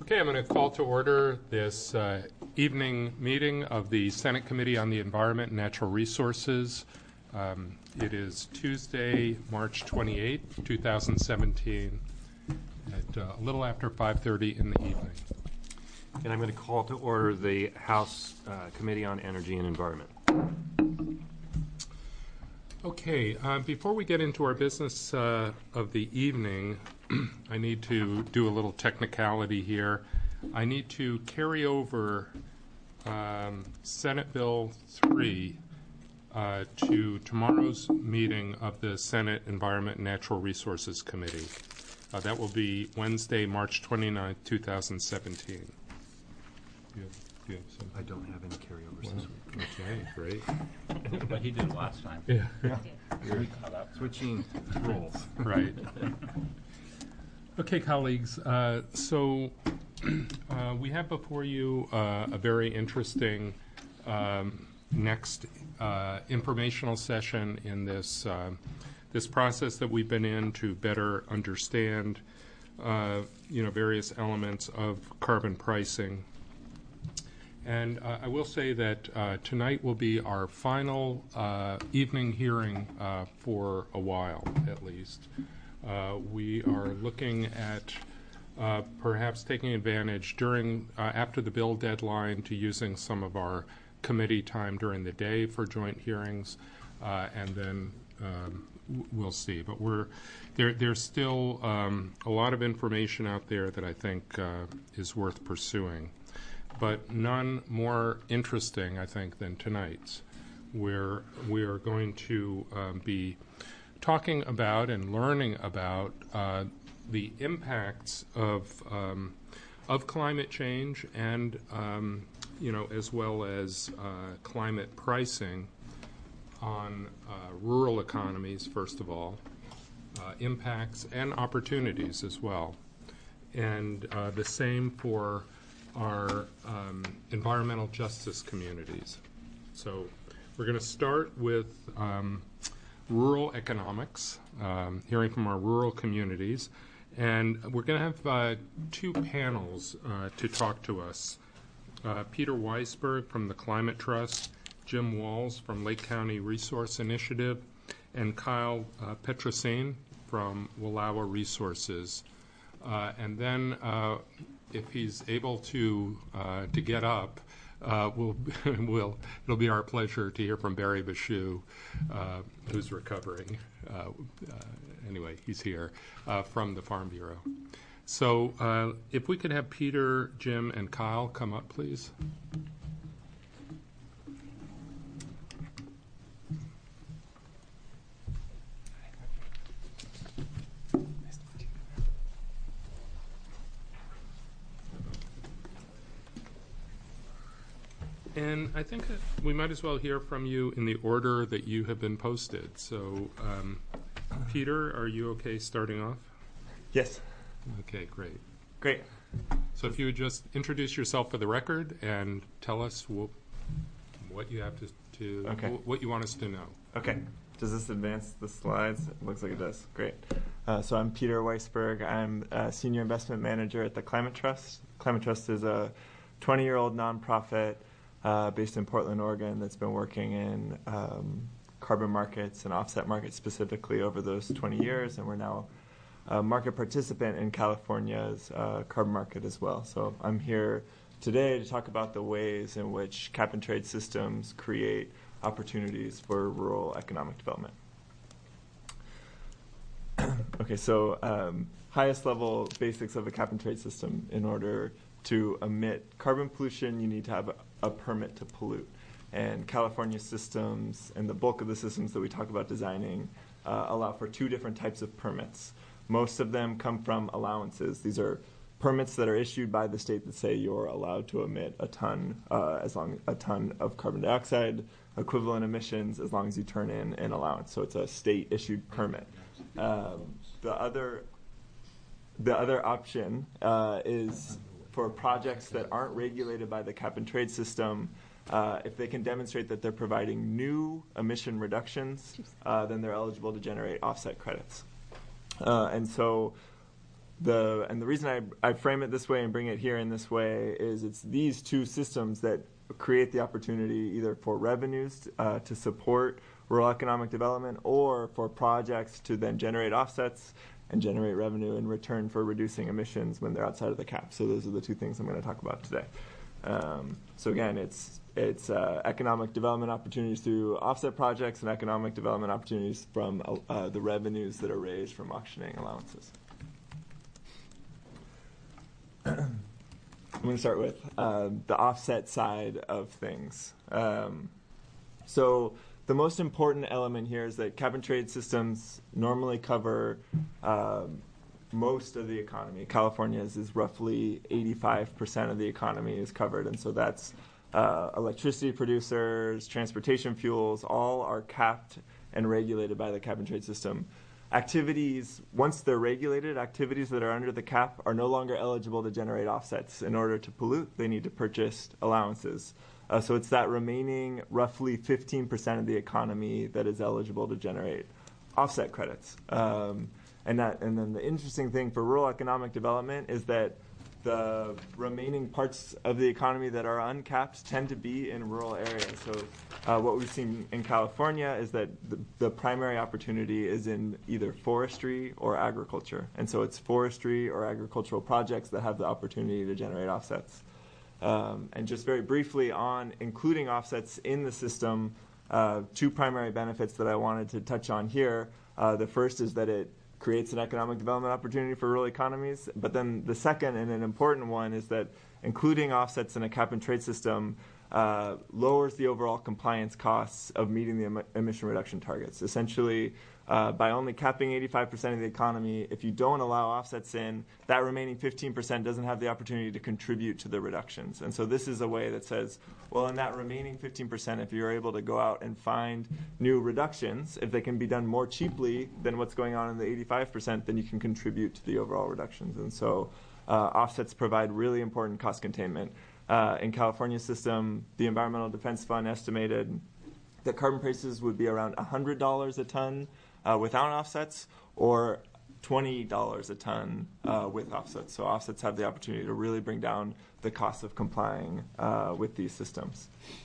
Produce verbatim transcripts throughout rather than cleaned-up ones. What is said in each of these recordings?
Okay, I'm going to call to order this uh, evening meeting of the Senate Committee on the Environment and Natural Resources. Um, it is Tuesday, March twenty-eighth, two thousand seventeen, at uh, a little after five thirty in the evening. And I'm going to call to order the House uh, Committee on Energy and Environment. Okay, uh, before we get into our business uh, of the evening, I need to do a little technicality here. I need to carry over um, Senate Bill three uh, to tomorrow's meeting of the Senate Environment and Natural Resources Committee. Uh, that will be Wednesday, March twenty-ninth, two thousand seventeen. Do you have, do you have some? I don't have any carryovers Well, this week. Okay, great. But he did last time. Yeah. You're switching roles. Right. Okay, colleagues, uh, so uh, we have before you uh, a very interesting um, next uh, informational session in this, uh, this process that we've been in to better understand uh, you know, various elements of carbon pricing. And uh, I will say that uh, tonight will be our final uh, evening hearing uh, for a while, at least. Uh, we are looking at uh, perhaps taking advantage during, uh, after the bill deadline, to using some of our committee time during the day for joint hearings, uh, and then um, w- we'll see. But we're there. There's still um, a lot of information out there that I think uh, is worth pursuing, but none more interesting, I think, than tonight's, where we are going to um, be talking about and learning about uh, the impacts of um, of climate change and um, you know, as well as uh, climate pricing on uh, rural economies, first of all, uh, impacts and opportunities as well, and uh, the same for our um, environmental justice communities. So we're going to start with um, rural economics, um, hearing from our rural communities. And we're going to have uh, two panels uh, to talk to us. Uh, Peter Weisberg from the Climate Trust, Jim Walls from Lake County Resource Initiative, and Kyle uh, Petrosine from Wallowa Resources. Uh, and then uh, if he's able to, uh, to get up, Uh, we'll, we'll, it'll be our pleasure to hear from Barry Bashu, uh, who's recovering. Uh, uh, anyway, he's here uh, from the Farm Bureau. So uh, if we could have Peter, Jim, and Kyle come up, please. And I think that we might as well hear from you in the order that you have been posted. So, um, Peter, are you okay starting off? Yes. Okay, great. Great. So if you would just introduce yourself for the record and tell us wh- what you have to, to Okay. wh- what you want us to know. Okay. Does this advance the slides? It looks like it does. Great. Uh, so I'm Peter Weisberg. I'm a senior investment manager at the Climate Trust. Climate Trust is a twenty-year-old nonprofit Uh, based in Portland, Oregon, that's been working in um, carbon markets and offset markets specifically over those twenty years, and we're now a market participant in California's uh, carbon market as well. So I'm here today to talk about the ways in which cap and trade systems create opportunities for rural economic development. Okay, so um, highest level basics of a cap and trade system. In order to emit carbon pollution, you need to have a, a permit to pollute. And California systems and the bulk of the systems that we talk about designing uh, allow for two different types of permits. Most of them come from allowances. These are permits that are issued by the state that say you're allowed to emit a ton, uh, as long a ton of carbon dioxide equivalent emissions as long as you turn in an allowance. So it's a state issued permit. Um, the other, the other option uh, is for projects that aren't regulated by the cap and trade system. Uh, if they can demonstrate that they're providing new emission reductions, uh, then they're eligible to generate offset credits. Uh, and so the and the reason I, I frame it this way and bring it here in this way is it's these two systems that create the opportunity either for revenues uh, to support rural economic development or for projects to then generate offsets and generate revenue in return for reducing emissions when they're outside of the cap. So those are the two things I'm going to talk about today. Um, so again, it's it's uh, economic development opportunities through offset projects and economic development opportunities from uh, the revenues that are raised from auctioning allowances. I'm going to start with uh, the offset side of things. Um, so the most important element here is that cap and trade systems normally cover um, most of the economy. California's is roughly eighty-five percent of the economy is covered, and so that's uh, electricity producers, transportation fuels, all are capped and regulated by the cap and trade system. Activities, once they're regulated, activities that are under the cap are no longer eligible to generate offsets. In order to pollute, they need to purchase allowances. Uh, so it's that remaining roughly fifteen percent of the economy that is eligible to generate offset credits. Um, and that, and then the interesting thing for rural economic development is that the remaining parts of the economy that are uncapped tend to be in rural areas. So uh, what we've seen in California is that the, the primary opportunity is in either forestry or agriculture. And so it's forestry or agricultural projects that have the opportunity to generate offsets. Um, and just very briefly on including offsets in the system, uh, two primary benefits that I wanted to touch on here. Uh, the first is that it creates an economic development opportunity for rural economies. But then the second and an important one is that including offsets in a cap and trade system uh, lowers the overall compliance costs of meeting the em- emission reduction targets. Essentially, uh, by only capping eighty-five percent of the economy, if you don't allow offsets in, that remaining fifteen percent doesn't have the opportunity to contribute to the reductions. And so this is a way that says, well, in that remaining fifteen percent, if you're able to go out and find new reductions, if they can be done more cheaply than what's going on in the eighty-five percent, then you can contribute to the overall reductions. And so uh, offsets provide really important cost containment. Uh, in California's system, the Environmental Defense Fund estimated that carbon prices would be around one hundred dollars a ton uh, without offsets, or twenty dollars a ton uh, with offsets. So offsets have the opportunity to really bring down the cost of complying uh, with these systems.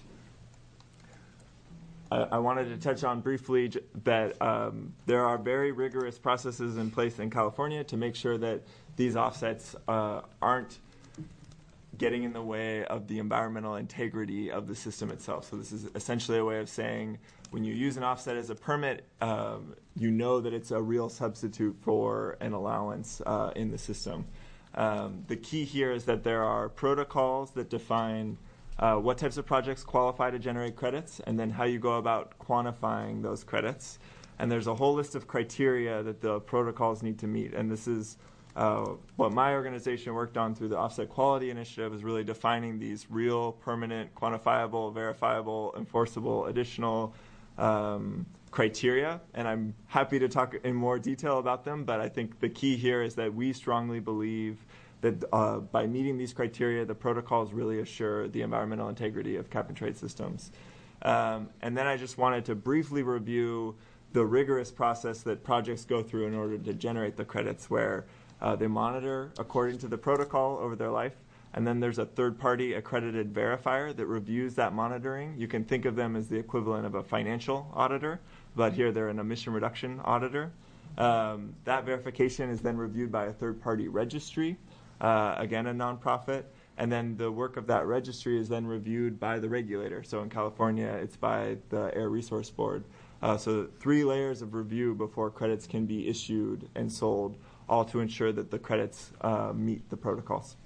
I, I wanted to touch on briefly j- that um, there are very rigorous processes in place in California to make sure that these offsets uh, aren't getting in the way of the environmental integrity of the system itself. So this is essentially a way of saying when you use an offset as a permit, um, you know that it's a real substitute for an allowance uh, in the system. Um, the key here is that there are protocols that define uh, what types of projects qualify to generate credits and then how you go about quantifying those credits. And there's a whole list of criteria that the protocols need to meet. And this is Uh, what my organization worked on through the Offset Quality Initiative is really defining these real, permanent, quantifiable, verifiable, enforceable, additional um, criteria. And I'm happy to talk in more detail about them, but I think the key here is that we strongly believe that uh, by meeting these criteria, the protocols really assure the environmental integrity of cap and trade systems. Um, and then I just wanted to briefly review the rigorous process that projects go through in order to generate the credits, where Uh, they monitor according to the protocol over their life, and then there's a third-party accredited verifier that reviews that monitoring. You can think of them as the equivalent of a financial auditor, but here they're an emission reduction auditor. Um, that verification is then reviewed by a third-party registry, uh, again a nonprofit, and then the work of that registry is then reviewed by the regulator. So in California, it's by the Air Resource Board. Uh, so three layers of review before credits can be issued and sold, all to ensure that the credits uh, meet the protocols.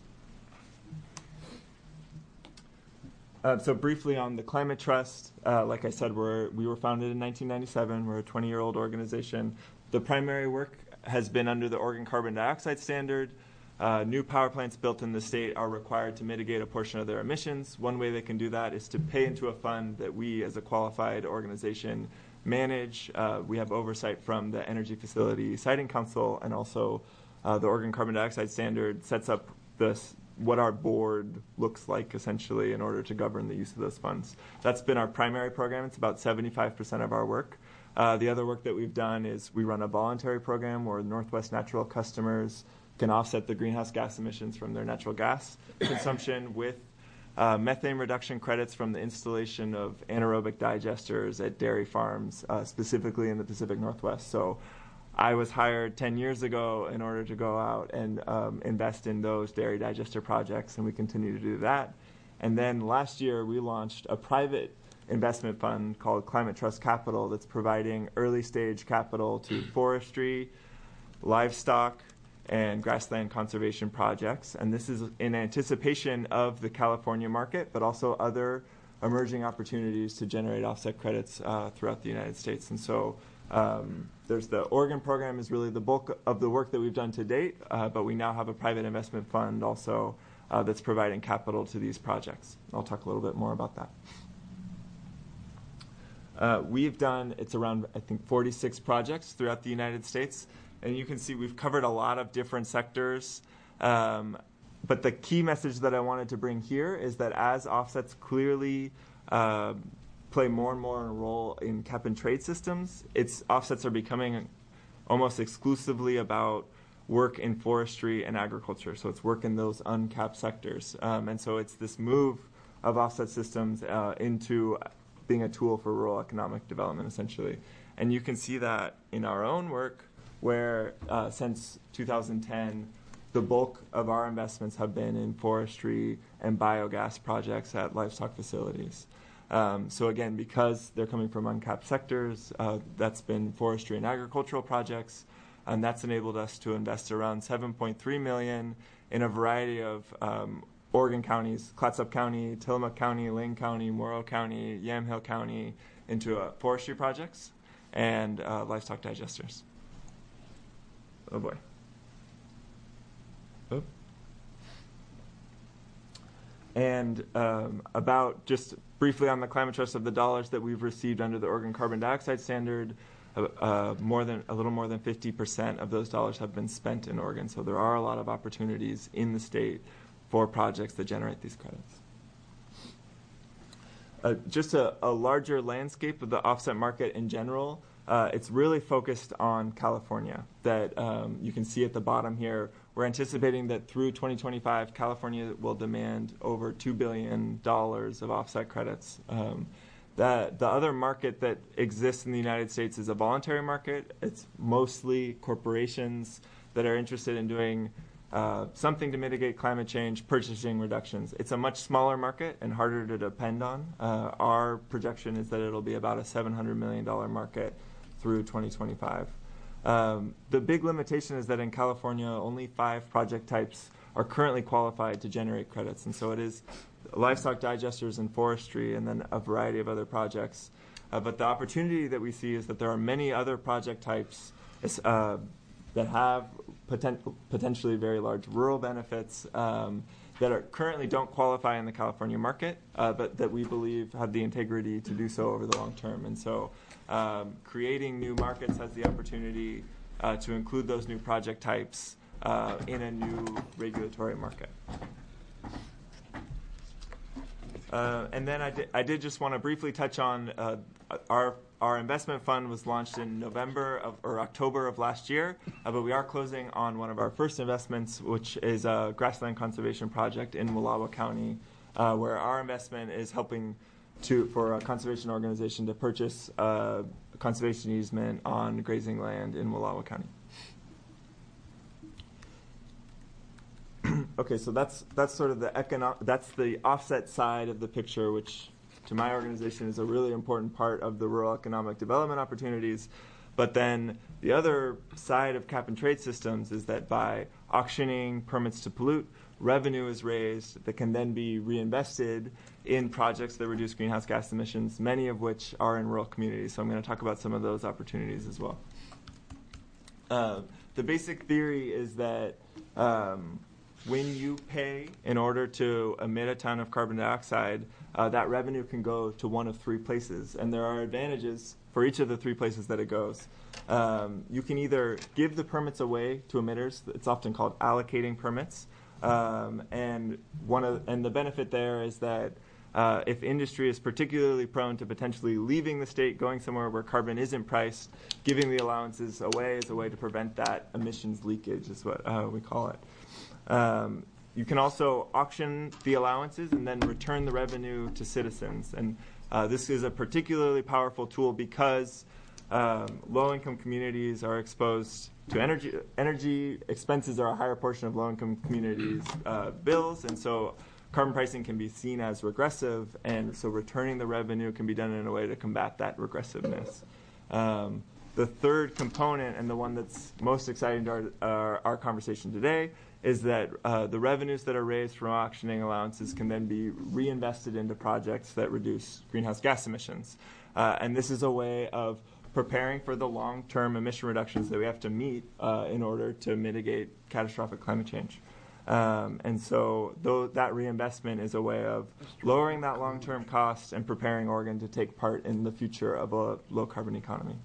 Uh, so briefly on the Climate Trust, uh, like I said, we're, we were founded in nineteen ninety-seven. We're a twenty-year-old organization. The primary work has been under the Oregon Carbon Dioxide Standard. Uh, new power plants built in the state are required to mitigate a portion of their emissions. One way they can do that is to pay into a fund that we, as a qualified organization, manage. Uh, we have oversight from the Energy Facility Siting Council, and also uh, the Oregon Carbon Dioxide Standard sets up this, what our board looks like, essentially, in order to govern the use of those funds. That's been our primary program. It's about seventy-five percent of our work. Uh, the other work that we've done is we run a voluntary program where Northwest Natural customers can offset the greenhouse gas emissions from their natural gas consumption with uh, methane reduction credits from the installation of anaerobic digesters at dairy farms, uh, specifically in the Pacific Northwest. So I was hired ten years ago in order to go out and um, invest in those dairy digester projects, and we continue to do that. And then last year, we launched a private investment fund called Climate Trust Capital that's providing early stage capital to forestry, livestock, and grassland conservation projects. And this is in anticipation of the California market, but also other emerging opportunities to generate offset credits uh, throughout the United States. And so um, there's the Oregon program is really the bulk of the work that we've done to date, uh, but we now have a private investment fund also uh, that's providing capital to these projects. I'll talk a little bit more about that. Uh, we've done, it's around, I think, forty-six projects throughout the United States. And you can see we've covered a lot of different sectors. Um, but the key message that I wanted to bring here is that as offsets clearly uh, play more and more a role in cap and trade systems, its offsets are becoming almost exclusively about work in forestry and agriculture. So it's work in those uncapped sectors. Um, and so it's this move of offset systems uh, into being a tool for rural economic development, essentially. And you can see that in our own work, where uh, since two thousand ten, the bulk of our investments have been in forestry and biogas projects at livestock facilities. Um, so again, because they're coming from uncapped sectors, uh, that's been forestry and agricultural projects, and that's enabled us to invest around seven point three million dollars in a variety of um, Oregon counties, Clatsop County, Tillamook County, Lane County, Morrow County, Yamhill County, into uh, forestry projects and uh, livestock digesters. Oh boy. Oh. And um, about just briefly on the Climate Trust, of the dollars that we've received under the Oregon Carbon Dioxide Standard, uh, uh, more than a little more than fifty percent of those dollars have been spent in Oregon. So there are a lot of opportunities in the state for projects that generate these credits. Uh, just a, a larger landscape of the offset market in general. Uh, it's really focused on California. That um, you can see at the bottom here. We're anticipating that through twenty twenty-five, California will demand over two billion dollars of offset credits. Um, that the other market that exists in the United States is a voluntary market. It's mostly corporations that are interested in doing uh, something to mitigate climate change, purchasing reductions. It's a much smaller market and harder to depend on. Uh, our projection is that it'll be about a seven hundred million dollars market through twenty twenty-five. Um, the big limitation is that in California, only five project types are currently qualified to generate credits. And so it is livestock digesters and forestry, and then a variety of other projects. Uh, but the opportunity that we see is that there are many other project types uh, that have poten potentially very large rural benefits um, that are currently don't qualify in the California market, uh, but that we believe have the integrity to do so over the long term. And so um, creating new markets has the opportunity uh, to include those new project types uh, in a new regulatory market. Uh, and then I did, I did just want to briefly touch on uh, our our investment fund was launched in November of, or October of last year, uh, but we are closing on one of our first investments, which is a grassland conservation project in Wallowa County, uh, where our investment is helping to for a conservation organization to purchase a conservation easement on grazing land in Wallowa County. Okay, so that's that's sort of the economic, that's the offset side of the picture, which to my organization is a really important part of the rural economic development opportunities. But then the other side of cap and trade systems is that by auctioning permits to pollute, revenue is raised that can then be reinvested in projects that reduce greenhouse gas emissions, many of which are in rural communities. So I'm going to talk about some of those opportunities as well. Uh, the basic theory is that um, when you pay in order to emit a ton of carbon dioxide, uh, that revenue can go to one of three places. And there are advantages for each of the three places that it goes. Um, you can either give the permits away to emitters. It's often called allocating permits. Um, and one of and the benefit there is that Uh, if industry is particularly prone to potentially leaving the state, going somewhere where carbon isn't priced, giving the allowances away is a way to prevent that emissions leakage, is what uh, we call it. Um, you can also auction the allowances and then return the revenue to citizens. And uh, this is a particularly powerful tool because um, low-income communities are exposed to energy. Energy expenses are a higher portion of low-income communities' uh, bills, and so carbon pricing can be seen as regressive, and so returning the revenue can be done in a way to combat that regressiveness. Um, the third component, and the one that's most exciting to our, our, our conversation today, is that uh, the revenues that are raised from auctioning allowances can then be reinvested into projects that reduce greenhouse gas emissions. Uh, and this is a way of preparing for the long-term emission reductions that we have to meet uh, in order to mitigate catastrophic climate change. Um, and so though that reinvestment is a way of lowering that long-term cost and preparing Oregon to take part in the future of a low-carbon economy.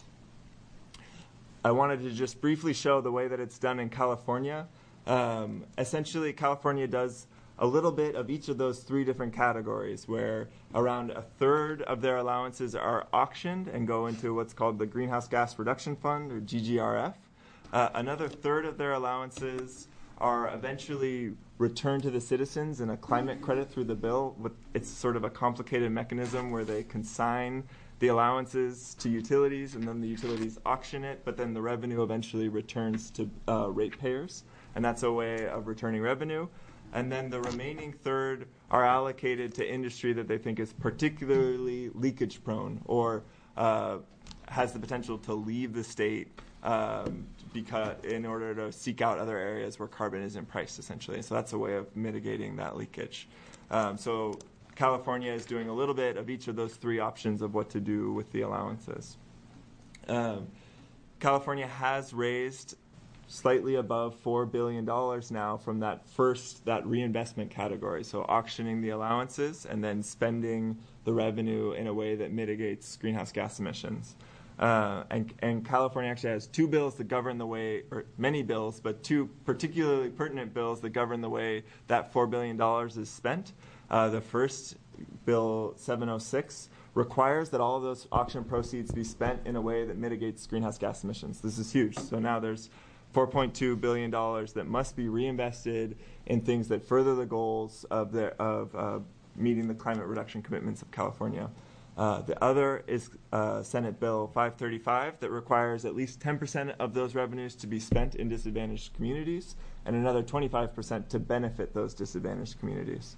I wanted to just briefly show the way that it's done in California. Um, essentially, California does a little bit of each of those three different categories, where around a third of their allowances are auctioned and go into what's called the Greenhouse Gas Reduction Fund, or G G R F. Uh, another third of their allowances are eventually returned to the citizens in a climate credit through the bill. It's sort of a complicated mechanism where they consign the allowances to utilities, and then the utilities auction it, but then the revenue eventually returns to uh, ratepayers, and that's a way of returning revenue. And then the remaining third are allocated to industry that they think is particularly leakage prone or uh, has the potential to leave the state um, because in order to seek out other areas where carbon isn't priced, essentially. So that's a way of mitigating that leakage. Um, so California is doing a little bit of each of those three options of what to do with the allowances. Um, California has raised slightly above four billion dollars now from that first, that reinvestment category. So auctioning the allowances and then spending the revenue in a way that mitigates greenhouse gas emissions. Uh, and, and California actually has two bills that govern the way, or many bills, but two particularly pertinent bills that govern the way that four billion dollars is spent. Uh, the first, Bill seven oh six, requires that all of those auction proceeds be spent in a way that mitigates greenhouse gas emissions. This is huge. So now there's four point two billion dollars that must be reinvested in things that further the goals of, the, of uh, meeting the climate reduction commitments of California. Uh, the other is uh, Senate Bill five thirty-five that requires at least ten percent of those revenues to be spent in disadvantaged communities and another twenty-five percent to benefit those disadvantaged communities.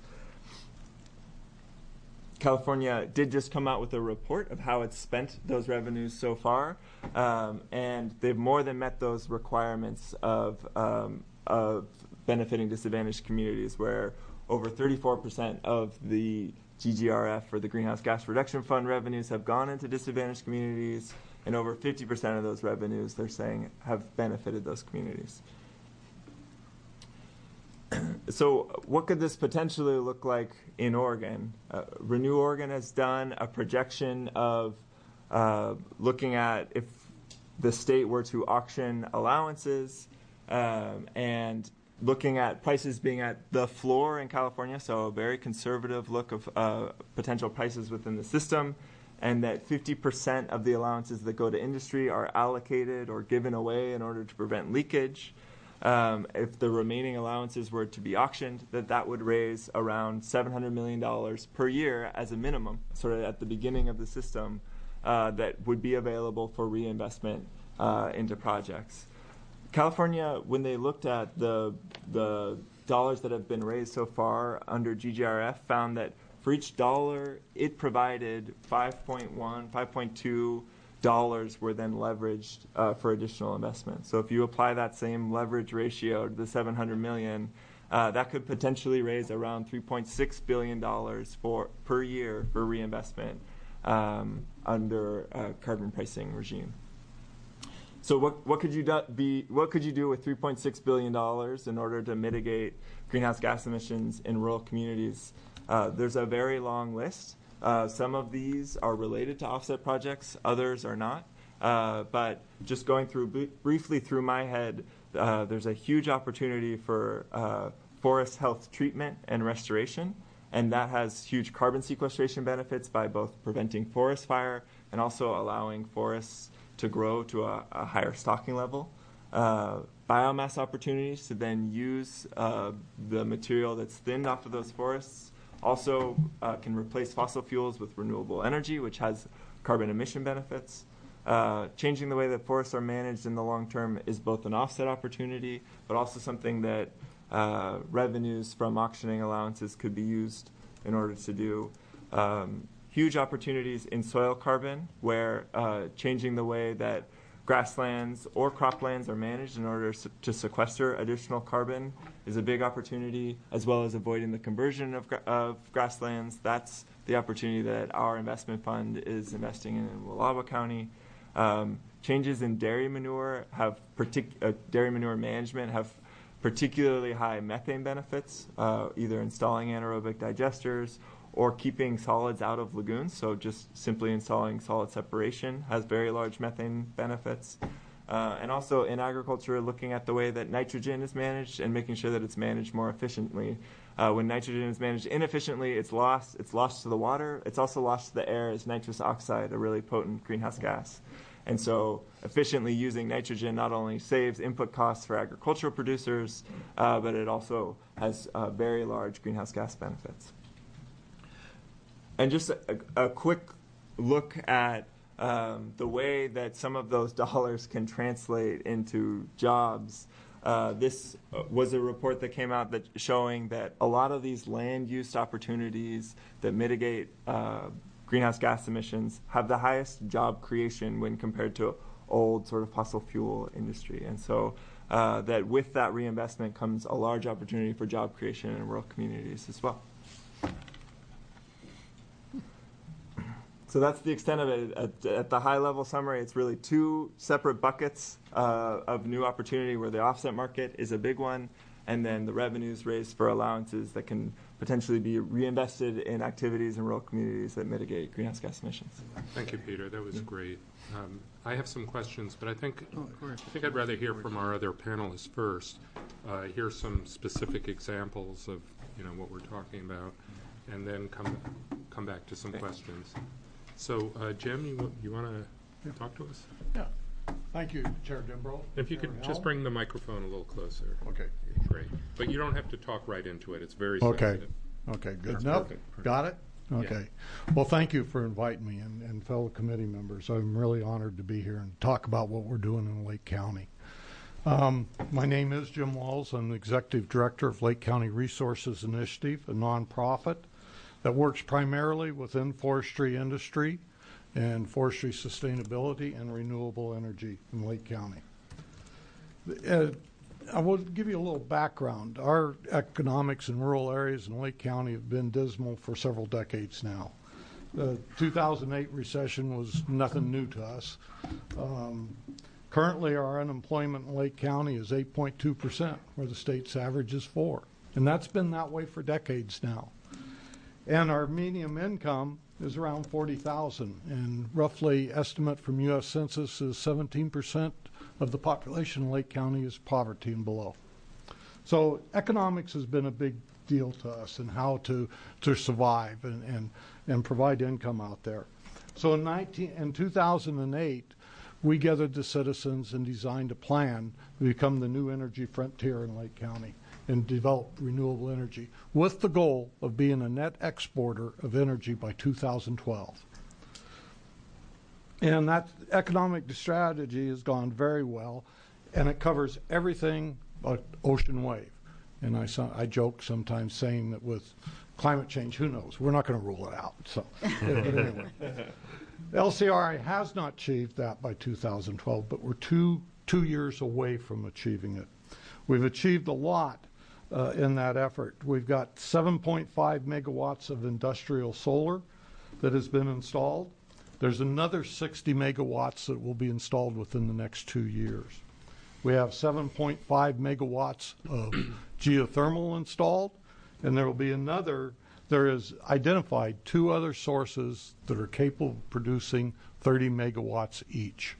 California did just come out with a report of how it's spent those revenues so far, um, and they've more than met those requirements of, um, of benefiting disadvantaged communities, where over thirty-four percent of the G G R F, or the Greenhouse Gas Reduction Fund, revenues have gone into disadvantaged communities, and over fifty percent of those revenues, they're saying, have benefited those communities. So what could this potentially look like in Oregon? Uh, Renew Oregon has done a projection of uh, looking at if the state were to auction allowances um, and looking at prices being at the floor in California, so a very conservative look of uh, potential prices within the system, and that fifty percent of the allowances that go to industry are allocated or given away in order to prevent leakage. Um, if the remaining allowances were to be auctioned, that that would raise around seven hundred million dollars per year as a minimum, sort of at the beginning of the system, uh, that would be available for reinvestment uh, into projects. California, when they looked at the, the dollars that have been raised so far under G G R F, found that for each dollar it provided five point one, five point two dollars were then leveraged uh, for additional investment. So if you apply that same leverage ratio to the seven hundred million, uh, that could potentially raise around three point six billion dollars for per year for reinvestment um, under a carbon pricing regime. So what what could you do, be what could you do with three point six billion dollars in order to mitigate greenhouse gas emissions in rural communities? Uh, there's a very long list. Uh, some of these are related to offset projects, others are not. Uh, but just going through b- briefly through my head, uh, there's a huge opportunity for uh, forest health treatment and restoration, And that has huge carbon sequestration benefits by both preventing forest fire and also allowing forests to grow to a, a higher stocking level. Uh, biomass opportunities to then use uh, the material that's thinned off of those forests also uh, can replace fossil fuels with renewable energy, which has carbon emission benefits. Uh, changing the way that forests are managed in the long term is both an offset opportunity, but also something that uh, revenues from auctioning allowances could be used in order to do. Um, huge opportunities in soil carbon, where uh, changing the way that grasslands or croplands are managed in order to sequester additional carbon is a big opportunity, as well as avoiding the conversion of, of grasslands. That's the opportunity that our investment fund is investing in in Wallowa County. Um, changes in dairy manure have partic- uh, dairy manure management have particularly high methane benefits, uh, either installing anaerobic digesters or keeping solids out of lagoons. So just simply installing solid separation has very large methane benefits. Uh, and also in agriculture, looking at the way that nitrogen is managed and making sure that it's managed more efficiently. Uh, when nitrogen is managed inefficiently, it's lost. It's lost to the water. It's also lost to the air as nitrous oxide, a really potent greenhouse gas. And so efficiently using nitrogen not only saves input costs for agricultural producers, uh, but it also has uh, very large greenhouse gas benefits. And just a, a quick look at um, the way that some of those dollars can translate into jobs. Uh, this was a report that came out that showing that a lot of these land use opportunities that mitigate uh, greenhouse gas emissions have the highest job creation when compared to old sort of fossil fuel industry. And so uh, that with that reinvestment comes a large opportunity for job creation in rural communities as well. So that's the extent of it. At, at the high level summary, it's really two separate buckets uh, of new opportunity, where the offset market is a big one, and then the revenues raised for allowances that can potentially be reinvested in activities in rural communities that mitigate greenhouse gas emissions. Thank you, Peter. That was great. Um, I have some questions, but I think I think I'd rather hear from our other panelists first. Uh, hear some specific examples of you know what we're talking about, and then come come back to some okay. questions. So, uh, Jim, you, you want to yeah. talk to us? Yeah. Thank you, Chair Dimbro. If you could just bring the microphone a little closer. Okay. Great. But you don't have to talk right into it. It's very okay. sensitive. Okay, good enough. Got it? Okay. Yeah. Well, thank you for inviting me and, and fellow committee members. I'm really honored to be here and talk about what we're doing in Lake County. Um, my name is Jim Walls. I'm the Executive Director of Lake County Resources Initiative, a nonprofit that works primarily within forestry industry and forestry sustainability and renewable energy in Lake County. Uh, I will give you a little background. Our economics in rural areas in Lake County have been dismal for several decades now. The two thousand eight recession was nothing new to us. Um, currently, our unemployment in Lake County is eight point two percent, where the state's average is four. And that's been that way for decades now. And our median income is around forty thousand, and roughly estimate from U S Census is seventeen percent of the population in Lake County is poverty and below. So economics has been a big deal to us and how to, to survive and, and, and provide income out there. So in, nineteen, in two thousand eight, we gathered the citizens and designed a plan to become the new energy frontier in Lake County and develop renewable energy with the goal of being a net exporter of energy by two thousand twelve. And that economic strategy has gone very well, and it covers everything but ocean wave. And I, I joke sometimes saying that with climate change, who knows? We're not going to rule it out. So, but anyway, L C R I has not achieved that by two thousand twelve, but we're two two years away from achieving it. We've achieved a lot uh, in that effort. We've got seven point five megawatts of industrial solar that has been installed. There's another sixty megawatts that will be installed within the next two years. We have seven point five megawatts of geothermal installed, and there will be another, there is identified two other sources that are capable of producing thirty megawatts each.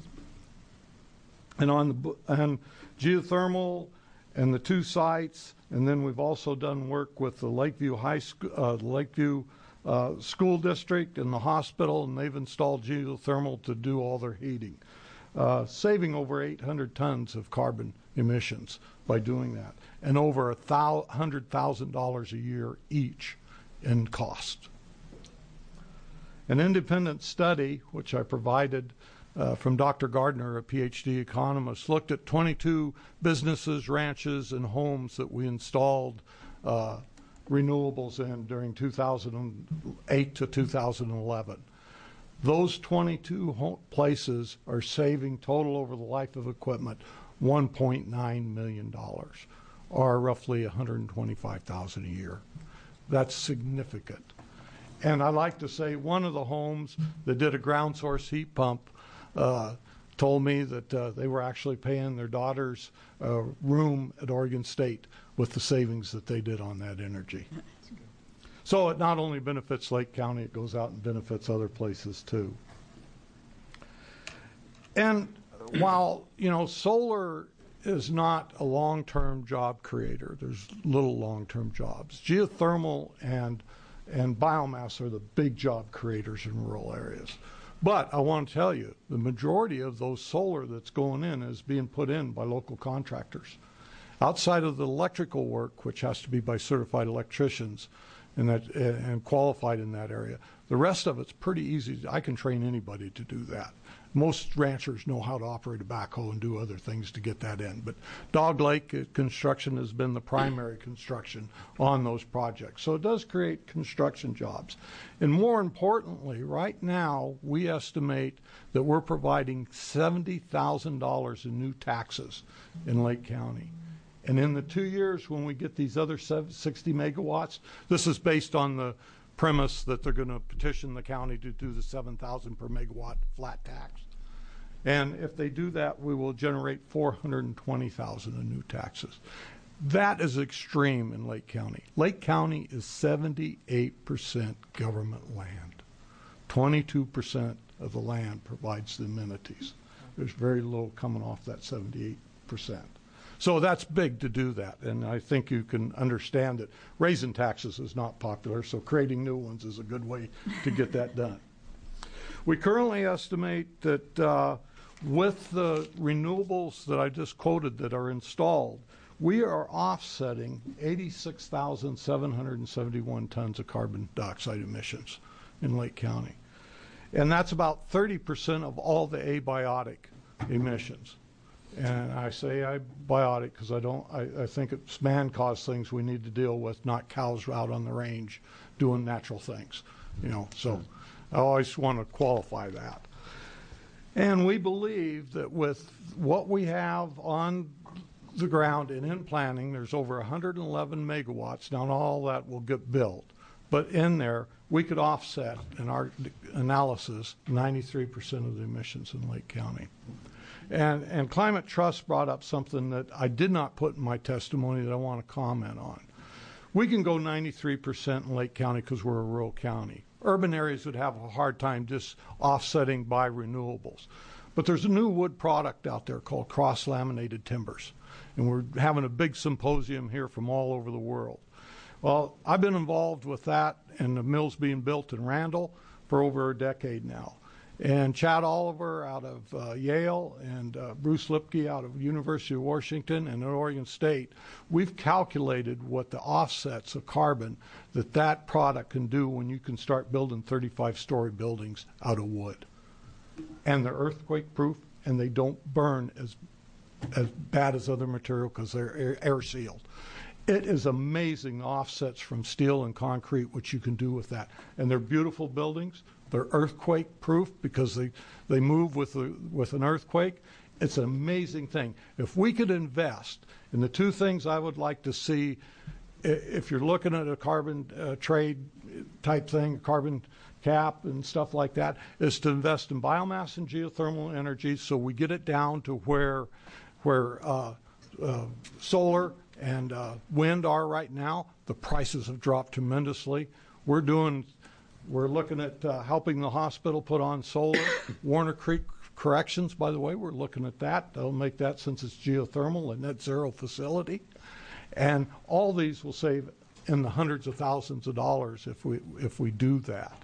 And on the and geothermal and the two sites, And then we've also done work with the Lakeview High School, uh, Lakeview uh, School District and the hospital, and they've installed geothermal to do all their heating, uh, saving over eight hundred tons of carbon emissions by doing that, and over a one hundred thousand dollars a year each in cost. An independent study, which I provided uh, from Doctor Gardner, a P H D economist, looked at twenty-two businesses, ranches, and homes that we installed uh, renewables in during two thousand eight to two thousand eleven. Those twenty-two home places are saving total over the life of equipment one point nine million dollars, or roughly one hundred twenty-five thousand dollars a year. That's significant. And I like to say one of the homes that did a ground source heat pump uh, told me that uh, they were actually paying their daughter's uh, room at Oregon State with the savings that they did on that energy. So it not only benefits Lake County, it goes out and benefits other places too. And while, you know, solar is not a long-term job creator, there's little long-term jobs. Geothermal and and biomass are the big job creators in rural areas. But I want to tell you, the majority of those solar that's going in is being put in by local contractors. Outside of the electrical work, which has to be by certified electricians and that and qualified in that area, the rest of it's pretty easy. I can train anybody to do that. Most ranchers know how to operate a backhoe and do other things to get that in. But Dog Lake construction has been the primary construction on those projects. So it does create construction jobs. And more importantly, right now, we estimate that we're providing seventy thousand dollars in new taxes in Lake County. And in the two years when we get these other sixty megawatts, this is based on the premise that they're going to petition the county to do the seven thousand per megawatt flat tax. And if they do that, we will generate four hundred twenty thousand in new taxes. That is extreme in Lake County. Lake County is seventy-eight percent government land. twenty-two percent of the land provides the amenities. There's very little coming off that seventy-eight percent. So that's big to do that, and I think you can understand that raising taxes is not popular, so creating new ones is a good way to get that done. We currently estimate that uh, with the renewables that I just quoted that are installed, we are offsetting eighty-six thousand seven hundred seventy-one tons of carbon dioxide emissions in Lake County. And that's about thirty percent of all the abiotic emissions. And I say abiotic because I don't. I, I think it's man-caused things we need to deal with, not cows out on the range doing natural things. You know, so I always want to qualify that. And we believe that with what we have on the ground and in planning, there's over one hundred eleven megawatts. Now, all that will get built, but in there we could offset in our analysis ninety-three percent of the emissions in Lake County. And, and Climate Trust brought up something that I did not put in my testimony that I want to comment on. We can go ninety-three percent in Lake County because we're a rural county. Urban areas would have a hard time just offsetting by renewables. But there's a new wood product out there called cross-laminated timbers. And we're having a big symposium here from all over the world. Well, I've been involved with that and the mills being built in Randall for over a decade now. And Chad Oliver out of uh, Yale and uh, Bruce Lipke out of University of Washington and at Oregon State, we've calculated what the offsets of carbon that that product can do when you can start building thirty-five story buildings out of wood. And they're earthquake proof and they don't burn as, as bad as other material because they're air, air sealed. It is amazing the offsets from steel and concrete, what you can do with that. And they're beautiful buildings. They're earthquake proof because they, they move with, the, with an earthquake. It's an amazing thing. If we could invest in the two things I would like to see, if you're looking at a carbon uh, trade type thing, carbon cap and stuff like that, is to invest in biomass and geothermal energy so we get it down to where, where uh, uh, solar and uh, wind are right now. The prices have dropped tremendously. We're doing, we're looking at uh, helping the hospital put on solar. Warner Creek Corrections, by the way, we're looking at that. They'll make that since it's geothermal a net zero facility. And all these will save in the hundreds of thousands of dollars if we if we do that.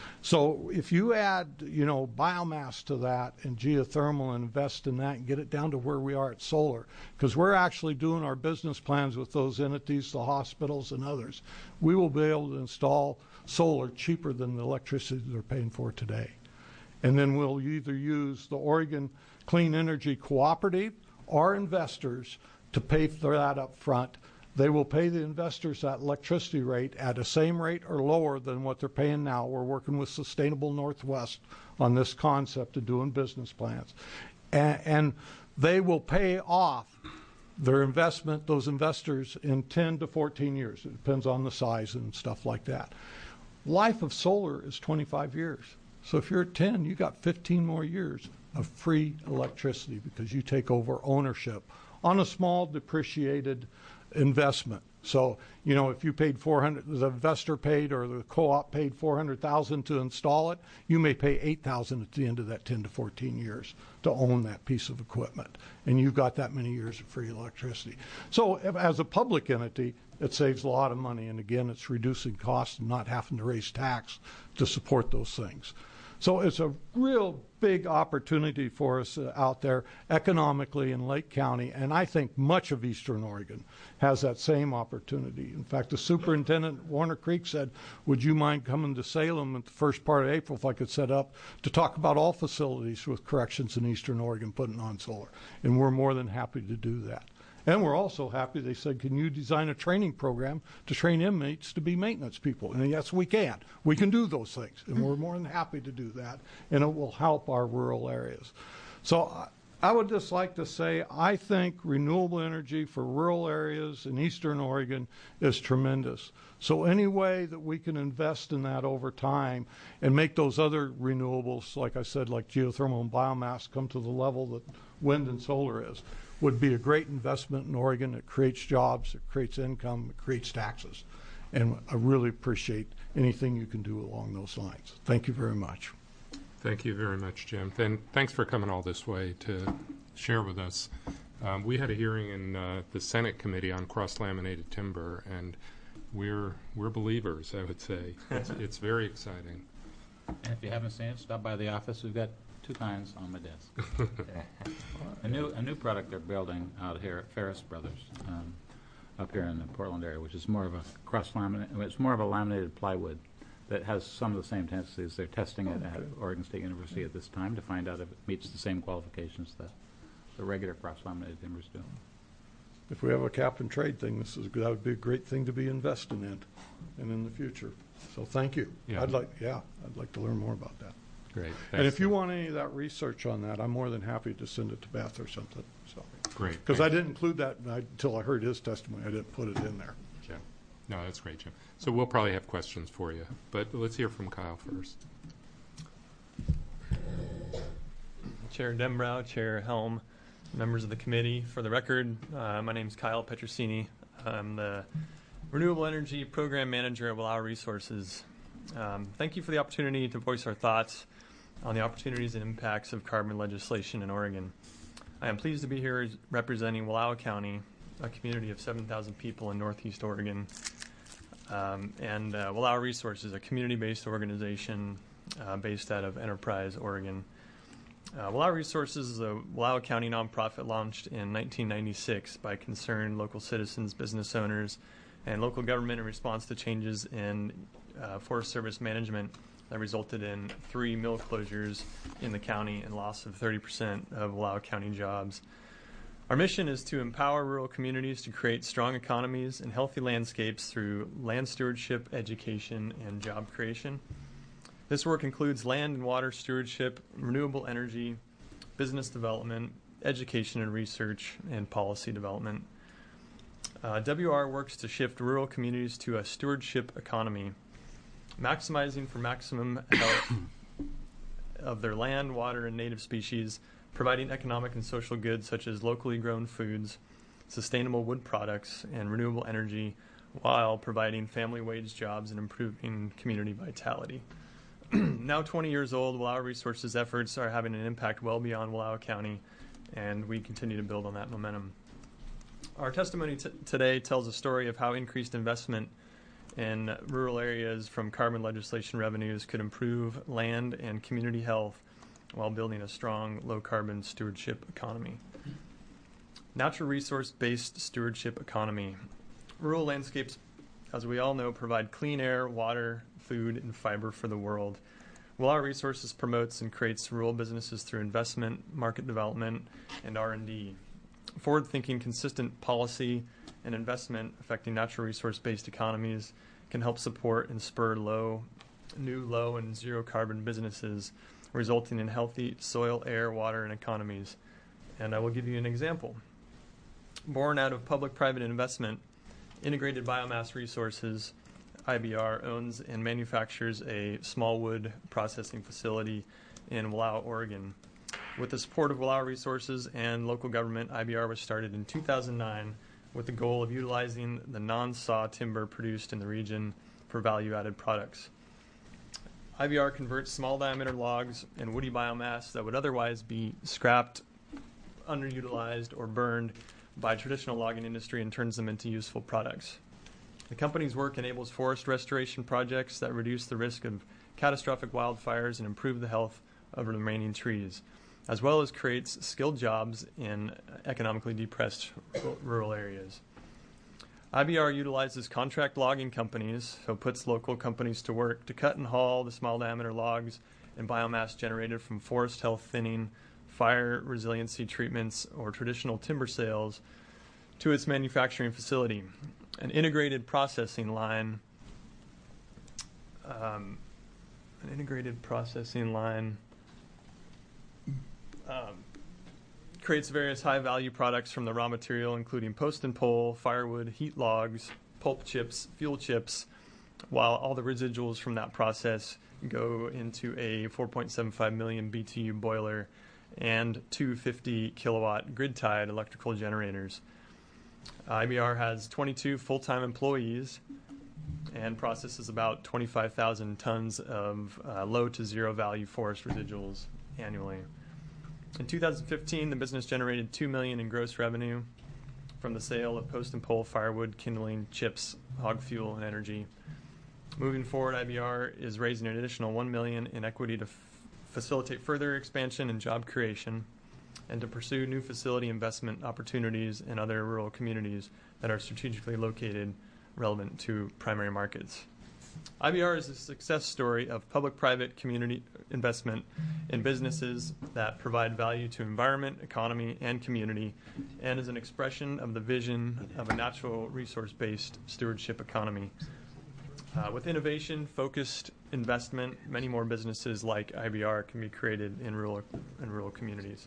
So if you add, you know, biomass to that and geothermal and invest in that and get it down to where we are at solar, because we're actually doing our business plans with those entities, the hospitals and others, we will be able to install solar cheaper than the electricity they're paying for today. And then we'll either use the Oregon Clean Energy Cooperative or investors to pay for that up front. They will pay the investors that electricity rate at the same rate or lower than what they're paying now. We're working with Sustainable Northwest on this concept of doing business plans. And, and they will pay off their investment, those investors, in ten to fourteen years. It depends on the size and stuff like that. Life of solar is twenty-five years. So if you're at ten, you got fifteen more years of free electricity because you take over ownership on a small depreciated investment. So, you know, if you paid four hundred, the investor paid or the co-op paid four hundred thousand to install it, you may pay eight thousand at the end of that ten to fourteen years to own that piece of equipment. And you've got that many years of free electricity. So if, as a public entity, it saves a lot of money. And again, it's reducing costs and not having to raise tax to support those things. So it's a real big opportunity for us uh, out there economically in Lake County, and I think much of Eastern Oregon has that same opportunity. In fact, the superintendent at Warner Creek said, would you mind coming to Salem at the first part of April if I could set up to talk about all facilities with corrections in Eastern Oregon putting on solar? And we're more than happy to do that. And we're also happy, they said, can you design a training program to train inmates to be maintenance people? And yes, we can. We can do those things, and we're more than happy to do that, and it will help our rural areas. So I would just like to say I think renewable energy for rural areas in Eastern Oregon is tremendous. So any way that we can invest in that over time and make those other renewables, like I said, like geothermal and biomass, come to the level that wind and solar is, would be a great investment in Oregon. It creates jobs, it creates income, it creates taxes. And I really appreciate anything you can do along those lines. Thank you very much. Thank you very much, Jim. And thanks for coming all this way to share with us. Um, we had a hearing in uh, the Senate Committee on cross-laminated timber, and we're we're believers, I would say. It's, it's very exciting. And if you haven't seen it, stop by the office. We've got two kinds on my desk. a new a new product they're building out here at Ferris Brothers, um, up here in the Portland area, which is more of a cross-laminate. It's more of a laminated plywood that has some of the same tendencies. They're testing it at Oregon State University at this time to find out if it meets the same qualifications that the regular cross-laminated timbers do. If we have a cap and trade thing, this is that would be a great thing to be investing in, and in the future. So thank you. Yeah. I'd like yeah, I'd like to learn more about that. Great. And Thanks. if you want any of that research on that, I'm more than happy to send it to Beth or something. So Great. because I didn't include that until I heard his testimony. I didn't put it in there. Jim. No, that's great, Jim. So we'll probably have questions for you, but let's hear from Kyle first. Chair Dembrow, Chair Helm, members of the committee. For the record, uh, my name is Kyle Petrosini. I'm the Renewable Energy Program Manager at Wallowa Resources. Um, thank you for the opportunity to voice our thoughts on the opportunities and impacts of carbon legislation in Oregon. I am pleased to be here representing Wallowa County, a community of seven thousand people in Northeast Oregon, um, and uh, Wallowa Resources, a community-based organization uh, based out of Enterprise, Oregon. Uh, Wallowa Resources is a Wallowa County nonprofit launched in nineteen ninety-six by concerned local citizens, business owners, and local government in response to changes in uh, Forest Service management that resulted in three mill closures in the county and loss of thirty percent of Wallowa County jobs. Our mission is to empower rural communities to create strong economies and healthy landscapes through land stewardship, education, and job creation. This work includes land and water stewardship, renewable energy, business development, education and research, and policy development. Uh, W R works to shift rural communities to a stewardship economy, maximizing for maximum health of their land, water, and native species, providing economic and social goods such as locally grown foods, sustainable wood products, and renewable energy, while providing family wage jobs and improving community vitality. Now twenty years old, Wallowa Resources efforts are having an impact well beyond Wallowa County, and we continue to build on that momentum. Our testimony t- today tells a story of how increased investment in rural areas from carbon legislation revenues could improve land and community health while building a strong low-carbon stewardship economy. Natural resource-based stewardship economy. Rural landscapes, as we all know, provide clean air, water, food, and fiber for the world. Willow Resources promotes and creates rural businesses through investment, market development, and R and D. Forward-thinking, consistent policy and investment affecting natural resource-based economies can help support and spur low, new low and zero carbon businesses, resulting in healthy soil, air, water, and economies. And I will give you an example. Born out of public-private investment, Integrated Biomass Resources, I B R, owns and manufactures a small wood processing facility in Wallowa, Oregon. With the support of Wallowa Resources and local government, I B R was started in two thousand nine with the goal of utilizing the non-saw timber produced in the region for value-added products. I B R converts small-diameter logs and woody biomass that would otherwise be scrapped, underutilized, or burned by traditional logging industry and turns them into useful products. The company's work enables forest restoration projects that reduce the risk of catastrophic wildfires and improve the health of remaining trees, as well as creates skilled jobs in economically depressed rural areas. I B R utilizes contract logging companies, so puts local companies to work to cut and haul the small diameter logs and biomass generated from forest health thinning, fire resiliency treatments, or traditional timber sales to its manufacturing facility. An integrated processing line, um, an integrated processing line Um, creates various high-value products from the raw material, including post and pole, firewood, heat logs, pulp chips, fuel chips, while all the residuals from that process go into a four point seven five million B T U boiler and two fifty kilowatt grid-tied electrical generators. I B R has twenty-two full-time employees and processes about twenty-five thousand tons of uh, low to zero value forest residuals annually. In two thousand fifteen, the business generated two million dollars in gross revenue from the sale of post and pole firewood, kindling, chips, hog fuel, and energy. Moving forward, I B R is raising an additional one million dollars in equity to f- facilitate further expansion and job creation, and to pursue new facility investment opportunities in other rural communities that are strategically located relevant to primary markets. I B R is a success story of public-private community investment in businesses that provide value to environment, economy, and community, and is an expression of the vision of a natural resource-based stewardship economy. Uh, with innovation-focused investment, many more businesses like I B R can be created in rural, in rural communities.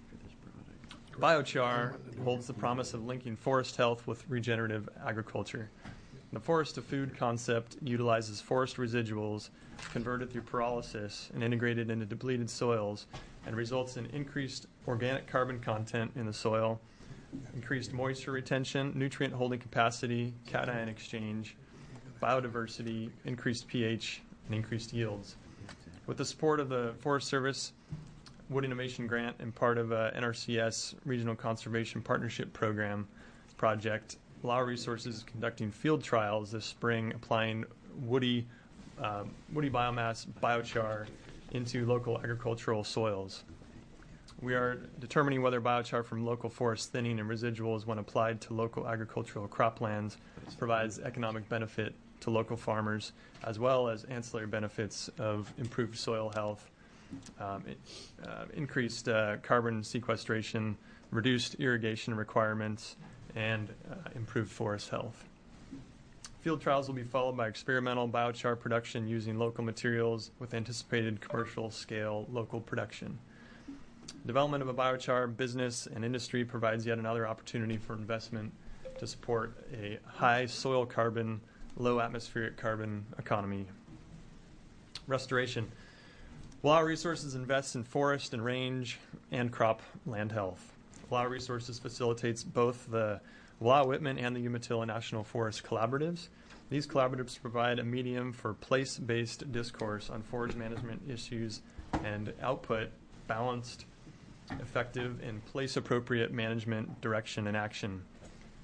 Biochar holds the promise of linking forest health with regenerative agriculture. The forest to food concept utilizes forest residuals converted through pyrolysis and integrated into depleted soils, and results in increased organic carbon content in the soil, increased moisture retention, nutrient holding capacity, cation exchange, biodiversity, increased pH, and increased yields. With the support of the Forest Service Wood Innovation Grant and part of a N R C S Regional Conservation Partnership Program project, Wallowa Resources is conducting field trials this spring, applying woody, um, woody biomass biochar into local agricultural soils. We are determining whether biochar from local forest thinning and residuals, when applied to local agricultural croplands, provides economic benefit to local farmers, as well as ancillary benefits of improved soil health, um, it, uh, increased uh, carbon sequestration, reduced irrigation requirements, and uh, improved forest health. Field trials will be followed by experimental biochar production using local materials with anticipated commercial scale local production. Development of a biochar business and industry provides yet another opportunity for investment to support a high soil carbon, low atmospheric carbon economy. Restoration. Wallowa Resources invests in forest and range and crop land health. Wallowa Resources facilitates both the Wallowa Whitman and the Umatilla National Forest collaboratives. These collaboratives provide a medium for place-based discourse on forest management issues and output balanced, effective, and place-appropriate management, direction, and action.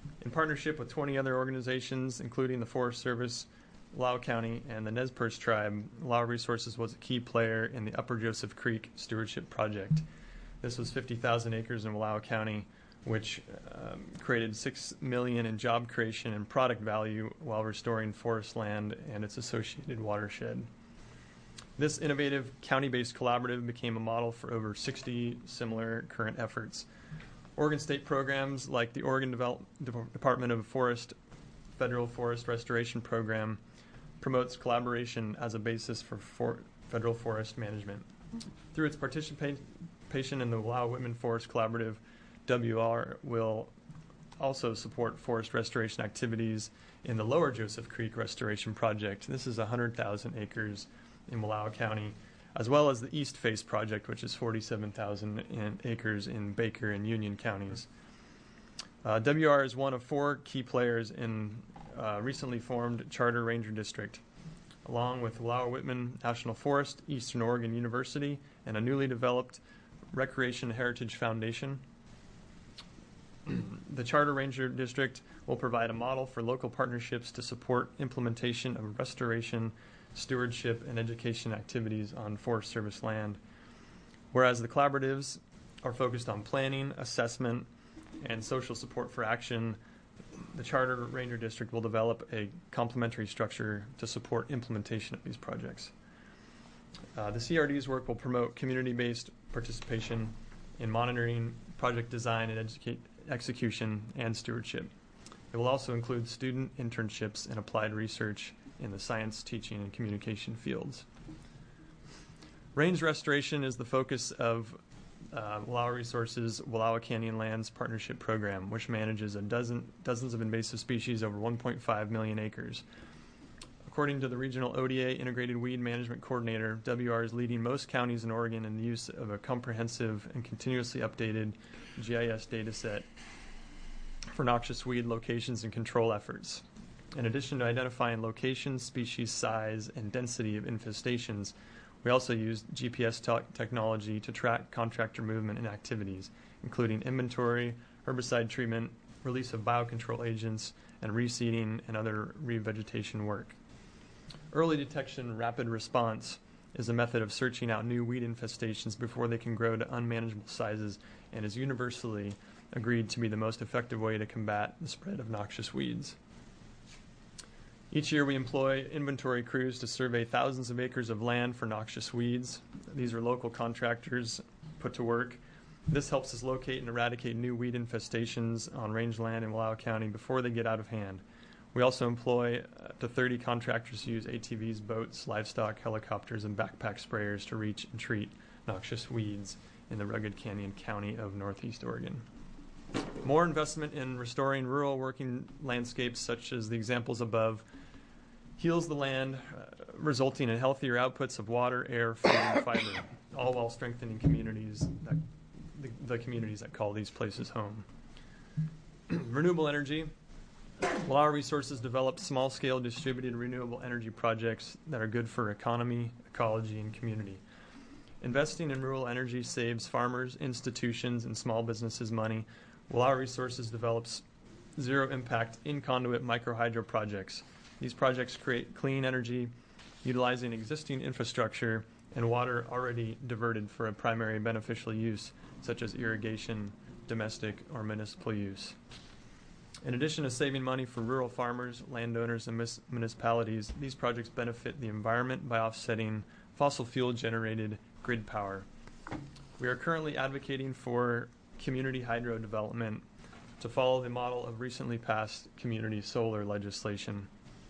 In partnership with twenty other organizations, including the Forest Service, Wallowa County, and the Nez Perce Tribe, Wallowa Resources was a key player in the Upper Joseph Creek Stewardship Project. This was fifty thousand acres in Wallowa County, which um, created six million dollars in job creation and product value while restoring forest land and its associated watershed. This innovative county-based collaborative became a model for over sixty similar current efforts. Oregon state programs like the Oregon Develop- Department of Forest Federal Forest Restoration Program promotes collaboration as a basis for, for federal forest management. Through its participation in the Wallowa Whitman Forest Collaborative, W R will also support forest restoration activities in the Lower Joseph Creek Restoration Project. This is one hundred thousand acres in Wallowa County, as well as the East Face Project, which is forty-seven thousand acres in Baker and Union counties. Uh, W R is one of four key players in uh, recently formed Charter Ranger District, along with Wallowa Whitman National Forest, Eastern Oregon University, and a newly developed Recreation Heritage Foundation. The Charter Ranger District will provide a model for local partnerships to support implementation of restoration, stewardship, and education activities on Forest Service land, whereas the collaboratives are focused on planning, assessment, and social support for action. The Charter Ranger District will develop a complementary structure to support implementation of these projects. Uh, the C R D's work will promote community-based participation in monitoring, project design, and educate, execution, and stewardship. It will also include student internships and applied research in the science, teaching, and communication fields. Range restoration is the focus of uh, Wallowa Resources Wallowa Canyon Lands Partnership Program, which manages a dozen dozens of invasive species over one point five million acres. According to the Regional O D A Integrated Weed Management Coordinator, W R is leading most counties in Oregon in the use of a comprehensive and continuously updated G I S data set for noxious weed locations and control efforts. In addition to identifying location, species, size, and density of infestations, we also use G P S te- technology to track contractor movement and activities, including inventory, herbicide treatment, release of biocontrol agents, and reseeding and other revegetation work. Early detection rapid response is a method of searching out new weed infestations before they can grow to unmanageable sizes and is universally agreed to be the most effective way to combat the spread of noxious weeds. Each year we employ inventory crews to survey thousands of acres of land for noxious weeds. These are local contractors put to work. This helps us locate and eradicate new weed infestations on rangeland in Wallowa County before they get out of hand. We also employ up to thirty contractors who use A T Vs, boats, livestock, helicopters, and backpack sprayers to reach and treat noxious weeds in the rugged canyon county of Northeast Oregon. More investment in restoring rural working landscapes, such as the examples above, heals the land, uh, resulting in healthier outputs of water, air, food, and fiber, all while strengthening communities that, the, the communities that call these places home. Renewable energy. Wallowa Resources develops small-scale distributed renewable energy projects that are good for economy, ecology, and community. Investing in rural energy saves farmers, institutions, and small businesses money. Wallowa Resources develops zero-impact in-conduit microhydro projects. These projects create clean energy utilizing existing infrastructure and water already diverted for a primary beneficial use, such as irrigation, domestic, or municipal use. In addition to saving money for rural farmers, landowners, and mis- municipalities, these projects benefit the environment by offsetting fossil fuel-generated grid power. We are currently advocating for community hydro development to follow the model of recently passed community solar legislation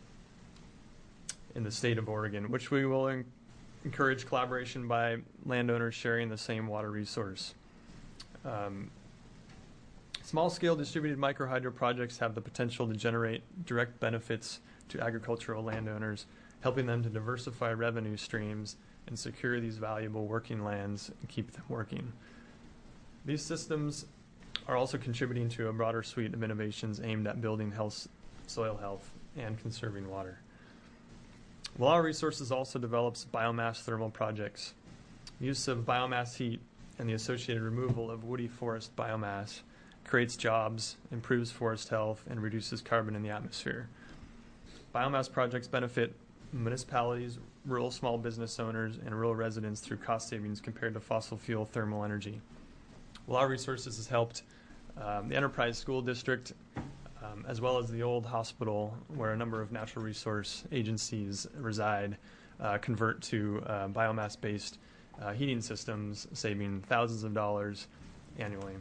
in the state of Oregon, which we will en- encourage collaboration by landowners sharing the same water resource. Um, Small-scale distributed microhydro projects have the potential to generate direct benefits to agricultural landowners, helping them to diversify revenue streams and secure these valuable working lands and keep them working. These systems are also contributing to a broader suite of innovations aimed at building health, soil health, and conserving water. Wallowa Resources also develops biomass thermal projects. Use of biomass heat and the associated removal of woody forest biomass creates jobs, improves forest health, and reduces carbon in the atmosphere. Biomass projects benefit municipalities, rural small business owners, and rural residents through cost savings compared to fossil fuel thermal energy. Water Resources has helped um, the Enterprise School District, um, as well as the old hospital, where a number of natural resource agencies reside, uh, convert to uh, biomass-based uh, heating systems, saving thousands of dollars annually.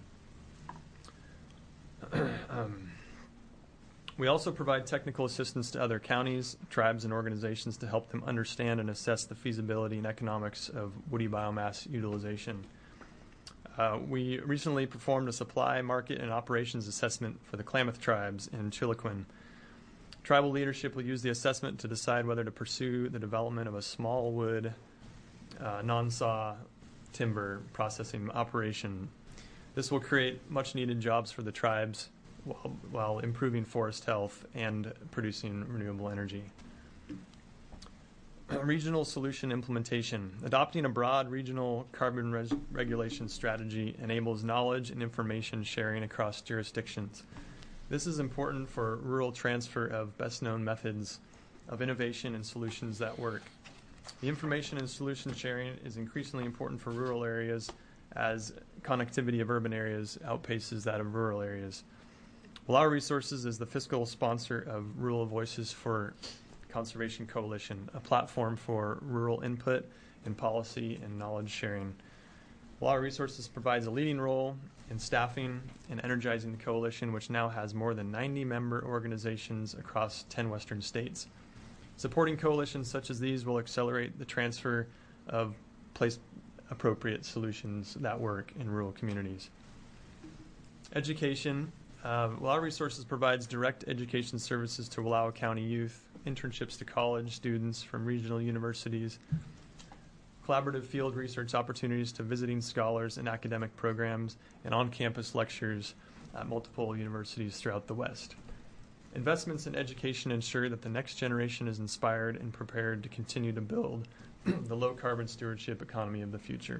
um, We also provide technical assistance to other counties, tribes, and organizations to help them understand and assess the feasibility and economics of woody biomass utilization. Uh, we recently performed a supply, market, and operations assessment for the Klamath tribes in Chiloquin. Tribal leadership will use the assessment to decide whether to pursue the development of a small wood, uh, non-saw timber processing operation. This will create much-needed jobs for the tribes, While, while improving forest health and producing renewable energy. Regional solution implementation. Adopting a broad regional carbon res- regulation strategy enables knowledge and information sharing across jurisdictions. This is important for rural transfer of best-known methods of innovation and solutions that work. The information and solution sharing is increasingly important for rural areas as connectivity of urban areas outpaces that of rural areas. Water Resources is the fiscal sponsor of Rural Voices for Conservation Coalition, a platform for rural input in policy and knowledge sharing. Water Resources provides a leading role in staffing and energizing the coalition, which now has more than ninety member organizations across ten western states. Supporting coalitions such as these will accelerate the transfer of place-appropriate solutions that work in rural communities. Education. Uh, Water Resources provides direct education services to Wallowa County youth, internships to college students from regional universities, collaborative field research opportunities to visiting scholars and academic programs, and on-campus lectures at multiple universities throughout the West. Investments in education ensure that the next generation is inspired and prepared to continue to build the low-carbon stewardship economy of the future.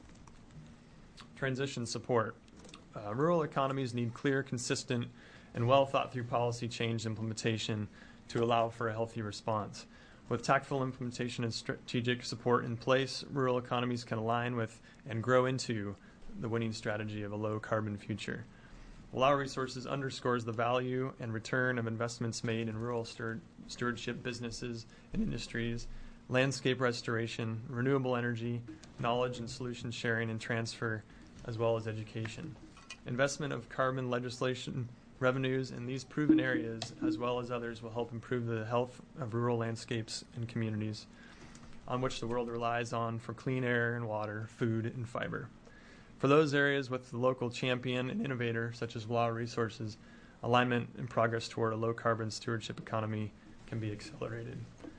Transition support. Uh, rural economies need clear, consistent, and well-thought-through policy change implementation to allow for a healthy response. With tactful implementation and strategic support in place, rural economies can align with and grow into the winning strategy of a low-carbon future. Water Resources underscores the value and return of investments made in rural steward- stewardship businesses and industries, landscape restoration, renewable energy, knowledge and solution sharing and transfer, as well as education. Investment of carbon legislation revenues in these proven areas, as well as others, will help improve the health of rural landscapes and communities on which the world relies on for clean air and water, food, and fiber. For those areas with the local champion and innovator, such as Water Resources, alignment and progress toward a low-carbon stewardship economy can be accelerated.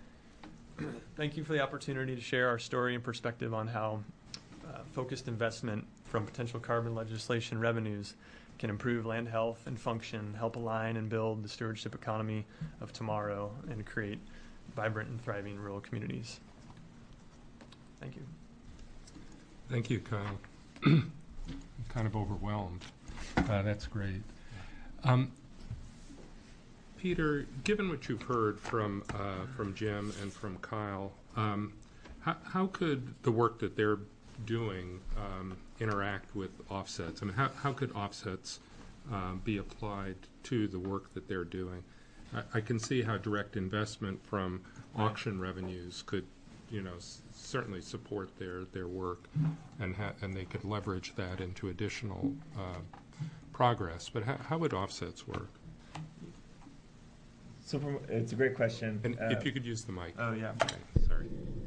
Thank you for the opportunity to share our story and perspective on how uh, focused investment from potential carbon legislation revenues can improve land health and function, help align and build the stewardship economy of tomorrow, and create vibrant and thriving rural communities. Thank you. Thank you, Kyle. I'm kind of overwhelmed. Uh, that's great. Um, Peter, given what you've heard from uh, from Jim and from Kyle, um, how, how could the work that they're doing um, interact with offsets? I mean, how, how could offsets um, be applied to the work that they're doing? I, I can see how direct investment from auction revenues could, you know, s- certainly support their, their work, and ha- and they could leverage that into additional uh, progress. But how, how would offsets work? So from, it's a great question. And Uh, if you could use the mic. Oh, yeah. Okay, sorry.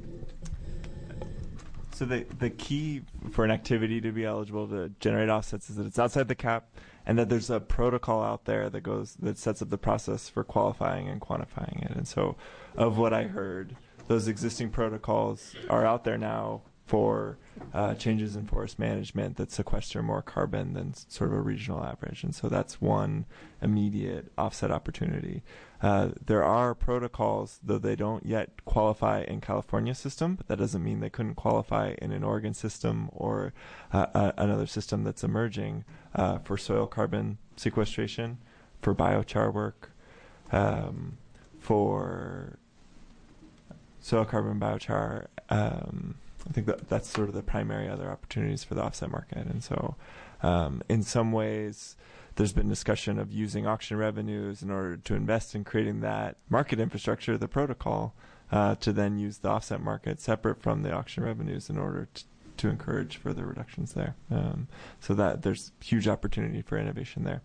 So the the key for an activity to be eligible to generate offsets is that it's outside the cap, and that there's a protocol out there that goes that sets up the process for qualifying and quantifying it. And so, of what I heard, those existing protocols are out there now for uh, changes in forest management that sequester more carbon than s- sort of a regional average. And so that's one immediate offset opportunity. Uh, there are protocols, though they don't yet qualify in California system, but that doesn't mean they couldn't qualify in an Oregon system or uh, uh, another system that's emerging uh, for soil carbon sequestration, for biochar work, um, for soil carbon biochar. Um, I think that that's sort of the primary other opportunities for the offset market. And so um, in some ways, there's been discussion of using auction revenues in order to invest in creating that market infrastructure, the protocol, uh, to then use the offset market separate from the auction revenues in order to, to encourage further reductions there. Um, so that there's huge opportunity for innovation there.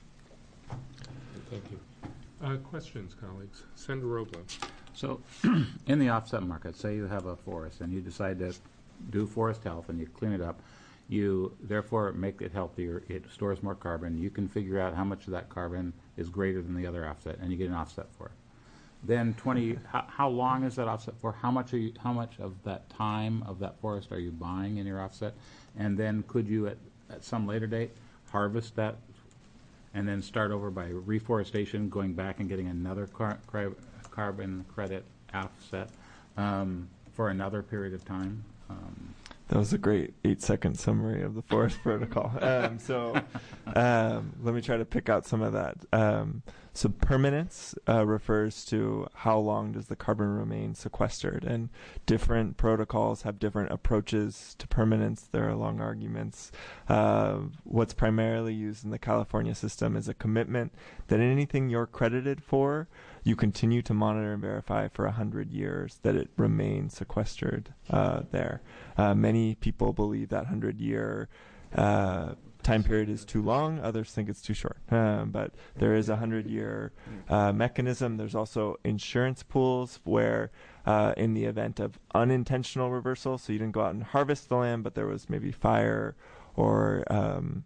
Thank you. Uh, questions, colleagues? Senator Roblo. So, in the offset market, say you have a forest and you decide to do forest health and you clean it up, you therefore make it healthier, it stores more carbon, you can figure out how much of that carbon is greater than the other offset, and you get an offset for it. Then twenty, how, how long is that offset for? How much are you, how much of that time of that forest are you buying in your offset? And then could you, at, at some later date, harvest that and then start over by reforestation, going back and getting another car, car, carbon credit offset um, for another period of time? Um, That was a great eight-second summary of the forest protocol. Um, so um, let me try to pick out some of that. Um, so permanence uh, refers to how long does the carbon remain sequestered, and different protocols have different approaches to permanence. There are long arguments. Uh, what's primarily used in the California system is a commitment that anything you're credited for, you continue to monitor and verify for one hundred years that it remains sequestered uh, there. Uh, many people believe that one hundred-year uh, time period is too long. Others think it's too short. Um, but there is a one hundred-year uh, mechanism. There's also insurance pools where uh, in the event of unintentional reversal, so you didn't go out and harvest the land, but there was maybe fire or um,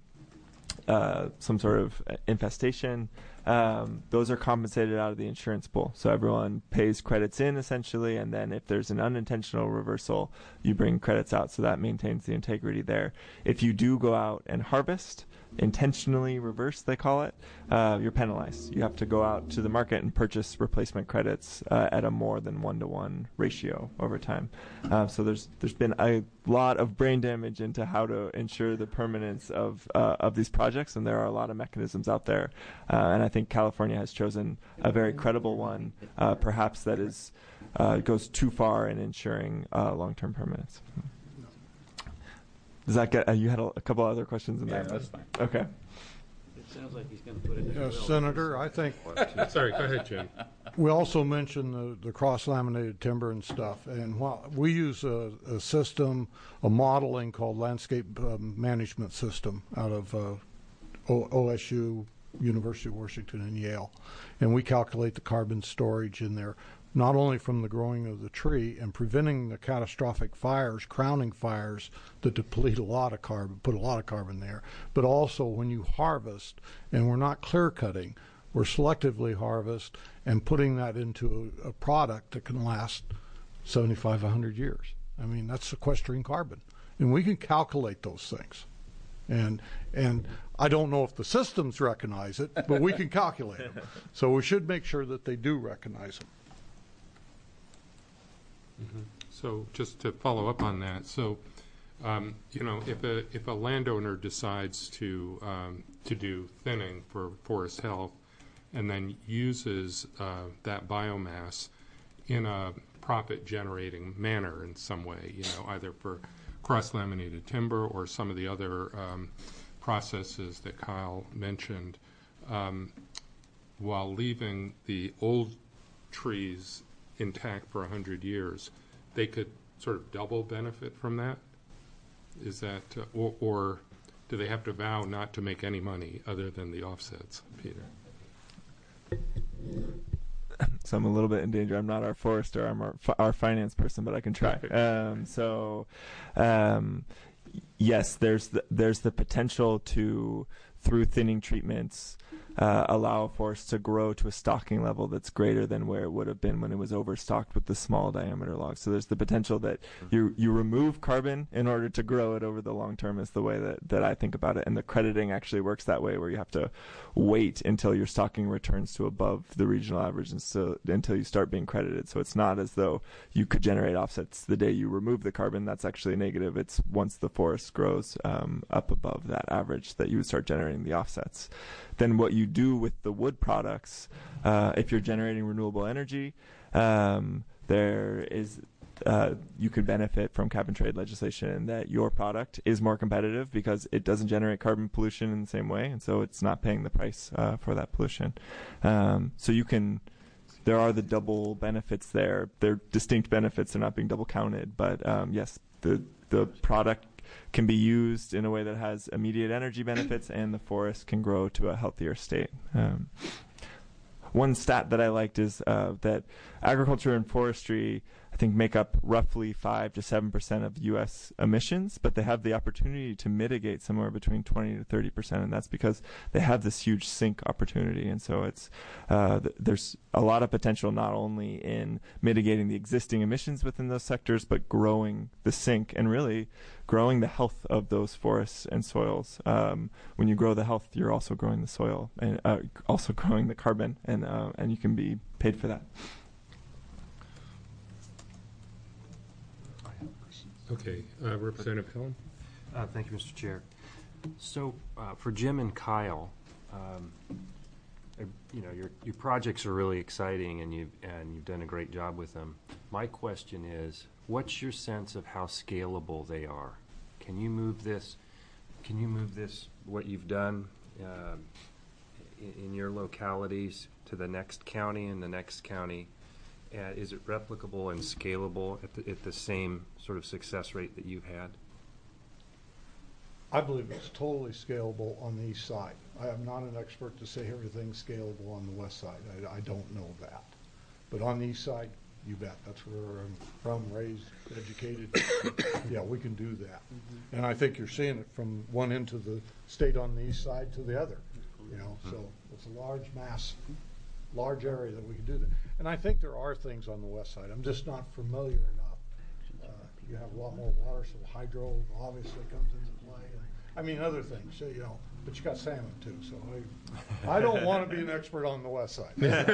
uh, some sort of infestation, Um, those are compensated out of the insurance pool. So everyone pays credits in, essentially, and then if there's an unintentional reversal, you bring credits out, so that maintains the integrity there. If you do go out and harvest, intentionally reverse, they call it, uh, you're penalized. You have to go out to the market and purchase replacement credits uh, at a more than one-to-one ratio over time. Uh, so there's there's been a lot of brain damage into how to ensure the permanence of uh, of these projects, and there are a lot of mechanisms out there. Uh, and I think California has chosen a very credible one, uh, perhaps that is uh, goes too far in ensuring uh, long-term permanence. Does that get? Uh, you had a, a couple other questions in yeah, there. that's fine. Okay. It sounds like he's going to put it in Yeah, the will. Senator, I think Sorry, go ahead, Jim. we also mentioned the, the cross-laminated timber and stuff. And while we use a, a system, a modeling called Landscape um, Management System out of uh, o- OSU, University of Washington, and Yale. And we calculate the carbon storage in there, not only from the growing of the tree and preventing the catastrophic fires, crowning fires that deplete a lot of carbon, put a lot of carbon there, but also when you harvest, and we're not clear cutting, we're selectively harvest and putting that into a, a product that can last seventy-five, one hundred years. I mean, that's sequestering carbon. And we can calculate those things. And and I don't know if the systems recognize it, but we can calculate them. So we should make sure that they do recognize them. Mm-hmm. So just to follow up on that, so um, you know, if a if a landowner decides to um, to do thinning for forest health, and then uses uh, that biomass in a profit-generating manner in some way, you know, either for cross-laminated timber or some of the other um, processes that Kyle mentioned, um, while leaving the old trees intact for one hundred years, they could sort of double benefit from that? Is that, uh, or, or do they have to vow not to make any money other than the offsets, Peter? So I'm a little bit in danger. I'm not our forester. I'm our, our finance person, but I can try. Um, so, um, yes, there's the, there's the potential to, through thinning treatments, uh, allow a forest to grow to a stocking level that's greater than where it would have been when it was overstocked with the small diameter logs. So there's the potential that you you remove carbon in order to grow it over the long term is the way that, that I think about it. And the crediting actually works that way, where you have to wait until your stocking returns to above the regional average and so, until you start being credited. So it's not as though you could generate offsets the day you remove the carbon. That's actually negative. It's once the forest grows um, up above that average that you would start generating the offsets. Then what you do with the wood products, uh, if you're generating renewable energy, um, there is uh, you could benefit from cap and trade legislation in that your product is more competitive because it doesn't generate carbon pollution in the same way, and so it's not paying the price uh, for that pollution. Um, so you can, there are the double benefits there. They're distinct benefits. They're not being double counted, but um, yes, the the product can be used in a way that has immediate energy benefits, and the forest can grow to a healthier state. Um, one stat that I liked is uh, that agriculture and forestry, I think, make up roughly five to seven percent of U S emissions, but they have the opportunity to mitigate somewhere between twenty to thirty percent, and that's because they have this huge sink opportunity. And so it's uh, th- there's a lot of potential not only in mitigating the existing emissions within those sectors, but growing the sink and really growing the health of those forests and soils. Um, when you grow the health, you're also growing the soil and uh, also growing the carbon, and uh, and you can be paid for that. Okay, uh, Representative Helm. Uh, Thank you, Mister Chair. So uh, for Jim and Kyle, um, uh, you know, your your projects are really exciting, and you've and you've done a great job with them. My question is, what's your sense of how scalable they are? Can you move this? Can you move this? What you've done uh, in, in your localities to the next county and the next county? Uh, is it replicable and scalable at the, at the same sort of success rate that you've had? I believe it's totally scalable on the east side. I am not an expert to say everything's scalable on the west side. I, I don't know that. But on the east side, you bet. That's where I'm from, raised, educated. Yeah, we can do that. Mm-hmm. And I think you're seeing it from one end of the state on the east side to the other. You know, mm-hmm. So it's a large mass, large area that we can do that. And I think there are things on the west side. I'm just not familiar enough. Uh, you have a lot more water, so hydro obviously comes into play. And, I mean, other things, so, you know, but you got salmon too. So I, I don't want to be an expert on the west side.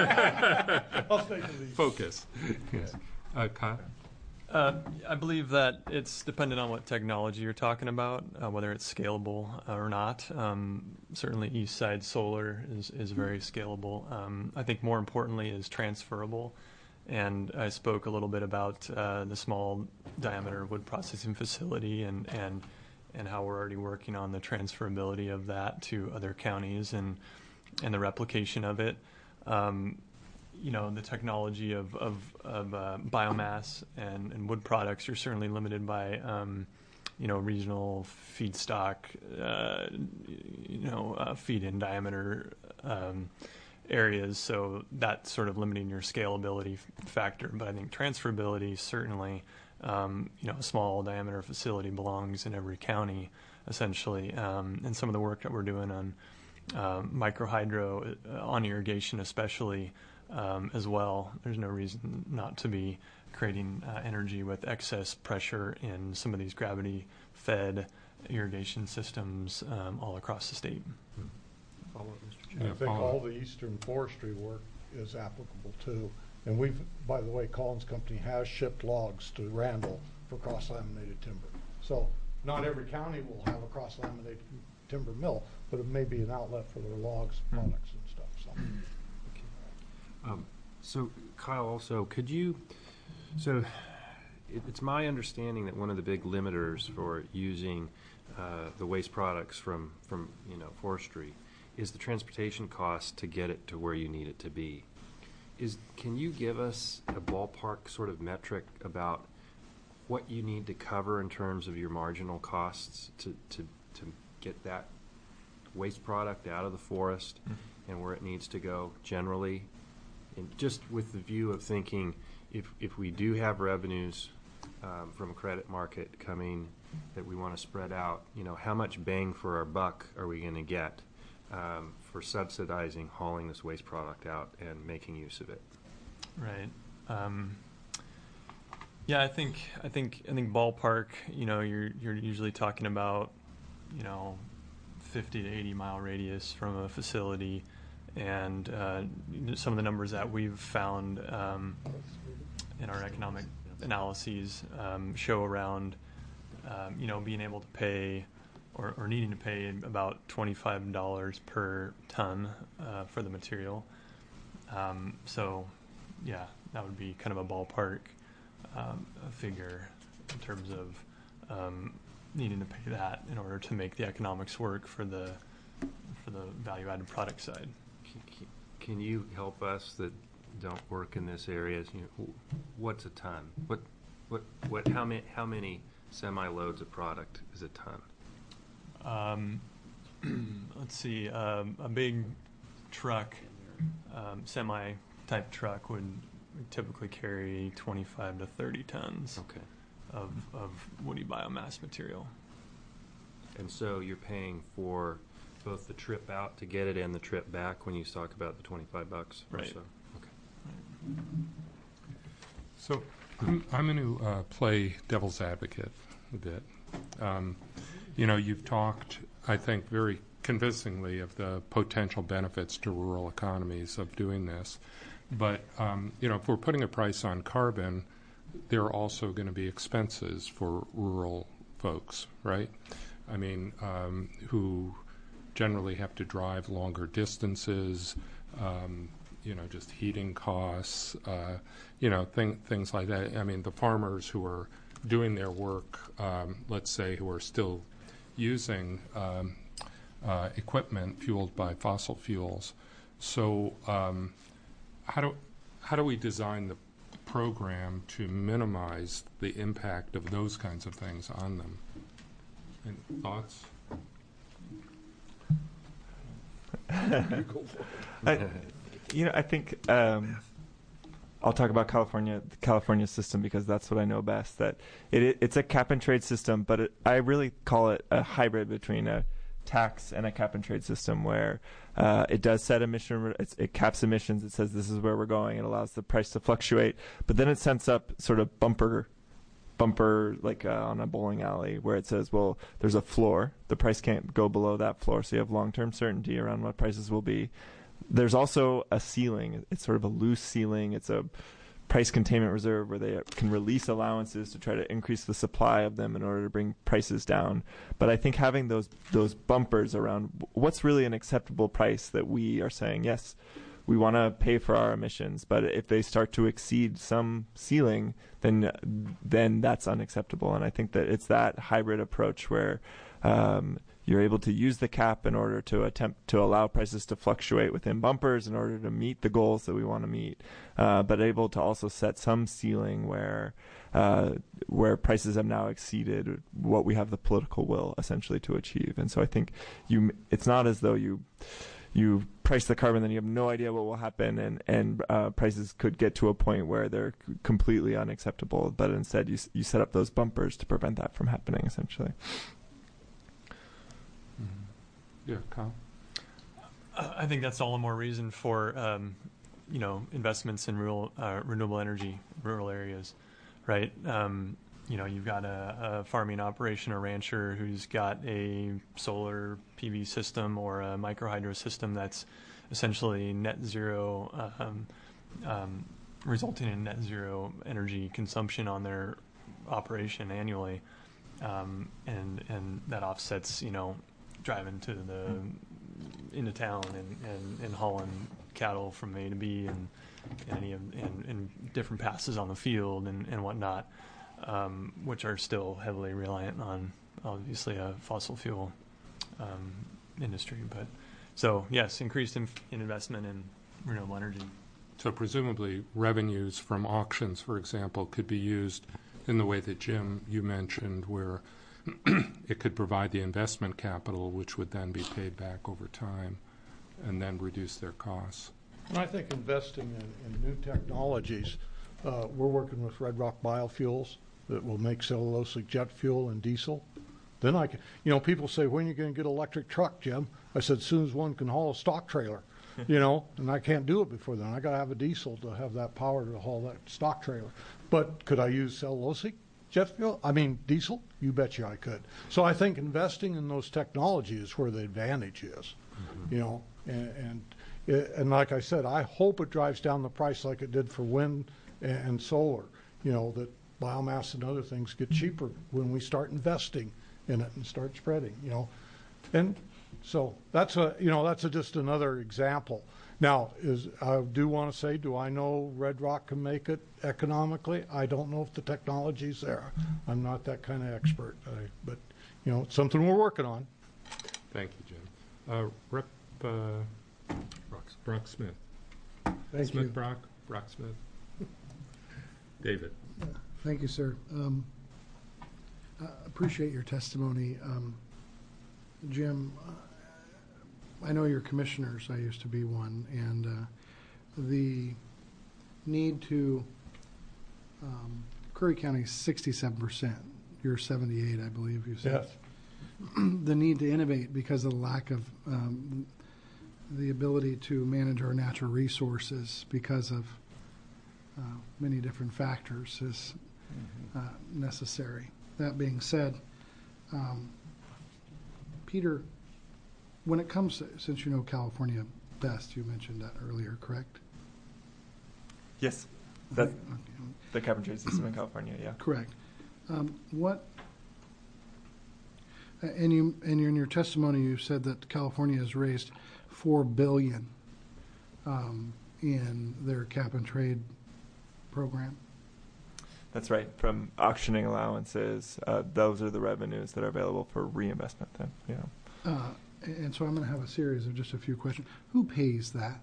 I'll stay to the east. Focus. Yes. Uh, Kyle? Uh, I believe that it's dependent on what technology you're talking about, uh, whether it's scalable uh, or not. Um, certainly east side solar is, is very scalable. Um, I think more importantly is transferable. And I spoke a little bit about uh, the small diameter wood processing facility and, and, and how we're already working on the transferability of that to other counties and, and the replication of it. Um, you know, the technology of, of, of uh, biomass and, and wood products, you're certainly limited by, um, you know, regional feedstock, uh, you know, uh, feed in diameter um, areas. So that's sort of limiting your scalability f- factor. But I think transferability, certainly, um, you know, a small diameter facility belongs in every county, essentially. Um, and some of the work that we're doing on um, microhydro, uh, on irrigation especially, Um, as well. There's no reason not to be creating uh, energy with excess pressure in some of these gravity-fed irrigation systems um, all across the state. Hmm. Follow up, Mister And Chair. I think all the eastern forestry work is applicable too. And we've, by the way, Collins Company has shipped logs to Randall for cross-laminated timber. So not every county will have a cross-laminated timber mill, but it may be an outlet for their logs, Hmm. products and stuff. So. Um, so, Kyle, also, could you, so it, it's my understanding that one of the big limiters for using uh, the waste products from, from, you know, forestry is the transportation cost to get it to where you need it to be. Is, can you give us a ballpark sort of metric about what you need to cover in terms of your marginal costs to, to, to get that waste product out of the forest mm-hmm. and where it needs to go generally? And just with the view of thinking, if if we do have revenues um, from a credit market coming that we want to spread out, you know, how much bang for our buck are we going to get um, for subsidizing hauling this waste product out and making use of it? Right. Um, yeah, I think I think I think ballpark. You know, you're you're usually talking about, you know, fifty to eighty mile radius from a facility, and uh, some of the numbers that we've found um, in our economic analyses um, show around, um, you know, being able to pay or, or needing to pay about twenty-five dollars per ton uh, for the material. Um, so, yeah, that would be kind of a ballpark um, a figure in terms of um, needing to pay that in order to make the economics work for the for the value-added product side. Can, can you help us that don't work in this area? You know, what's a ton? What, what, what? How many? How many semi-loads of product is a ton? Um, let's see. Um, a big truck, um, semi-type truck, would typically carry twenty-five to thirty tons Okay. of of woody biomass material. And so you're paying for both the trip out to get it and the trip back when you talk about the twenty-five bucks or Right. so. Okay. So I'm, I'm going to uh, play devil's advocate a bit. Um, you know, you've talked, I think, very convincingly of the potential benefits to rural economies of doing this. But, um, you know, if we're putting a price on carbon, there are also going to be expenses for rural folks, right? I mean, um, who generally have to drive longer distances, um, you know, just heating costs, uh, you know, thing, things like that. I mean, the farmers who are doing their work, um, let's say, who are still using um, uh, equipment fueled by fossil fuels. So um, how do how do we design the program to minimize the impact of those kinds of things on them? Any thoughts? I, you know, I think um, I'll talk about California, the California system, because that's what I know best. That it, it it's a cap and trade system, but it, I really call it a hybrid between a tax and a cap and trade system, where uh, it does set emission, it's, it caps emissions. It says this is where we're going. It allows the price to fluctuate, but then it sets up sort of bumper. bumper like uh, on a bowling alley, where it says, well, there's a floor. The price can't go below that floor, so you have long-term certainty around what prices will be. There's also a ceiling. It's sort of a loose ceiling. It's a price containment reserve where they can release allowances to try to increase the supply of them in order to bring prices down. But I think having those those bumpers around what's really an acceptable price that we are saying, yes, we want to pay for our emissions, but if they start to exceed some ceiling, then then that's unacceptable. And I think that it's that hybrid approach where um, you're able to use the cap in order to attempt to allow prices to fluctuate within bumpers in order to meet the goals that we want to meet, uh, but able to also set some ceiling where uh, where prices have now exceeded what we have the political will essentially to achieve. And so I think you it's not as though you you price the carbon, then you have no idea what will happen, and and uh, prices could get to a point where they're c- completely unacceptable. But instead, you you set up those bumpers to prevent that from happening, essentially. Mm-hmm. Yeah, Kyle? Uh, I think that's all the more reason for um, you know investments in rural uh, renewable energy, rural areas, right? Um, you know, you've got a, a farming operation, a rancher who's got a solar P V system or a microhydro system that's essentially net zero, um, um, resulting in net zero energy consumption on their operation annually, um, and and that offsets, you know, driving to the into town and, and, and hauling cattle from A to B and, and any of and, and different passes on the field and, and whatnot. Um, which are still heavily reliant on, obviously, a fossil fuel um, industry. But so, yes, increased in, in investment in renewable energy. So presumably revenues from auctions, for example, could be used in the way that, Jim, you mentioned, where it could provide the investment capital, which would then be paid back over time and then reduce their costs. And I think investing in, in new technologies, uh, we're working with Red Rock Biofuels that will make cellulosic jet fuel and diesel. Then I can, you know, people say, when are you going to get an electric truck, Jim? I said, as soon as one can haul a stock trailer, you know, and I can't do it before then. I got to have a diesel to have that power to haul that stock trailer. But could I use cellulosic jet fuel? I mean, diesel? You betcha I could. So I think investing in those technologies is where the advantage is, mm-hmm. you know, and, and and like I said, I hope it drives down the price like it did for wind and solar, you know, that biomass and other things get cheaper when we start investing in it and start spreading, you know. And so that's a, you know, that's a, just another example. Now, is I do want to say, do I know Red Rock can make it economically? I don't know if the technology's there. I'm not that kind of expert, I, but, you know, it's something we're working on. Thank you, Jim. Uh, Rep. Uh, Brock Smith. Thank Smith you. Brock, Brock Smith. David. Thank you, sir. Um, I appreciate your testimony. Um, Jim, uh, I know you're commissioners. I used to be one. And uh, the need to, um, Curry County is sixty-seven percent. You're seventy-eight, I believe you said. Yes. The need to innovate because of the lack of um, the ability to manage our natural resources because of uh, many different factors is uh, necessary. That being said, um, Peter, when it comes to, since you know California best, you mentioned that earlier, correct? Yes, that's Okay. the cap and trade system in California. Yeah. Correct. Um, what? And you, and in your testimony, you said that California has raised four billion um, in their cap and trade program. That's right. From auctioning allowances, uh, those are the revenues that are available for reinvestment. Then, yeah. Uh, and so I'm going to have a series of just a few questions. Who pays that?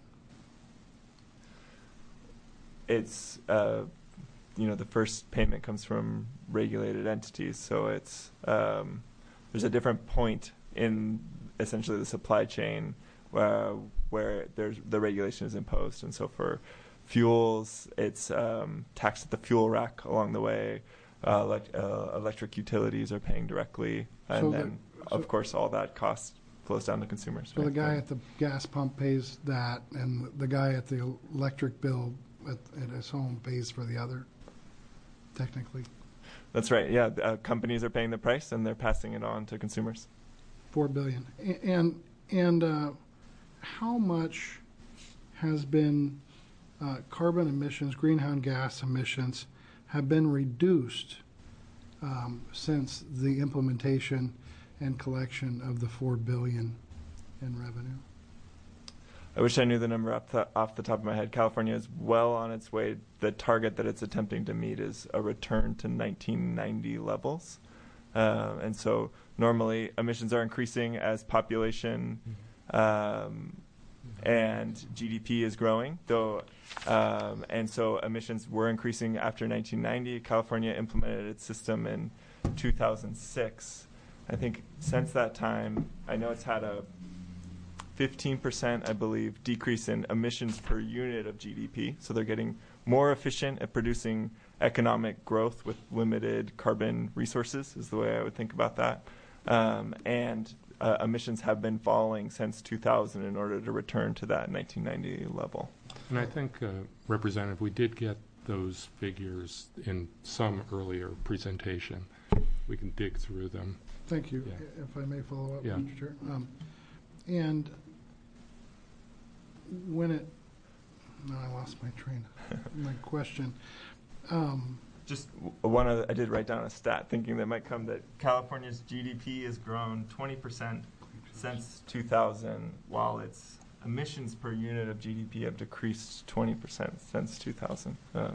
It's uh, you know, the first payment comes from regulated entities, so it's um, there's a different point in essentially the supply chain uh, where there's the regulation is imposed, and so for fuels, it's um, taxed at the fuel rack along the way. Uh, elect, uh, electric utilities are paying directly, and So then the- of so- course all that cost flows down to consumers. So the right? guy at the gas pump pays that, and the guy at the electric bill at, at his home pays for the other, technically. That's right. Yeah, uh, companies are paying the price, and they're passing it on to consumers. Four billion. A- And, and uh, how much has been uh, carbon emissions, greenhouse gas emissions have been reduced um, since the implementation and collection of the four billion in revenue? I wish I knew the number off the, off the top of my head. California is well on its way. The target that it's attempting to meet is a return to nineteen ninety levels. Uh, and so normally emissions are increasing as population um, and G D P is growing. Though, um, and so emissions were increasing after nineteen ninety. California implemented its system in two thousand six. I think since that time, I know it's had a fifteen percent, I believe, decrease in emissions per unit of G D P. So they're getting more efficient at producing economic growth with limited carbon resources, is the way I would think about that. Um, and uh, emissions have been falling since two thousand in order to return to that nineteen ninety level. And I think, uh, Representative, we did get those figures in some earlier presentation. We can dig through them. Thank you. Yeah. If I may follow up, Yeah. Mister Chair. Um, and when it, no, I lost my train, my question. Um, Just w- one of the, I did write down a stat thinking that might come that California's G D P has grown twenty percent since two thousand, while its emissions per unit of G D P have decreased twenty percent since two thousand. Uh,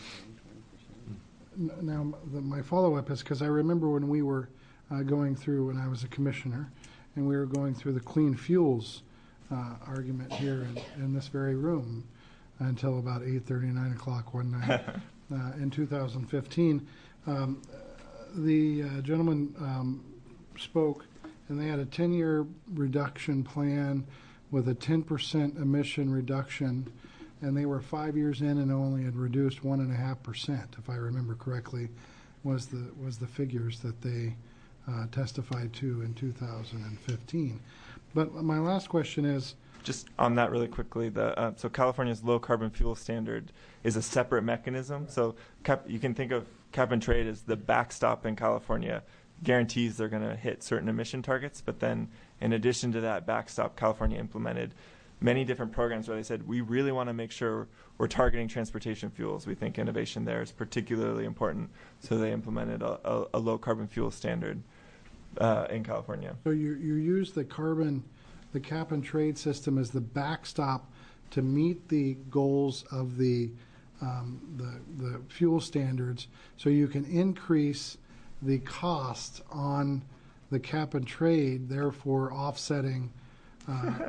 N- Now, the, my follow-up is because I remember when we were uh, going through, when I was a commissioner, and we were going through the clean fuels uh, argument here in, in this very room until about eight thirty, nine o'clock one night uh, in two thousand fifteen. Um, the uh, gentleman um, spoke, and they had a ten-year reduction plan with a ten percent emission reduction, and they were five years in and only had reduced one and a half percent, if I remember correctly, was the was the figures that they uh, testified to in two thousand fifteen. But my last question is, Just on that really quickly, the uh, so California's low carbon fuel standard is a separate mechanism. So cap, you can think of cap and trade as the backstop in California, guarantees they're going to hit certain emission targets. But then in addition to that backstop, California implemented many different programs where they said, we really want to make sure we're targeting transportation fuels. We think innovation there is particularly important. So they implemented a, a, a low carbon fuel standard uh, in California. so you, you use the carbon, the cap and trade system as the backstop to meet the goals of the, um, the, the fuel standards, so you can increase the cost on the cap and trade, therefore offsetting, uh,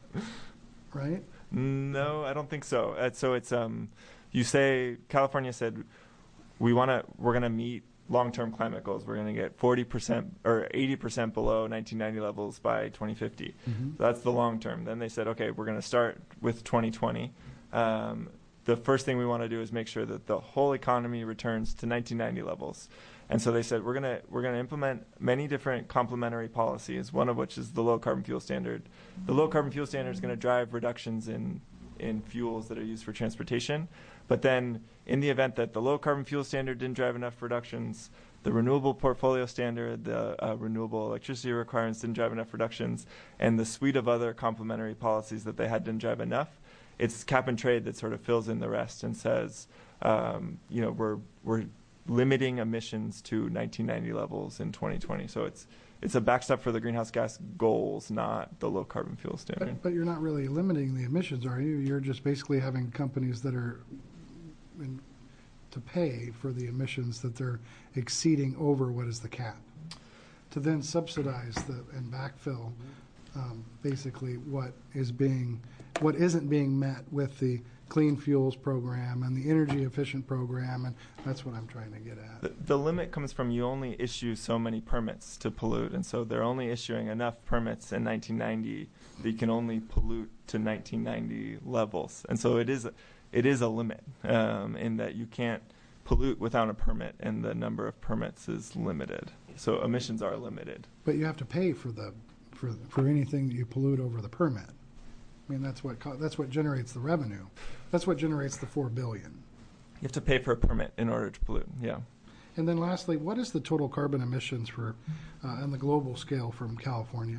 right? No, I don't think so. Uh, so it's um, you say California said we want to we're going to meet long-term climate goals. We're going to get forty percent or eighty percent below nineteen ninety levels by twenty fifty. Mm-hmm. That's the long term. Then they said, okay, we're going to start with twenty twenty. Um, the first thing we want to do is make sure that the whole economy returns to nineteen ninety levels. And so they said we're gonna we're gonna implement many different complementary policies. One of which is the low carbon fuel standard. The low carbon fuel standard is going to drive reductions in in fuels that are used for transportation. But then, in the event that the low carbon fuel standard didn't drive enough reductions, the renewable portfolio standard, the uh, renewable electricity requirements didn't drive enough reductions, and the suite of other complementary policies that they had didn't drive enough. It's cap and trade that sort of fills in the rest and says, um, you know, we're we're limiting emissions to nineteen ninety levels in twenty twenty. So it's it's a backstop for the greenhouse gas goals, not the low carbon fuel standard. But, but you're not really limiting the emissions, are you? You're just basically having companies that are in, to pay for the emissions that they're exceeding over what is the cap, to then subsidize the and backfill um, basically what is being, what isn't being met with the clean fuels program and the energy efficient program, and that's what I'm trying to get at. The, the limit comes from you only issue so many permits to pollute, and so they're only issuing enough permits in nineteen ninety that you can only pollute to nineteen ninety levels, and so it is a, it is a limit um, in that you can't pollute without a permit, and the number of permits is limited. So emissions are limited. But you have to pay for the for for anything that you pollute over the permit. I mean, that's what co- that's what generates the revenue. That's what generates the four billion. You have to pay for a permit in order to pollute. Yeah. And then lastly, what is the total carbon emissions for uh, on the global scale from California?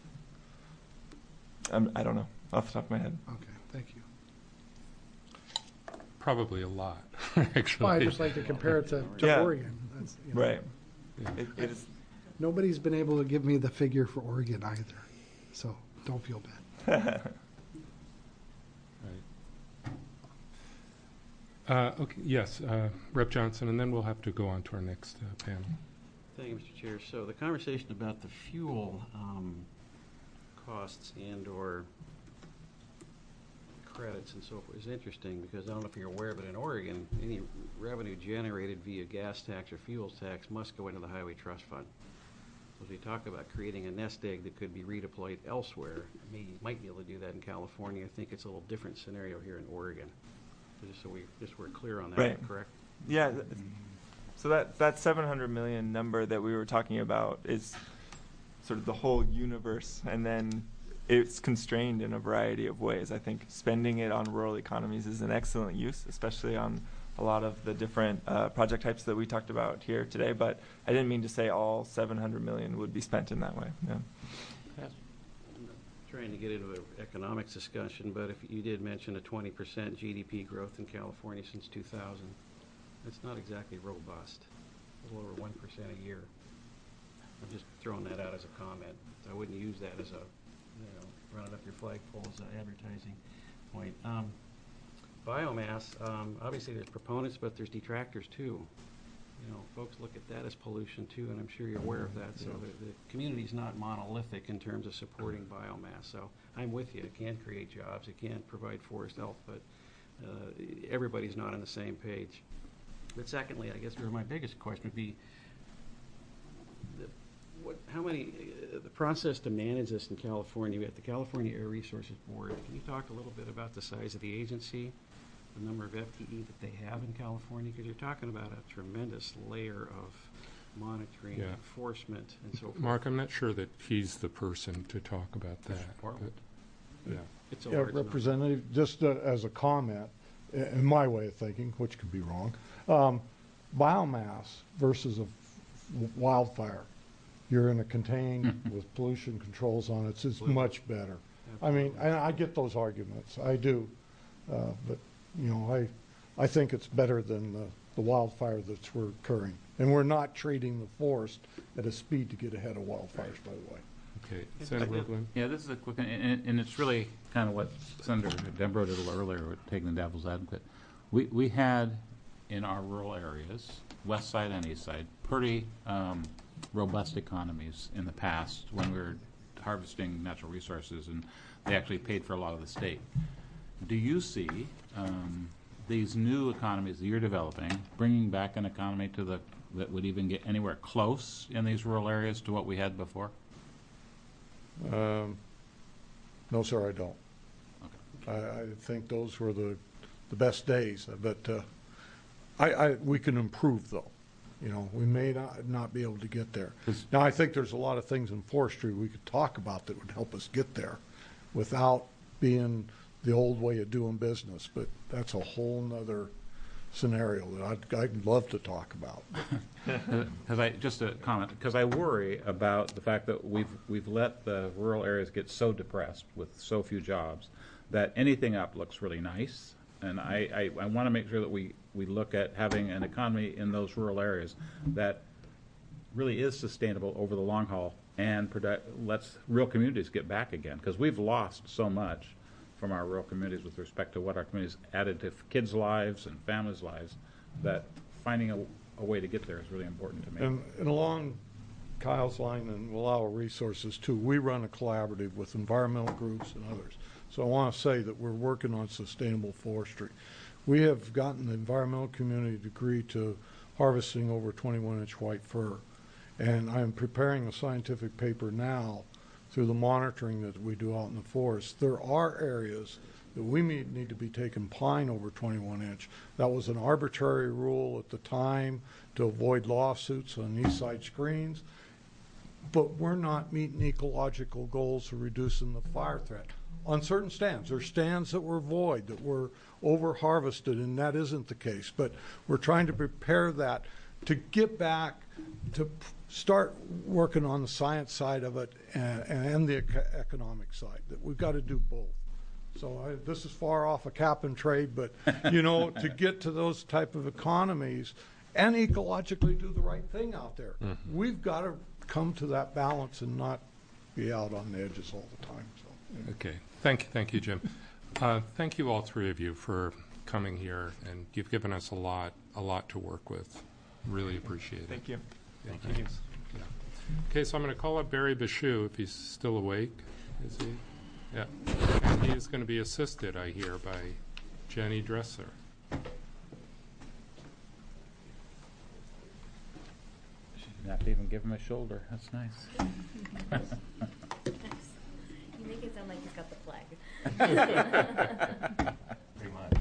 Um, I don't know off the top of my head. Okay, thank you. Probably a lot, actually. Well, I just like to compare it to, to Yeah. Oregon. That's, you know, Right. Yeah. It, it is. Nobody's been able to give me the figure for Oregon either, so don't feel bad. Uh, okay, yes, uh, Rep Johnson, and then we'll have to go on to our next uh, panel. Thank you, Mister Chair. So the conversation about the fuel um, costs and/or credits and so forth is interesting, because I don't know if you're aware, but in Oregon, any revenue generated via gas tax or fuels tax must go into the Highway Trust Fund. So as we talk about creating a nest egg that could be redeployed elsewhere, maybe you might be able to do that in California. I think it's a little different scenario here in Oregon. So just so we just we're clear on that, Right. correct? Yeah. th- So that that seven hundred million number that we were talking about is sort of the whole universe, and then it's constrained in a variety of ways. I think spending it on rural economies is an excellent use, especially on a lot of the different uh, project types that we talked about here today. But I didn't mean to say all seven hundred million would be spent in that way. Yeah. I'm not trying to get into an economics discussion, but if you did mention a twenty percent G D P growth in California since two thousand, that's not exactly robust. A little over one percent a year. I'm just throwing that out as a comment. I wouldn't use that as a, you know, running up your flagpole as an advertising point. Um, biomass, um, obviously there's proponents, but there's detractors too. You know, folks look at that as pollution too, and I'm sure you're aware of that. So the, the community's not monolithic in terms of supporting biomass. So I'm with you. It can create jobs. It can provide forest health, but uh, everybody's not on the same page. But secondly, I guess where my biggest question would be, the, what, how many, uh, the process to manage this in California, we have the California Air Resources Board. Can you talk a little bit about the size of the agency, the number of F T E that they have in California? Because you're talking about a tremendous layer of monitoring, Yeah. enforcement, and so forth. Mark, I'm not sure that he's the person to talk about that. Portland. but- Yeah. It's a Yeah, large number. Representative, just uh, as a comment, i- in my way of thinking, which could be wrong, um, biomass versus a f- wildfire, you're in a contained with pollution controls on it, is much better. I mean, I, I get those arguments, I do, uh, but, you know, I, I think it's better than the, the wildfire that's we're occurring. And we're not treating the forest at a speed to get ahead of wildfires, by the way. Okay, Senator Wiggling? Yeah, this is a quick, and, and and it's really kind of what Senator Dembro did a little earlier with taking the devil's advocate. We, we had in our rural areas, west side and east side, pretty um, robust economies in the past when we were harvesting natural resources, and they actually paid for a lot of the state. Do you see um, these new economies that you're developing bringing back an economy to the that would even get anywhere close in these rural areas to what we had before? Um, No, sir, I don't. I, I think those were the, the best days, but uh, I, I, we can improve, though. You know, we may not, not be able to get there. Now, I think there's a lot of things in forestry we could talk about that would help us get there without being the old way of doing business, but that's a whole nother scenario that I'd, I'd love to talk about. Because I just a comment, because I worry about the fact that we've we've let the rural areas get so depressed with so few jobs that anything up looks really nice, and I I, I want to make sure that we we look at having an economy in those rural areas that really is sustainable over the long haul and product, lets real communities get back again, because we've lost so much from our rural communities with respect to what our communities added to kids' lives and families' lives, that finding a, a way to get there is really important to me. And, and along Kyle's line and Wallowa Resources too, we run a collaborative with environmental groups and others. So I want to say that we're working on sustainable forestry. We have gotten the environmental community to agree to harvesting over twenty-one inch white fir. And I'm preparing a scientific paper now through the monitoring that we do out in the forest. There are areas that we need, need to be taking pine over twenty-one inch. That was an arbitrary rule at the time to avoid lawsuits on east side screens. But we're not meeting ecological goals of reducing the fire threat. On certain stands, there's stands that were void, that were over harvested, and that isn't the case. But we're trying to prepare that to get back to start working on the science side of it and, and the ec- economic side, that we've got to do both. So I, this is far off a cap and trade, but, you know, to get to those type of economies and ecologically do the right thing out there, mm-hmm. we've got to come to that balance and not be out on the edges all the time. So, yeah. Okay. Thank you, thank you, Jim. Uh, thank you, all three of you, for coming here, and you've given us a lot, a lot to work with. Really appreciate it. Thank you. Yeah, Thank you. Yeah. Okay, so I'm going to call up Barry Bashu if he's still awake. Is he? Yeah. And he is going to be assisted, I hear, by Jenny Dresser. She didn't have to even give him a shoulder. That's nice. You make it sound like he's got the flag. Pretty much.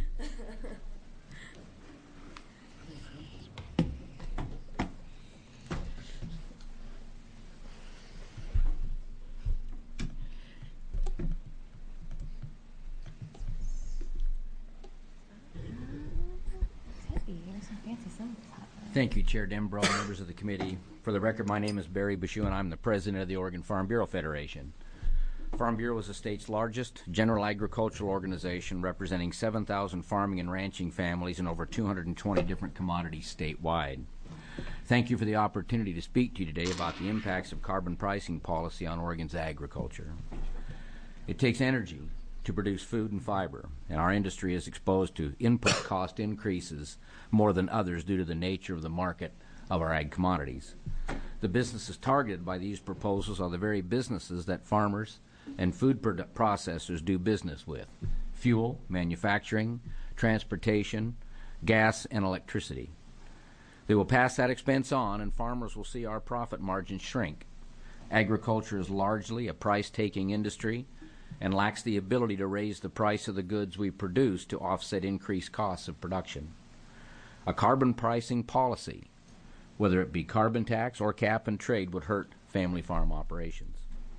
Thank you, Chair Dembro, members of the committee. For the record, my name is Barry Bashu, and I'm the president of the Oregon Farm Bureau Federation. Farm Bureau is the state's largest general agricultural organization, representing seven thousand farming and ranching families in over two hundred twenty different commodities statewide. Thank you for the opportunity to speak to you today about the impacts of carbon pricing policy on Oregon's agriculture. It takes energy to produce food and fiber, and our industry is exposed to input cost increases more than others due to the nature of the market of our ag commodities. The businesses targeted by these proposals are the very businesses that farmers and food processors do business with: fuel, manufacturing, transportation, gas, and electricity. They will pass that expense on, and farmers will see our profit margins shrink. Agriculture is largely a price-taking industry and lacks the ability to raise the price of the goods we produce to offset increased costs of production. A carbon pricing policy whether it be carbon tax or cap and trade, would hurt family farm operations.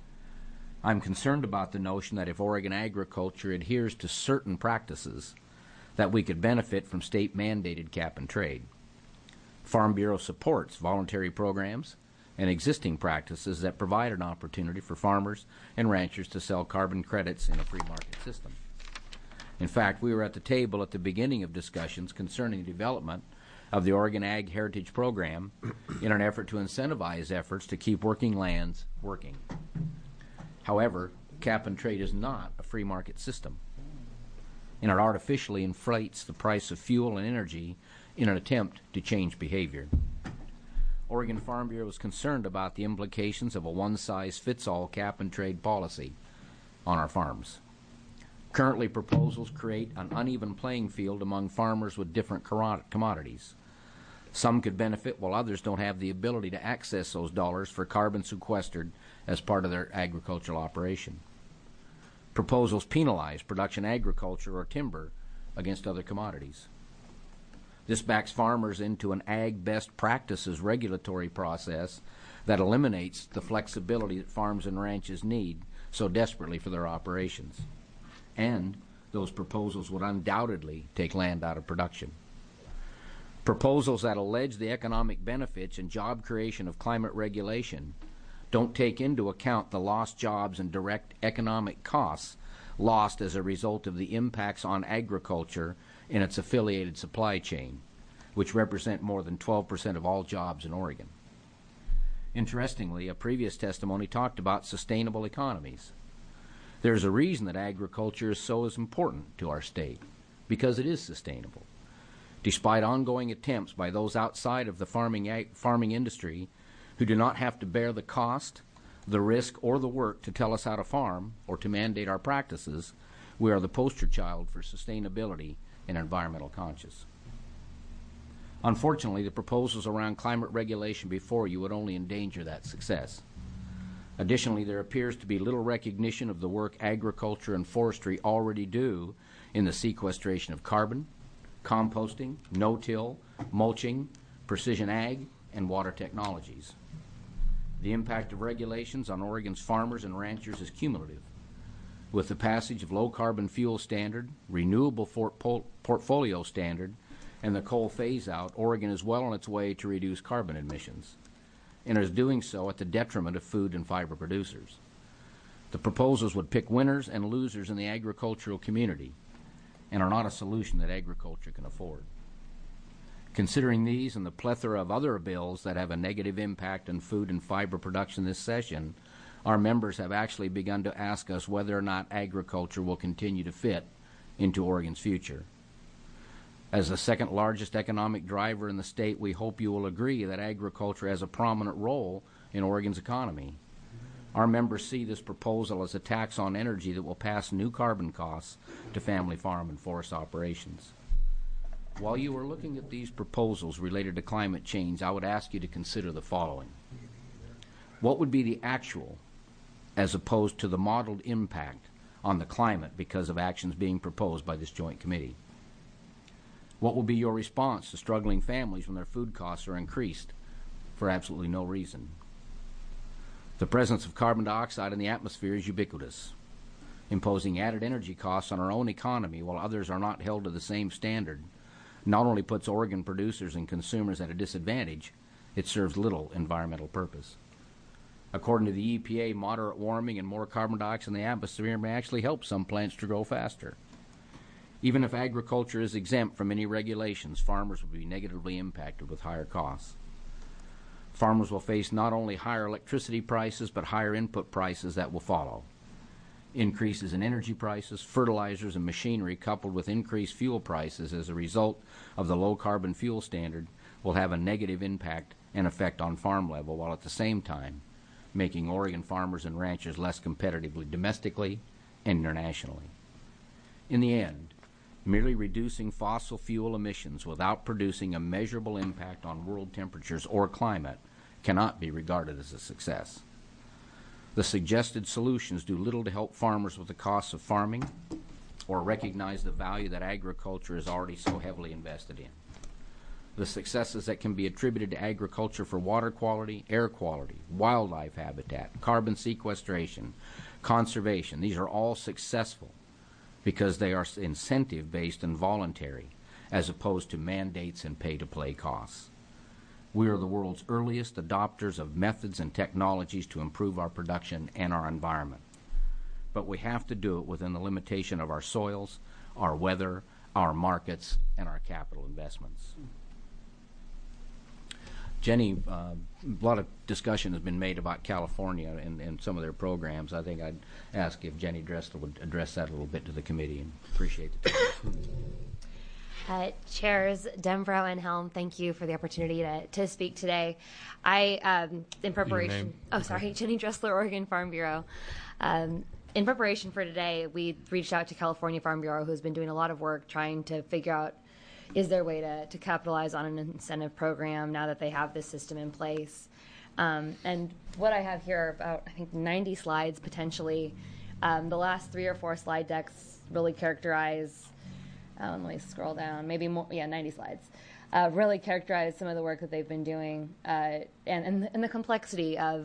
I'm concerned about the notion that if Oregon agriculture adheres to certain practices, that we could benefit from state-mandated cap and trade. Farm Bureau supports voluntary programs and existing practices that provide an opportunity for farmers and ranchers to sell carbon credits in a free market system. In fact, we were at the table at the beginning of discussions concerning the development of the Oregon Ag Heritage Program in an effort to incentivize efforts to keep working lands working. However, cap and trade is not a free market system, and it artificially inflates the price of fuel and energy in an attempt to change behavior. Oregon Farm Bureau is concerned about the implications of a one-size-fits-all cap and trade policy on our farms. Currently, proposals create an uneven playing field among farmers with different commodities. Some could benefit while others don't have the ability to access those dollars for carbon sequestered as part of their agricultural operation. Proposals penalize production agriculture or timber against other commodities. This backs farmers into an ag best practices regulatory process that eliminates the flexibility that farms and ranches need so desperately for their operations. And those proposals would undoubtedly take land out of production. Proposals that allege the economic benefits and job creation of climate regulation don't take into account the lost jobs and direct economic costs lost as a result of the impacts on agriculture and its affiliated supply chain, which represent more than twelve percent of all jobs in Oregon. Interestingly, a previous testimony talked about sustainable economies. There's a reason that agriculture is so as important to our state, because it is sustainable. Despite ongoing attempts by those outside of the farming, ag- farming industry who do not have to bear the cost, the risk, or the work to tell us how to farm or to mandate our practices, we are the poster child for sustainability and environmental conscious. Unfortunately, the proposals around climate regulation before you would only endanger that success. Additionally, there appears to be little recognition of the work agriculture and forestry already do in the sequestration of carbon, composting, no-till, mulching, precision ag, and water technologies. The impact of regulations on Oregon's farmers and ranchers is cumulative. With the passage of low-carbon fuel standard, renewable for- pol- portfolio standard, and the coal phase-out, Oregon is well on its way to reduce carbon emissions, and is doing so at the detriment of food and fiber producers. The proposals would pick winners and losers in the agricultural community and are not a solution that agriculture can afford. Considering these and the plethora of other bills that have a negative impact on food and fiber production this session, our members have actually begun to ask us whether or not agriculture will continue to fit into Oregon's future. As the second largest economic driver in the state, we hope you will agree that agriculture has a prominent role in Oregon's economy. Our members see this proposal as a tax on energy that will pass new carbon costs to family farm and forest operations. While you are looking at these proposals related to climate change, I would ask you to consider the following. What would be the actual as opposed to the modeled impact on the climate because of actions being proposed by this joint committee? What will be your response to struggling families when their food costs are increased for absolutely no reason? The presence of carbon dioxide in the atmosphere is ubiquitous, imposing added energy costs on our own economy while others are not held to the same standard. Not only puts Oregon producers and consumers at a disadvantage, it serves little environmental purpose. According to the E P A, moderate warming and more carbon dioxide in the atmosphere may actually help some plants to grow faster. Even if agriculture is exempt from any regulations, farmers will be negatively impacted with higher costs. Farmers will face not only higher electricity prices, but higher input prices that will follow. Increases in energy prices, fertilizers, and machinery, coupled with increased fuel prices as a result of the low-carbon fuel standard, will have a negative impact and effect on farm level, while at the same time making Oregon farmers and ranchers less competitively domestically and internationally. In the end, merely reducing fossil fuel emissions without producing a measurable impact on world temperatures or climate cannot be regarded as a success. The suggested solutions do little to help farmers with the costs of farming or recognize the value that agriculture is already so heavily invested in. the successes that can be attributed to agriculture for water quality, air quality, wildlife habitat, carbon sequestration, conservation. These are all successful because they are incentive-based and voluntary, as opposed to mandates and pay-to-play costs. We are the world's earliest adopters of methods and technologies to improve our production and our environment. But we have to do it within the limitation of our soils, our weather, our markets, and our capital investments. Jenny, uh, a lot of discussion has been made about California and, and some of their programs. I think I'd ask if Jenny Dressler would address that a little bit to the committee, and appreciate the time. Uh, Chairs Denbrow and Helm, thank you for the opportunity to, to speak today. I, um, in preparation, name? oh, sorry, Jenny Dressler, Oregon Farm Bureau. Um, in preparation for today, we reached out to California Farm Bureau, who's been doing a lot of work trying to figure out, is there a way to, to capitalize on an incentive program now that they have this system in place? Um, and what I have here are about, I think, ninety slides potentially. Um, the last three or four slide decks really characterize, um, let me scroll down, maybe more, yeah, ninety slides. Uh, really characterize some of the work that they've been doing uh, and, and, and the complexity of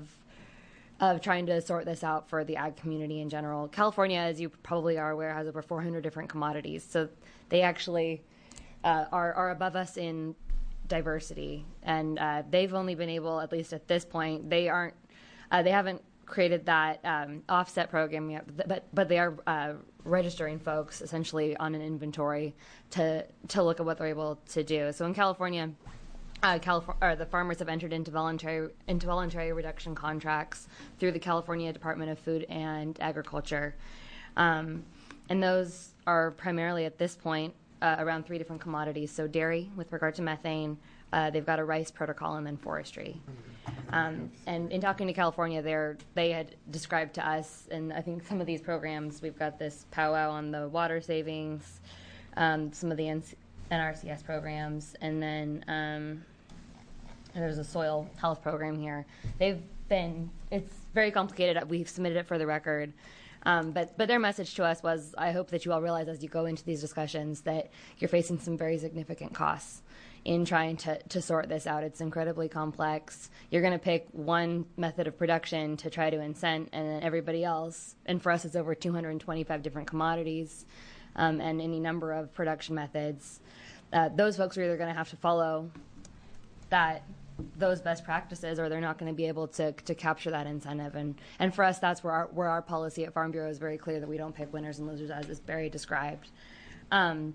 of trying to sort this out for the ag community in general. California, as you probably are aware, has over four hundred different commodities. So they actually uh, are, are above us in diversity. And uh, they've only been able, at least at this point, they aren't, uh, they haven't created that um, offset program yet, but, but they are uh, registering folks essentially on an inventory to, to look at what they're able to do. So in California, Uh, California, or the farmers have entered into voluntary into voluntary reduction contracts through the California Department of Food and Agriculture, um, and those are primarily at this point uh, around three different commodities. So dairy, with regard to methane, uh, they've got a rice protocol, and then forestry. Um, and in talking to California, they they had described to us, and I think some of these programs, we've got this powwow on the water savings, um, some of the N R C S programs, and then um, there's a soil health program here. They've been, it's very complicated. We've submitted it for the record. Um, but, but their message to us was, I hope that you all realize as you go into these discussions that you're facing some very significant costs in trying to, to sort this out. It's incredibly complex. You're going to pick one method of production to try to incent, and then everybody else, and for us it's over two hundred twenty-five different commodities um, and any number of production methods. Uh, those folks are either going to have to follow that those best practices, or they're not going to be able to to capture that incentive. And and for us, that's where our where our policy at Farm Bureau is very clear, that we don't pick winners and losers, as is Barry described. Um,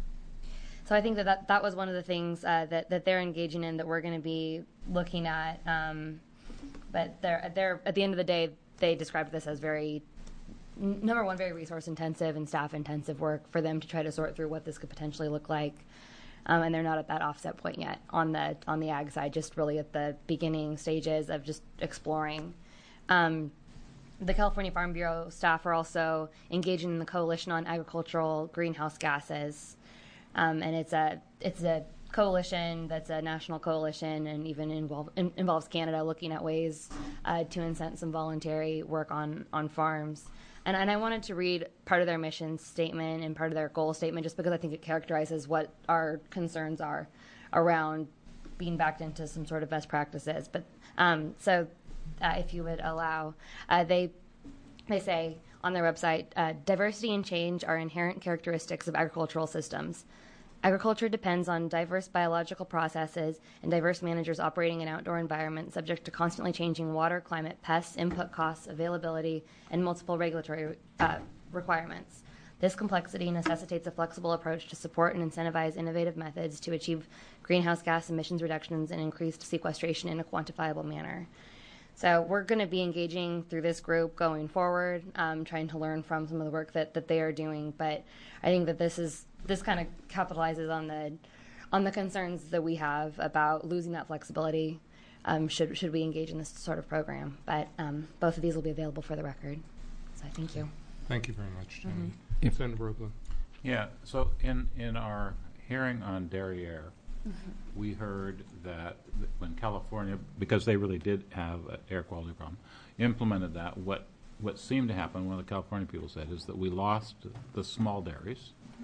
so I think that, that that was one of the things uh, that that they're engaging in, that we're going to be looking at. Um, but they're they're at the end of the day, they described this as very, number one, very resource intensive and staff intensive work for them to try to sort through what this could potentially look like. Um, and they're not at that offset point yet on the on the ag side, just really at the beginning stages of just exploring. Um, the California Farm Bureau staff are also engaging in the Coalition on Agricultural Greenhouse Gases, um, and it's a it's a coalition that's a national coalition, and even involve, in, involves Canada, looking at ways uh, to incent some voluntary work on on farms. And, and I wanted to read part of their mission statement and part of their goal statement, just because I think it characterizes what our concerns are around being backed into some sort of best practices. But um, so, uh, if you would allow, uh, they they say on their website, uh, diversity and change are inherent characteristics of agricultural systems. Agriculture depends on diverse biological processes and diverse managers operating in outdoor environments subject to constantly changing water, climate, pests, input costs, availability, and multiple regulatory uh, requirements. This complexity necessitates a flexible approach to support and incentivize innovative methods to achieve greenhouse gas emissions reductions and increased sequestration in a quantifiable manner. So we're going to be engaging through this group going forward, um, trying to learn from some of the work that, that they are doing. But I think that this is this kind of capitalizes on the on the concerns that we have about losing that flexibility. Um, should should we engage in this sort of program? But um, both of these will be available for the record. So thank you. Thank you very much, Jenny. Mm-hmm. Senator Roebler. Yeah. So in in our hearing on derriere, mm-hmm. we heard that when California, because they really did have an air quality problem, implemented that, what what seemed to happen, one of the California people said, is that we lost the small dairies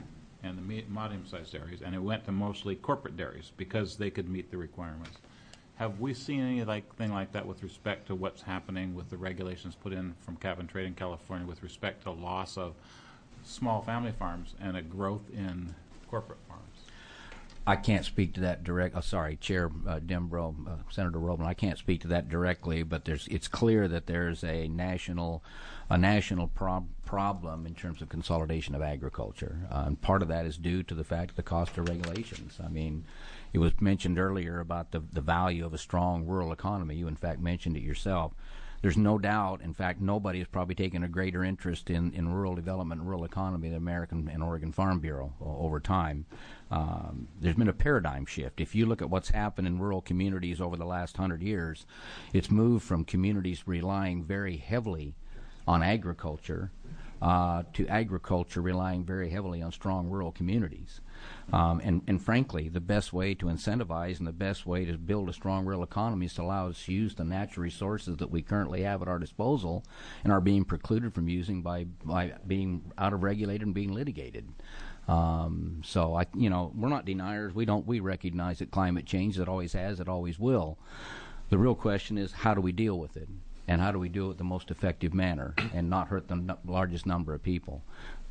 and the me- medium-sized dairies, and it went to mostly corporate dairies because they could meet the requirements. Have we seen anything like that with respect to what's happening with the regulations put in from Cap and Trade in California with respect to loss of small family farms and a growth in corporate farms? I can't speak to that direct. Oh, sorry, Chair uh, Dembro, uh, Senator Robin. I can't speak to that directly, but there's. It's clear that there's a national, a national prob- problem in terms of consolidation of agriculture, uh, and part of that is due to the fact of the cost of regulations. I mean, it was mentioned earlier about the the value of a strong rural economy. You, in fact, mentioned it yourself. There's no doubt, in fact, nobody has probably taken a greater interest in, in rural development and rural economy than the American and Oregon Farm Bureau o- over time. Um, there's been a paradigm shift. If you look at what's happened in rural communities over the last hundred years, it's moved from communities relying very heavily on agriculture uh, to agriculture relying very heavily on strong rural communities. Um, and, and frankly, the best way to incentivize and the best way to build a strong rural economy is to allow us to use the natural resources that we currently have at our disposal and are being precluded from using by, by being out of regulated and being litigated. Um, so, I, you know, we're not deniers. We don't. We recognize that climate change, it always has, it always will. The real question is, how do we deal with it? And how do we do it the most effective manner and not hurt the n- largest number of people?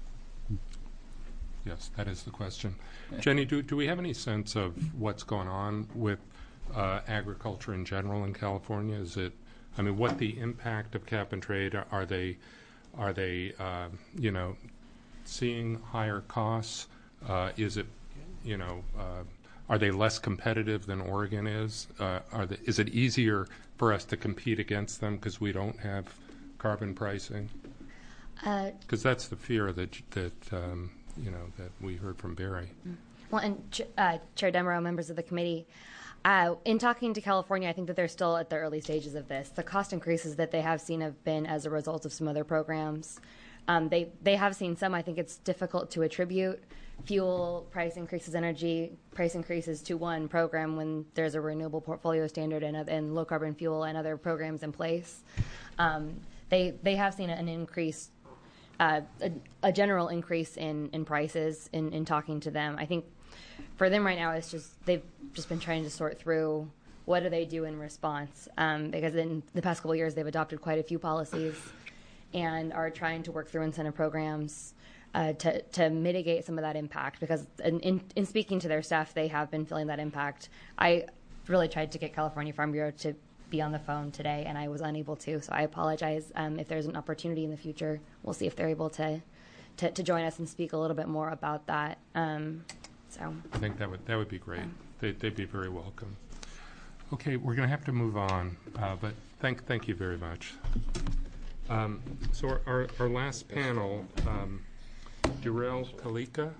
Yes, that is the question. Jenny, do, do we have any sense of what's going on with uh, agriculture in general in California? Is it, I mean, what the impact of cap and trade, are, are they, are they, uh, you know, seeing higher costs? Uh, is it, you know, uh, are they less competitive than Oregon is? Uh, are they, is it easier for us to compete against them because we don't have carbon pricing? Because uh, that's the fear that, that um, you know, that we heard from Barry. Well, and Ch- uh, Chair Demeraux, members of the committee, uh, in talking to California, I think that they're still at the early stages of this. The cost increases that they have seen have been as a result of some other programs. Um, they they have seen some. I think it's difficult to attribute fuel price increases, energy price increases to one program when there's a renewable portfolio standard and, and low carbon fuel and other programs in place. Um, they they have seen an increase. Uh, a, a general increase in, in prices in, in talking to them. I think for them right now, it's just they've just been trying to sort through what do they do in response, um, because in the past couple of years they've adopted quite a few policies and are trying to work through incentive programs uh, to, to mitigate some of that impact, because in, in, in speaking to their staff, they have been feeling that impact. I really tried to get California Farm Bureau to be on the phone today, and I was unable to, so I apologize. Um, if there's an opportunity in the future, we'll see if they're able to, to, to join us and speak a little bit more about that. Um, so I think that would that would be great. They, they'd be very welcome. Okay, we're going to have to move on, uh, but thank thank you very much. Um, so our, our, our last panel, um, Durell Kalika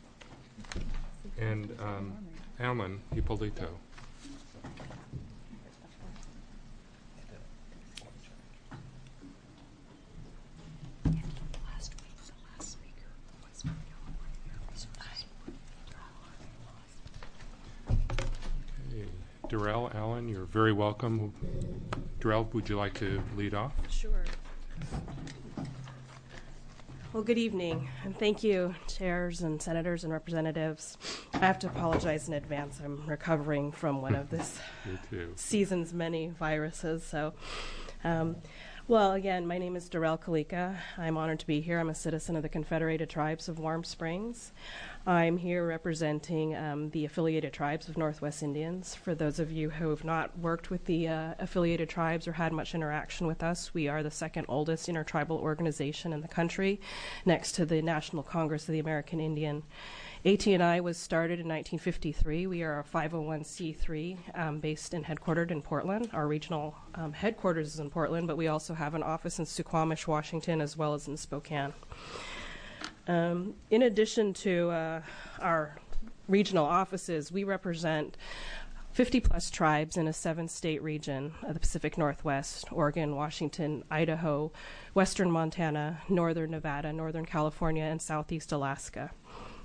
and um, Alan Ippolito. Durell, Alan, you're very welcome. Durell, would you like to lead off? Sure. Well, good evening, and thank you, chairs and senators and representatives. I have to apologize in advance. I'm recovering from one of this season's many viruses. So, um, well, again, my name is Durell Kalika. I'm honored to be here. I'm a citizen of the Confederated Tribes of Warm Springs. I'm here representing um, the affiliated tribes of Northwest Indians. For those of you who have not worked with the uh, affiliated tribes or had much interaction with us, we are the second oldest intertribal organization in the country, next to the National Congress of the American Indian. A T and I was started in nineteen fifty-three. We are a five oh one c three um, based and headquartered in Portland. Our regional um, headquarters is in Portland, but we also have an office in Suquamish, Washington, as well as in Spokane. Um, in addition to uh, our regional offices, we represent fifty plus tribes in a seven state region of the Pacific Northwest: Oregon, Washington, Idaho, western Montana, northern Nevada, northern California, and southeast Alaska.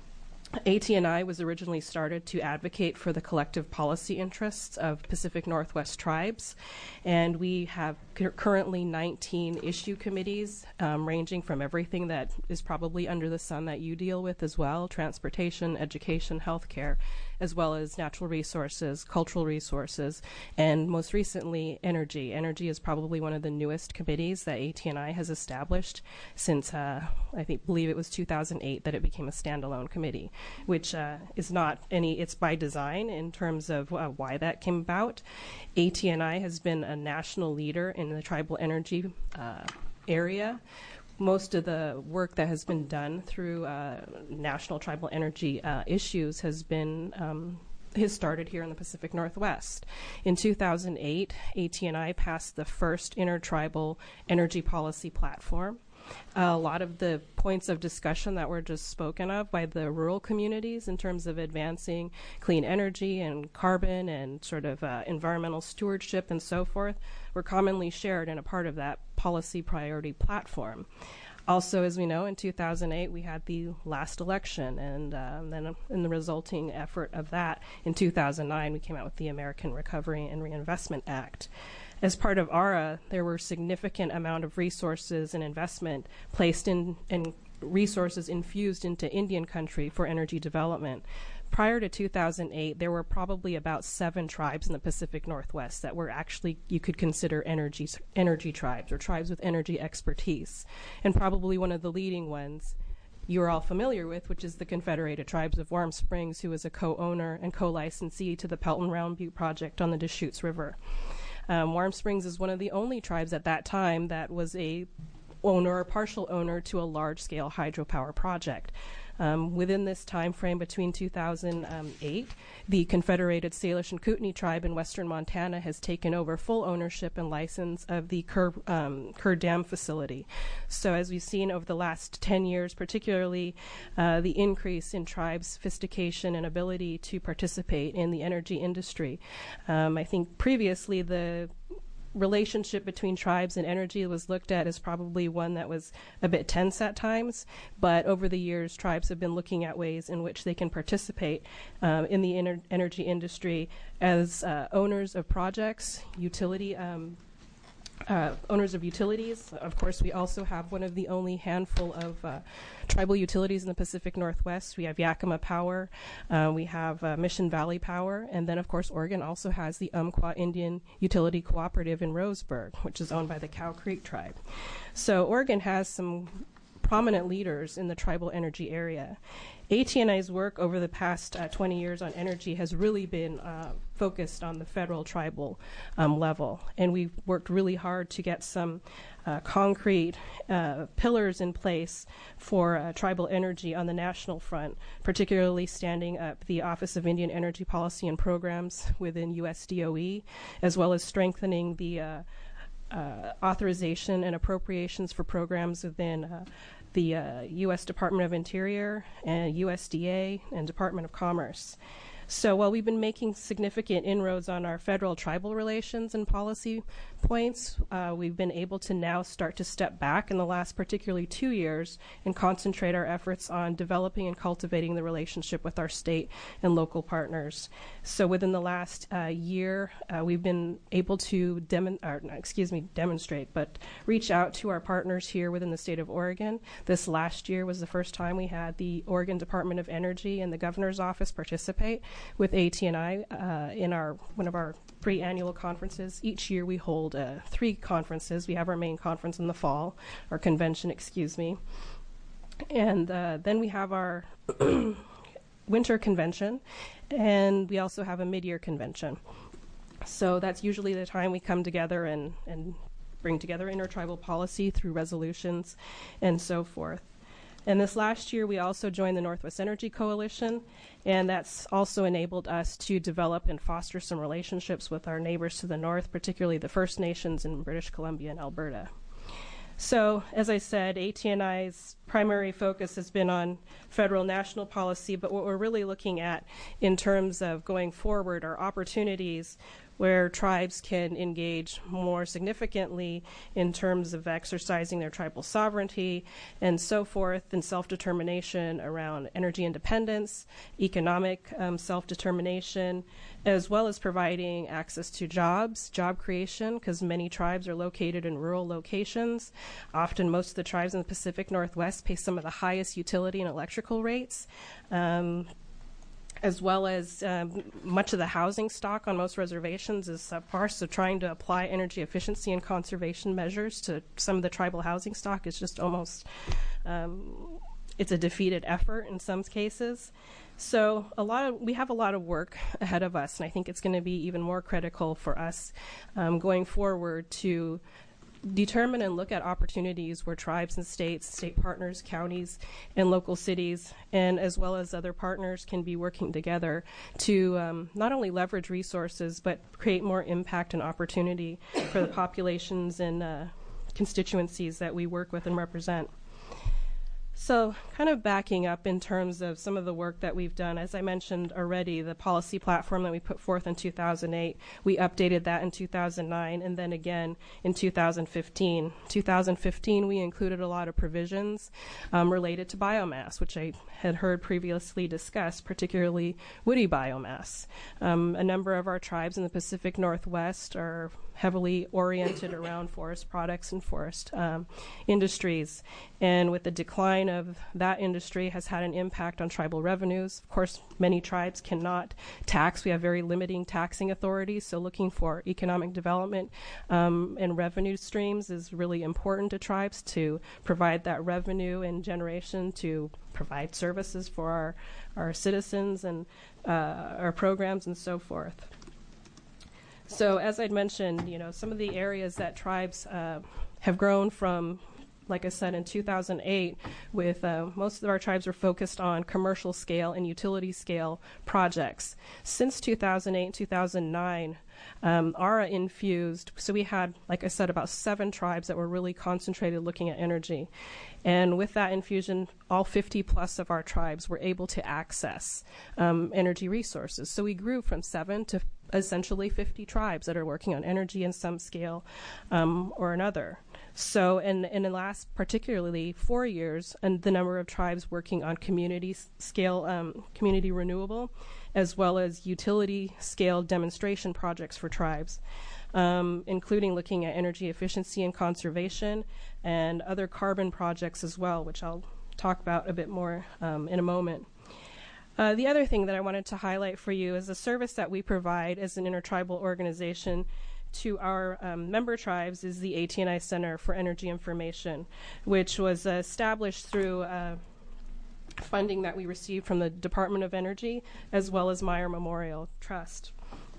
A T N I was originally started to advocate for the collective policy interests of Pacific Northwest tribes, and we have cu- currently nineteen issue committees, um, ranging from everything that is probably under the sun that you deal with as well: transportation, education, healthcare, as well as natural resources, cultural resources, and most recently, energy. Energy is probably one of the newest committees that A T N I has established since, uh, I think, believe it was two thousand eight that it became a standalone committee, which uh, is not any, it's by design in terms of uh, why that came about. A T N I has been a national leader in the tribal energy uh, area. Most of the work that has been done through uh, national tribal energy uh, issues has been um, has started here in the Pacific Northwest. In two thousand eight, A T N I passed the first intertribal energy policy platform. Uh, a lot of the points of discussion that were just spoken of by the rural communities in terms of advancing clean energy and carbon and sort of uh, environmental stewardship and so forth were commonly shared in a part of that policy priority platform. Also, as we know, in two thousand eight, we had the last election, and uh, then in the resulting effort of that, in two thousand nine, we came out with the American Recovery and Reinvestment Act. As part of A R A, there were significant amount of resources and investment placed in, and resources infused into Indian country for energy development. Prior to two thousand eight, there were probably about seven tribes in the Pacific Northwest that were actually, you could consider energy, energy tribes, or tribes with energy expertise. And probably one of the leading ones you're all familiar with, which is the Confederated Tribes of Warm Springs, who is a co-owner and co-licensee to the Pelton Round Butte project on the Deschutes River. Um, Warm Springs is one of the only tribes at that time that was a owner or partial owner to a large-scale hydropower project. Um, within this time frame between two thousand eight, the Confederated Salish and Kootenai tribe in western Montana has taken over full ownership and license of the Kerr, um, Kerr Dam facility. So as we've seen over the last ten years, particularly uh, the increase in tribes' sophistication and ability to participate in the energy industry. Um, I think previously the relationship between tribes and energy was looked at as probably one that was a bit tense at times, but over the years tribes have been looking at ways in which they can participate um, in the ener- energy industry as uh, owners of projects, utility um, uh, owners of utilities. Of course, we also have one of the only handful of uh, tribal utilities in the Pacific Northwest. We have Yakima Power, uh, we have uh, Mission Valley Power, and then, of course, Oregon also has the Umpqua Indian Utility Cooperative in Roseburg, which is owned by the Cow Creek tribe. So Oregon has some prominent leaders in the tribal energy area. A T N I's work over the past uh, twenty years on energy has really been uh, focused on the federal tribal um, level, and we've worked really hard to get some uh, concrete uh, pillars in place for uh, tribal energy on the national front, particularly standing up the Office of Indian Energy Policy and Programs within U S D O E, as well as strengthening the uh, uh, authorization and appropriations for programs within uh, the uh, U S Department of Interior and U S D A and Department of Commerce. So while we've been making significant inroads on our federal tribal relations and policy points, uh, we've been able to now start to step back in the last particularly two years and concentrate our efforts on developing and cultivating the relationship with our state and local partners. So within the last uh, year, uh, we've been able to demon- or, excuse me, demonstrate, but reach out to our partners here within the state of Oregon. This last year was the first time we had the Oregon Department of Energy and the governor's office participate with A T N I uh, in our one of our three annual conferences. Each year we hold uh, three conferences. We have our main conference in the fall, or convention, excuse me. And uh, then we have our winter convention, and we also have a mid-year convention. So that's usually the time we come together and, and bring together intertribal policy through resolutions and so forth. And this last year, we also joined the Northwest Energy Coalition, and that's also enabled us to develop and foster some relationships with our neighbors to the north, particularly the First Nations in British Columbia and Alberta. So, as I said, A T N I's primary focus has been on federal national policy, but what we're really looking at in terms of going forward are opportunities where tribes can engage more significantly in terms of exercising their tribal sovereignty and so forth, and self-determination around energy independence, economic um, self-determination, as well as providing access to jobs, job creation, because many tribes are located in rural locations. Often most of the tribes in the Pacific Northwest pay some of the highest utility and electrical rates. Um, as well as um, much of the housing stock on most reservations is subpar, so trying to apply energy efficiency and conservation measures to some of the tribal housing stock is just almost, um, it's a defeated effort in some cases. So a lot of, we have a lot of work ahead of us, and I think it's going to be even more critical for us um, going forward to determine and look at opportunities where tribes and states, state partners, counties, and local cities, and as well as other partners can be working together to um, not only leverage resources, but create more impact and opportunity for the populations and uh, constituencies that we work with and represent. So kind of backing up in terms of some of the work that we've done, as I mentioned already, the policy platform that we put forth in two thousand eight, we updated that in two thousand nine, and then again in two thousand fifteen. two thousand fifteen, we included a lot of provisions um, related to biomass, which I had heard previously discussed, particularly woody biomass. Um, a number of our tribes in the Pacific Northwest are heavily oriented around forest products and forest um, industries. And with the decline of that industry has had an impact on tribal revenues. Of course, many tribes cannot tax. We have very limiting taxing authorities, so looking for economic development um, and revenue streams is really important to tribes to provide that revenue and generation to provide services for our, our citizens and uh, our programs and so forth. So as I'd mentioned, you know, some of the areas that tribes uh, have grown from, like I said, in two thousand eight, with uh, most of our tribes are focused on commercial scale and utility scale projects. Since two thousand eight and two thousand nine, um, A R A infused, so we had, like I said, about seven tribes that were really concentrated looking at energy. And with that infusion, all fifty plus of our tribes were able to access um, energy resources. So we grew from seven to essentially fifty tribes that are working on energy in some scale um, or another. So in, in the last particularly four years, and the number of tribes working on community scale, um, community renewable, as well as utility scale demonstration projects for tribes, um, including looking at energy efficiency and conservation and other carbon projects as well, which I'll talk about a bit more um, in a moment. Uh, the other thing that I wanted to highlight for you is the service that we provide as an intertribal organization to our um, member tribes is the A T and I Center for Energy Information, which was uh, established through uh, funding that we received from the Department of Energy as well as Meyer Memorial Trust.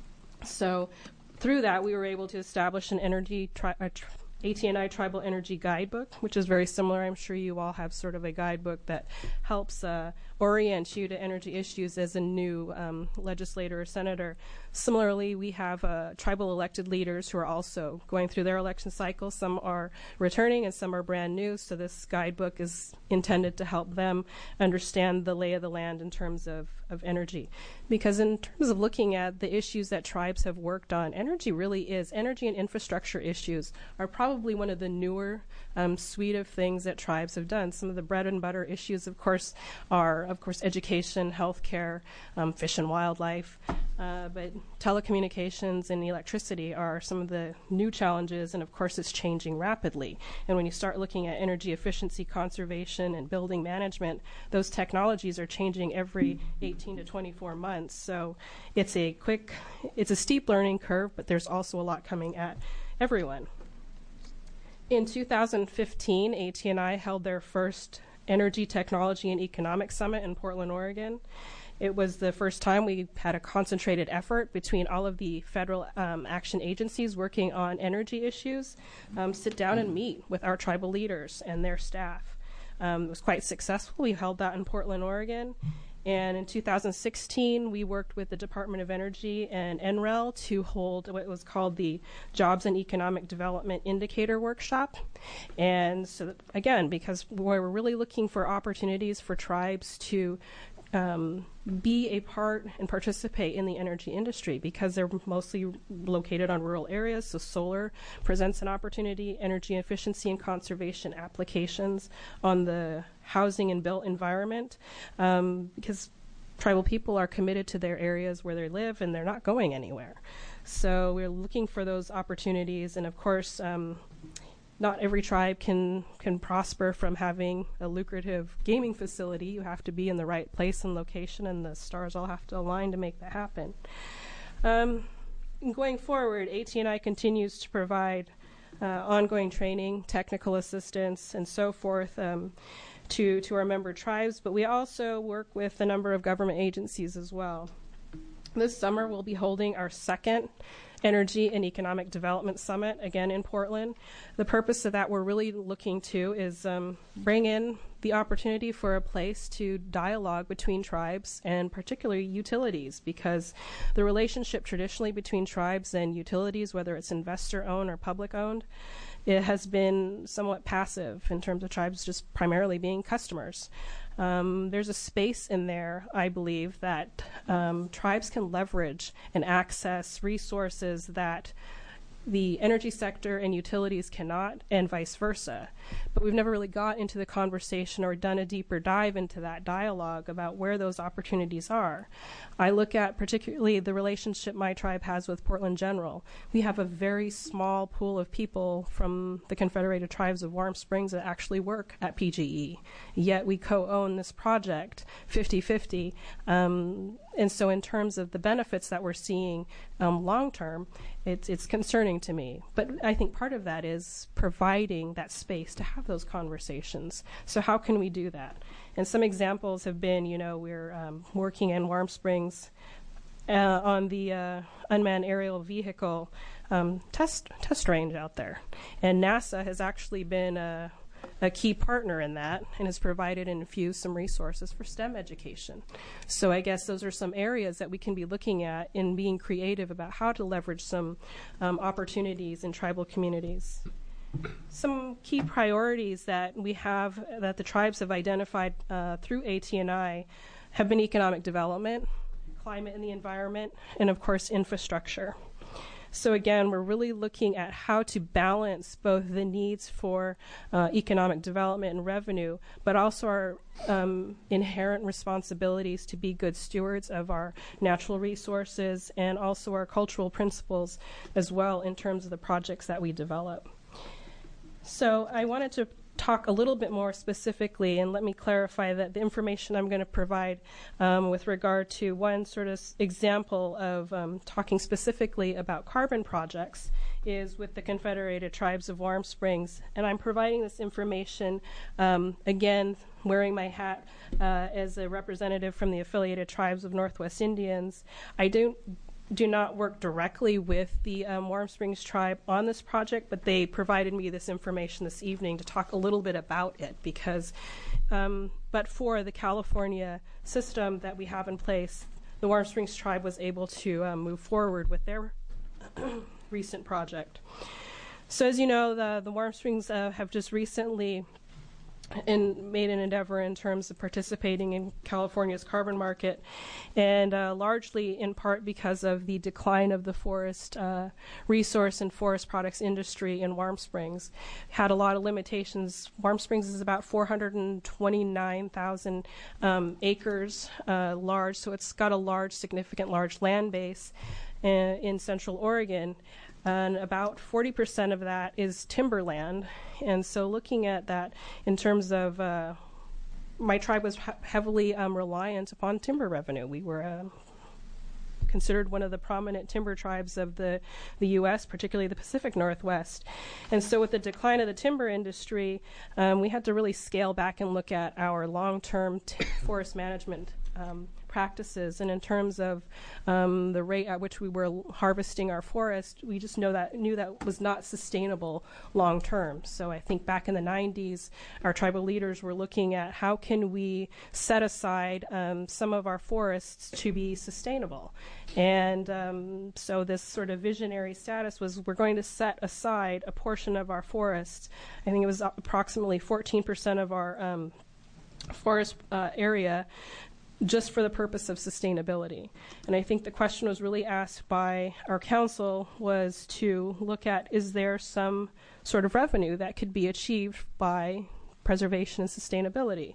So through that, we were able to establish an energy tri- uh, tr- A T and I Tribal Energy Guidebook, which is very similar. I'm sure you all have sort of a guidebook that helps uh, orient you to energy issues as a new um, legislator or senator. Similarly, we have uh, tribal elected leaders who are also going through their election cycle. Some are returning and some are brand new, so this guidebook is intended to help them understand the lay of the land in terms of, of energy. Because in terms of looking at the issues that tribes have worked on, energy really is, energy and infrastructure issues are probably one of the newer um, suite of things that tribes have done. Some of the bread and butter issues, of course, are, of course, education, healthcare, um, fish and wildlife, uh, but telecommunications and electricity are some of the new challenges, and of course it's changing rapidly. And when you start looking at energy efficiency, conservation, and building management, those technologies are changing every eighteen to twenty-four months. So it's a quick, it's a steep learning curve, but there's also a lot coming at everyone. In two thousand fifteen, A T and I held their first Energy, Technology, and Economic Summit in Portland, Oregon. It was the first time we had a concentrated effort between all of the federal um, action agencies working on energy issues, um, sit down and meet with our tribal leaders and their staff. Um, it was quite successful. We held that in Portland, Oregon. And in two thousand sixteen, we worked with the Department of Energy and N R E L to hold what was called the Jobs and Economic Development Indicator Workshop. And so, that, again, because we're really looking for opportunities for tribes to um, be a part and participate in the energy industry because they're mostly located on rural areas. So solar presents an opportunity, energy efficiency and conservation applications on the housing and built environment, um, because tribal people are committed to their areas where they live and they're not going anywhere. So we're looking for those opportunities. And of course, um, not every tribe can can prosper from having a lucrative gaming facility. You have to be in the right place and location, and the stars all have to align to make that happen. Um, going forward, A T and I continues to provide uh, ongoing training, technical assistance, and so forth um, to, to our member tribes, but we also work with a number of government agencies as well. This summer, we'll be holding our second Energy and Economic Development Summit, again in Portland. The purpose of that we're really looking to is um, bring in the opportunity for a place to dialogue between tribes and particularly utilities, because the relationship traditionally between tribes and utilities, whether it's investor-owned or public-owned, it has been somewhat passive in terms of tribes just primarily being customers. Um, there's a space in there, I believe, that um, tribes can leverage and access resources that the energy sector and utilities cannot, and vice versa. But we've never really got into the conversation or done a deeper dive into that dialogue about where those opportunities are. I look at particularly the relationship my tribe has with Portland General. We have a very small pool of people from the Confederated Tribes of Warm Springs that actually work at P G E, yet we co-own this project fifty-fifty. Um, and so in terms of the benefits that we're seeing um, long-term, it's, it's concerning to me. But I think part of that is providing that space to have those conversations. So how can we do that? And some examples have been, you know, we're um, working in Warm Springs uh, on the uh, unmanned aerial vehicle um, test test range out there. And NASA has actually been a, a key partner in that and has provided and infused some resources for STEM education. So I guess those are some areas that we can be looking at in being creative about how to leverage some um, opportunities in tribal communities. Some key priorities that we have, that the tribes have identified uh, through A T and I, have been economic development, climate and the environment, and of course infrastructure. So again, we're really looking at how to balance both the needs for uh, economic development and revenue, but also our um, inherent responsibilities to be good stewards of our natural resources and also our cultural principles as well in terms of the projects that we develop. So I wanted to talk a little bit more specifically, and let me clarify that the information I'm going to provide um, with regard to one sort of example of um, talking specifically about carbon projects is with the Confederated Tribes of Warm Springs. And I'm providing this information, um, again, wearing my hat uh, as a representative from the Affiliated Tribes of Northwest Indians. I don't do not work directly with the um, Warm Springs tribe on this project, but they provided me this information this evening to talk a little bit about it because, um, but for the California system that we have in place, the Warm Springs tribe was able to um, move forward with their recent project. So as you know, the, the Warm Springs uh, have just recently and made an endeavor in terms of participating in California's carbon market, and uh, largely in part because of the decline of the forest uh, resource and forest products industry in Warm Springs. Had a lot of limitations. Warm Springs is about four hundred twenty-nine thousand um, acres uh, large, so it's got a large, significant large land base uh, in central Oregon. And about forty percent of that is timberland. And so looking at that in terms of, uh, my tribe was he- heavily um, reliant upon timber revenue. We were uh, considered one of the prominent timber tribes of the, the U S, particularly the Pacific Northwest. And so with the decline of the timber industry, um, we had to really scale back and look at our long-term t- forest management um, practices. And in terms of um, the rate at which we were harvesting our forest, we just know that knew that was not sustainable long term. So I think back in the nineties, our tribal leaders were looking at how can we set aside um, some of our forests to be sustainable. And um, so this sort of visionary status was we're going to set aside a portion of our forests. I think it was approximately fourteen percent of our um, forest uh, area just for the purpose of sustainability. And I think the question was really asked by our council was to look at, is there some sort of revenue that could be achieved by preservation and sustainability?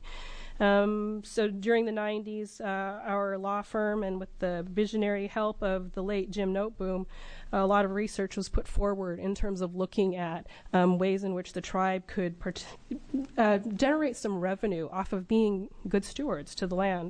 Um, so during the nineties, uh, our law firm, and with the visionary help of the late Jim Noteboom, a lot of research was put forward in terms of looking at um, ways in which the tribe could part- uh, generate some revenue off of being good stewards to the land.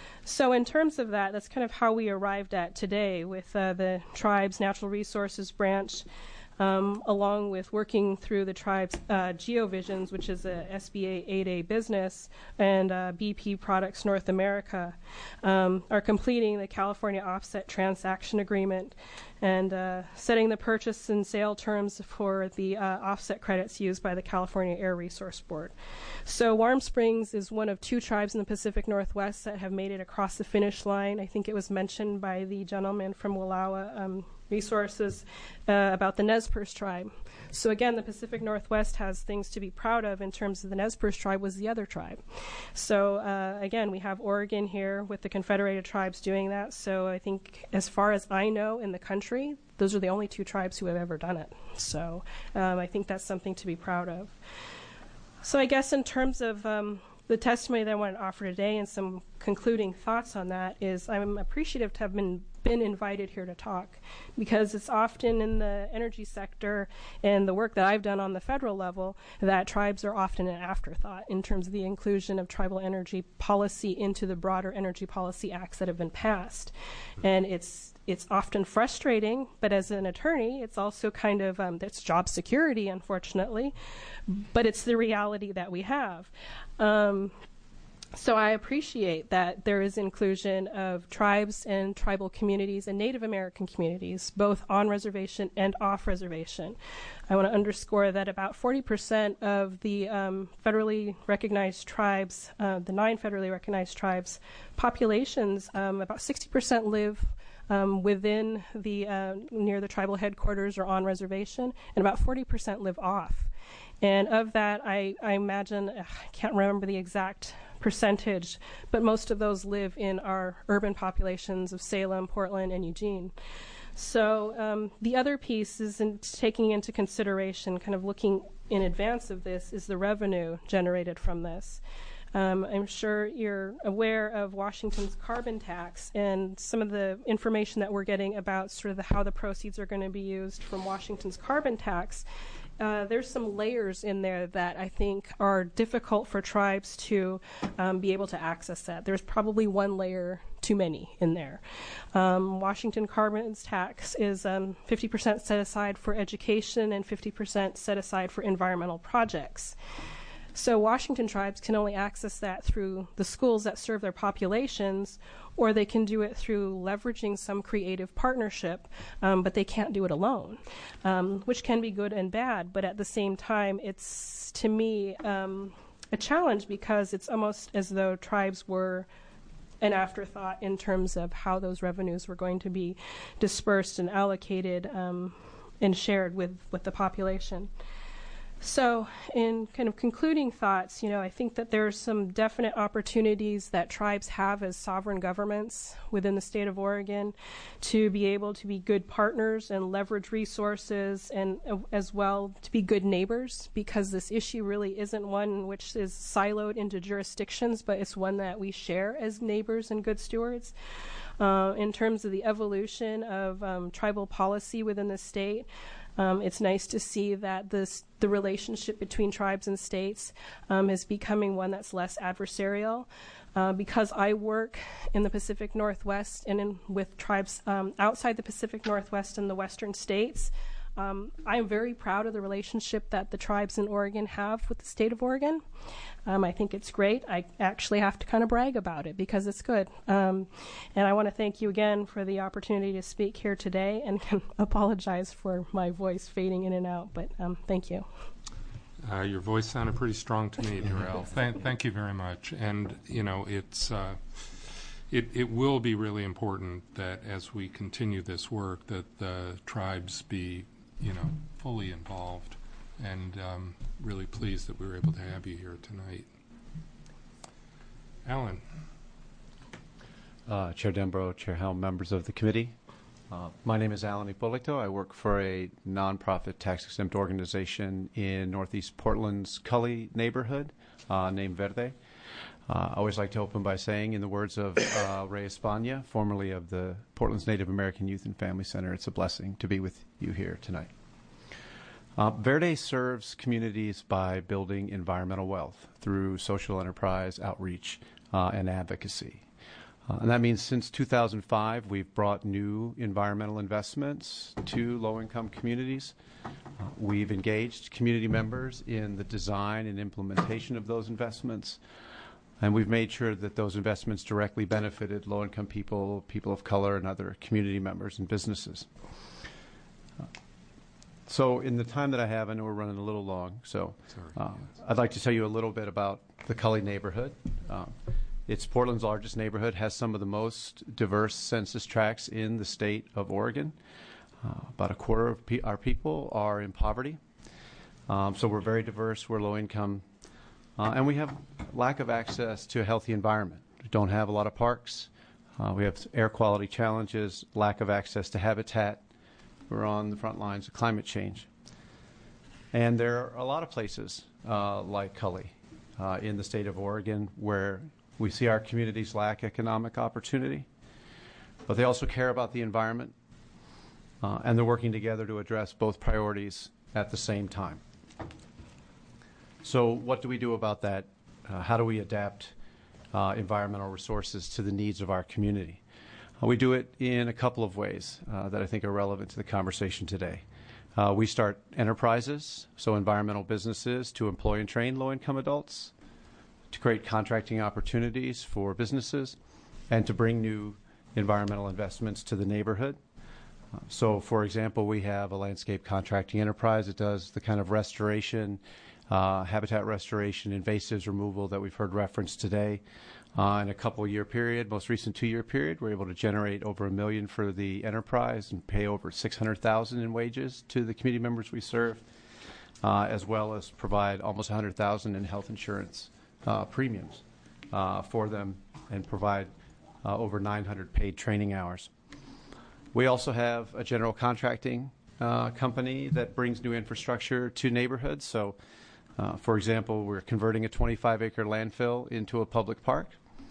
So in terms of that, that's kind of how we arrived at today with uh, the tribe's natural resources branch, Um, along with working through the tribe's uh, GeoVisions, which is a S B A eight A business, and uh, B P Products North America, um, are completing the California Offset Transaction Agreement and uh, setting the purchase and sale terms for the uh, offset credits used by the California Air Resource Board. So Warm Springs is one of two tribes in the Pacific Northwest that have made it across the finish line. I think it was mentioned by the gentleman from Wallowa um, Resources uh, about the Nez Perce tribe. So again, the Pacific Northwest has things to be proud of in terms of the Nez Perce tribe was the other tribe. So uh, again, we have Oregon here with the Confederated Tribes doing that. So I think as far as I know in the country, those are the only two tribes who have ever done it. So um, I think that's something to be proud of. So I guess in terms of um, the testimony that I want to offer today and some concluding thoughts on that is I'm appreciative to have been been invited here to talk, because it's often in the energy sector and the work that I've done on the federal level that tribes are often an afterthought in terms of the inclusion of tribal energy policy into the broader energy policy acts that have been passed. And it's it's often frustrating, but as an attorney, it's also kind of, um, it's job security, unfortunately, but it's the reality that we have. Um, So I appreciate that there is inclusion of tribes and tribal communities and Native American communities, both on reservation and off reservation. I want to underscore that about forty percent of the um, federally recognized tribes, uh, the nine federally recognized tribes, populations, um, about sixty percent live um, within the, uh, near the tribal headquarters or on reservation, and about forty percent live off. And of that, I, I imagine, I can't remember the exact percentage, but most of those live in our urban populations of Salem, Portland, and Eugene. So um, the other piece is in taking into consideration, kind of looking in advance of this, is the revenue generated from this. Um, I'm sure you're aware of Washington's carbon tax and some of the information that we're getting about sort of the, how the proceeds are going to be used from Washington's carbon tax. Uh, there's some layers in there that I think are difficult for tribes to um, be able to access that. There's probably one layer too many in there. Um, Washington carbon tax is um, fifty percent set aside for education and fifty percent set aside for environmental projects. So Washington tribes can only access that through the schools that serve their populations, or they can do it through leveraging some creative partnership, um, but they can't do it alone, um, which can be good and bad. But at the same time, it's, to me, um, a challenge, because it's almost as though tribes were an afterthought in terms of how those revenues were going to be dispersed and allocated um, and shared with, with the population. So in kind of concluding thoughts, you know, I think that there are some definite opportunities that tribes have as sovereign governments within the state of Oregon to be able to be good partners and leverage resources, and uh, as well to be good neighbors, because this issue really isn't one which is siloed into jurisdictions, but it's one that we share as neighbors and good stewards. Uh, in terms of the evolution of um, tribal policy within the state, Um, it's nice to see that this, the relationship between tribes and states um, is becoming one that's less adversarial. Uh, because I work in the Pacific Northwest and in, with tribes um, outside the Pacific Northwest and the western states, um, I am very proud of the relationship that the tribes in Oregon have with the state of Oregon. Um, I think it's great. I actually have to kind of brag about it because it's good. Um, and I want to thank you again for the opportunity to speak here today, and apologize for my voice fading in and out, but um, thank you. Uh, your voice sounded pretty strong to me, Darrell. Th- thank you very much. And, you know, it's uh, it, it will be really important that as we continue this work that the tribes be, you know, fully involved. And um, really pleased that we were able to have you here tonight. Alan. uh, Chair Dembro, Chair Helm, members of the committee. Uh, my name is Alan Ippolito. I work for a nonprofit tax-exempt organization in Northeast Portland's Cully neighborhood uh, named Verde. Uh, I always like to open by saying, in the words of uh, Ray Espana, formerly of the Portland's Native American Youth and Family Center, it's a blessing to be with you here tonight. Uh, Verde serves communities by building environmental wealth through social enterprise, outreach, uh, and advocacy. Uh, and that means since two thousand five, we've brought new environmental investments to low-income communities. Uh, we've engaged community members in the design and implementation of those investments. And we've made sure that those investments directly benefited low-income people, people of color, and other community members and businesses. Uh, so in the time that I have, I know we're running a little long, so uh, I'd like to tell you a little bit about the Cully neighborhood. Uh, it's Portland's largest neighborhood, has some of the most diverse census tracts in the state of Oregon. Uh, about a quarter of pe- our people are in poverty. Um, so we're very diverse, we're low-income. Uh, and we have lack of access to a healthy environment. We don't have a lot of parks. Uh, we have air quality challenges, lack of access to habitat. We're on the front lines of climate change. And there are a lot of places uh, like Cully uh, in the state of Oregon where we see our communities lack economic opportunity, but they also care about the environment, uh, and they're working together to address both priorities at the same time. So what do we do about that? Uh, how do we adapt uh, environmental resources to the needs of our community? Uh, we do it in a couple of ways uh, that I think are relevant to the conversation today. Uh, we start enterprises, so environmental businesses, to employ and train low-income adults, to create contracting opportunities for businesses, and to bring new environmental investments to the neighborhood. Uh, so, for example, we have a landscape contracting enterprise that does the kind of restoration, Uh, habitat restoration, invasives removal that we've heard referenced today. Uh, in a couple-year period, most recent two-year period, we're able to generate over a million for the enterprise and pay over six hundred thousand in wages to the community members we serve, uh, as well as provide almost one hundred thousand in health insurance uh, premiums uh, for them, and provide uh, over nine hundred paid training hours. We also have a general contracting uh, company that brings new infrastructure to neighborhoods. So. Uh, for example, we're converting a twenty-five acre landfill into a public park,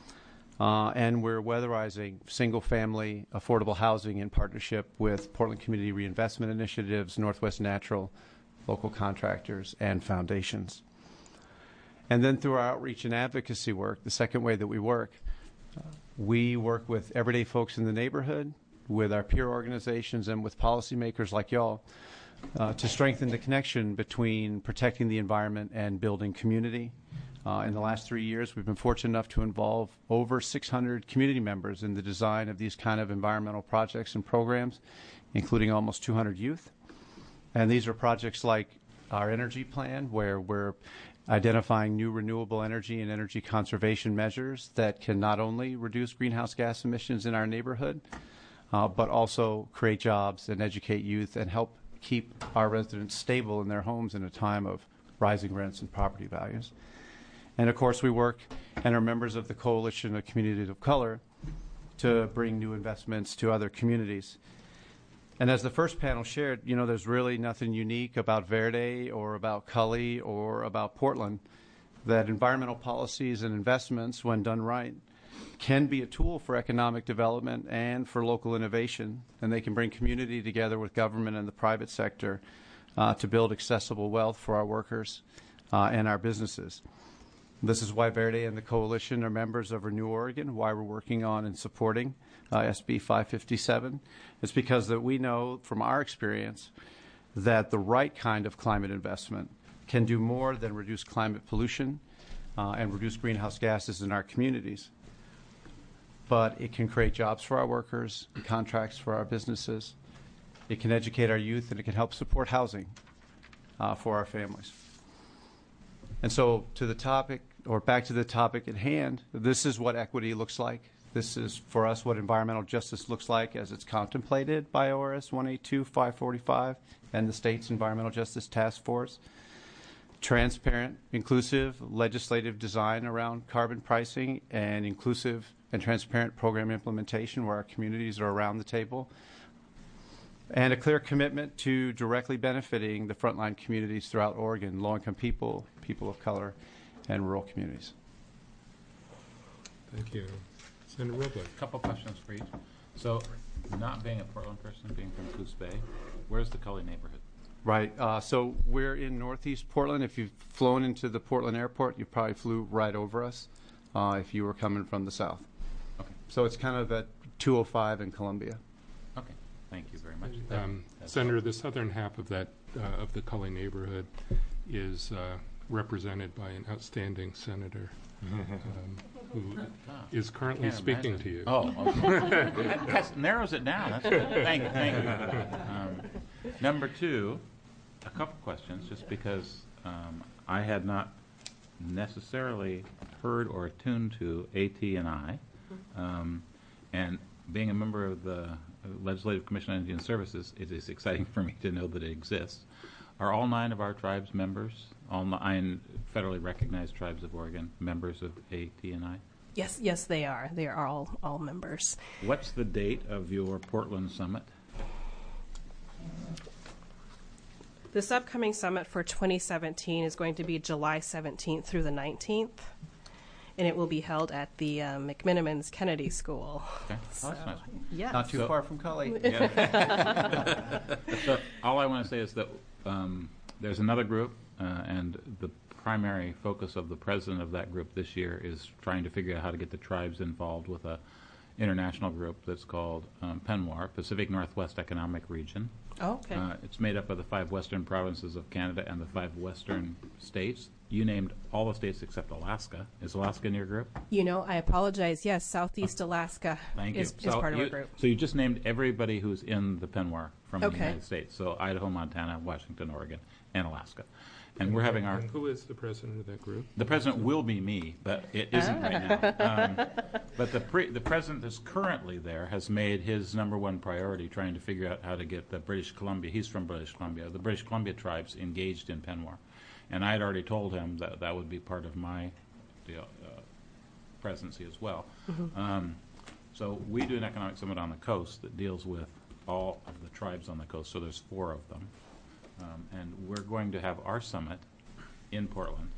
uh, and we're weatherizing single-family affordable housing in partnership with Portland Community Reinvestment Initiatives, Northwest Natural, local contractors, and foundations. And then through our outreach and advocacy work, the second way that we work, uh, we work with everyday folks in the neighborhood, with our peer organizations, and with policymakers like y'all, Uh, to strengthen the connection between protecting the environment and building community. Uh, in the last three years, we've been fortunate enough to involve over six hundred community members in the design of these kind of environmental projects and programs, including almost two hundred youth. And these are projects like our energy plan, where we're identifying new renewable energy and energy conservation measures that can not only reduce greenhouse gas emissions in our neighborhood, uh, but also create jobs and educate youth and help keep our residents stable in their homes in a time of rising rents and property values. And of course, we work and are members of the Coalition of Communities of Color to bring new investments to other communities. And as the first panel shared, you know, there's really nothing unique about Verde or about Cully or about Portland, that environmental policies and investments, when done right, can be a tool for economic development and for local innovation, and they can bring community together with government and the private sector uh, to build accessible wealth for our workers uh, and our businesses. This is why Verde and the Coalition are members of Renew Oregon, why we're working on and supporting uh, S B five fifty-seven. It's because that we know from our experience that the right kind of climate investment can do more than reduce climate pollution uh, and reduce greenhouse gases in our communities. But it can create jobs for our workers, contracts for our businesses. It can educate our youth, and it can help support housing uh, for our families. And so to the topic, or back to the topic at hand, this is what equity looks like. This is, for us, what environmental justice looks like as it's contemplated by O R S one eighty-two dash five forty-five and the state's Environmental Justice Task Force. transparent, inclusive legislative design around carbon pricing and inclusive and transparent program implementation where our communities are around the table, and a clear commitment to directly benefiting the frontline communities throughout Oregon, low-income people, people of color, and rural communities. Thank you. Senator Robles. A couple questions for each. So, not being a Portland person, being from Coos Bay, where's the Cully neighborhood? Right. Uh, so we're in northeast Portland. If you've flown into the Portland airport, you probably flew right over us uh, if you were coming from the south. Okay. So it's kind of at two oh five in Columbia. Okay. Thank you very much. Um, Senator, the southern half of that uh, of the Cully neighborhood is uh, represented by an outstanding senator um, who is currently Can't speaking imagine. to you. Oh, okay. that, that narrows it down. That's good. Thank you. Thank you. Um, number two, a couple questions, just because um, I had not necessarily heard or attuned to A T and I, um, and being a member of the Legislative Commission on Indian Services, it is exciting for me to know that it exists. Are all nine of our tribes members, all nine federally recognized tribes of Oregon, members of A T and I? Yes, yes, they are. They are all all members. What's the date of your Portland summit? This upcoming summit for twenty seventeen is going to be July seventeenth through the nineteenth, and it will be held at the uh, McMenamins Kennedy School. Okay. So, Oh, that's nice. yes. Not too So- far from Cully. Yeah. So all I want to say is that um, there's another group, uh, and the primary focus of the president of that group this year is trying to figure out how to get the tribes involved with a international group that's called um, PENWAR, Pacific Northwest Economic Region. Oh, okay. Uh, it's made up of the five western provinces of Canada and the five western states. You named all the states except Alaska. Is Alaska in your group? You know, I apologize. Yes, Southeast Alaska Thank is, you. is So part of you- our group. So you just named everybody who's in the PENWAR from the Okay. United States. So Idaho, Montana, Washington, Oregon, and Alaska. And we're having our... And who is the president of that group? The president will be me, but it isn't right now. Um, but the pre, the president that's currently there has made his number one priority trying to figure out how to get the British Columbia, he's from British Columbia, the British Columbia tribes engaged in PENWAR. And I had already told him that that would be part of my deal, uh, presidency as well. Mm-hmm. Um, so we do an economic summit on the coast that deals with all of the tribes on the coast, so there's four of them. Um, and we're going to have our summit in Portland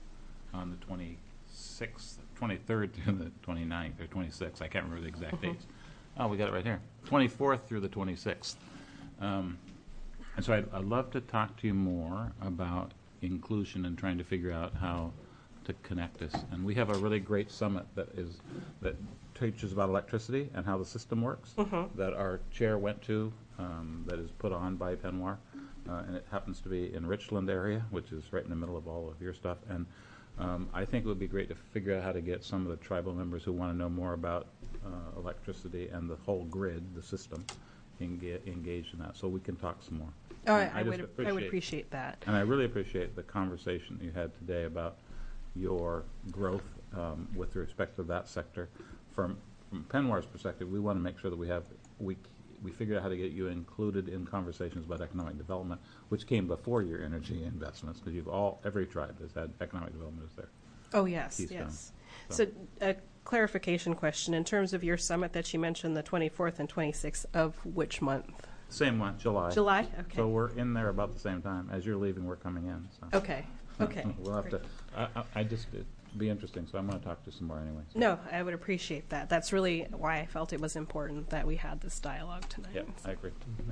on the twenty-sixth, twenty-third through the twenty-ninth, or twenty-sixth. I can't remember the exact Mm-hmm. dates. Oh, we got it right here. twenty-fourth through the twenty-sixth. Um, and so I'd, I'd love to talk to you more about inclusion and trying to figure out how to connect us. And we have a really great summit that is that teaches about electricity and how the system works Mm-hmm. that our chair went to, um, that is put on by PENWAR. Uh, and it happens to be in Richland area, which is right in the middle of all of your stuff. And um, I think it would be great to figure out how to get some of the tribal members who want to know more about uh, electricity and the whole grid, the system, enga- engaged in that, so we can talk some more. Oh, And I, I just would I would appreciate that. And I really appreciate the conversation you had today about your growth um, with respect to that sector. From from PENWAR's perspective, we want to make sure that we have we we figure out how to get you included in conversations about economic development, which came before your energy investments, because you've all every tribe has had economic development as their Oh, yes, keystone. yes. So- So a clarification question. In terms of your summit that you mentioned, the twenty-fourth and twenty-sixth of which month? Same one, July. July? Okay. So we're in there about the same time. As you're leaving, we're coming in. So. Okay, okay. We'll have to, Great. I, I I just, it'd be interesting, so I'm going to talk to you some more anyway. So. No, I would appreciate that. That's really why I felt it was important that we had this dialogue tonight. Yeah, I agree.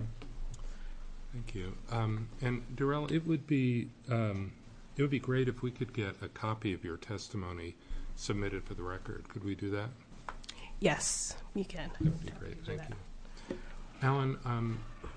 Thank you. Um, and Darrell, it would be um, it would be great if we could get a copy of your testimony submitted for the record. Could we do that? Yes, you can. That would be great. Thank you. Alan, um,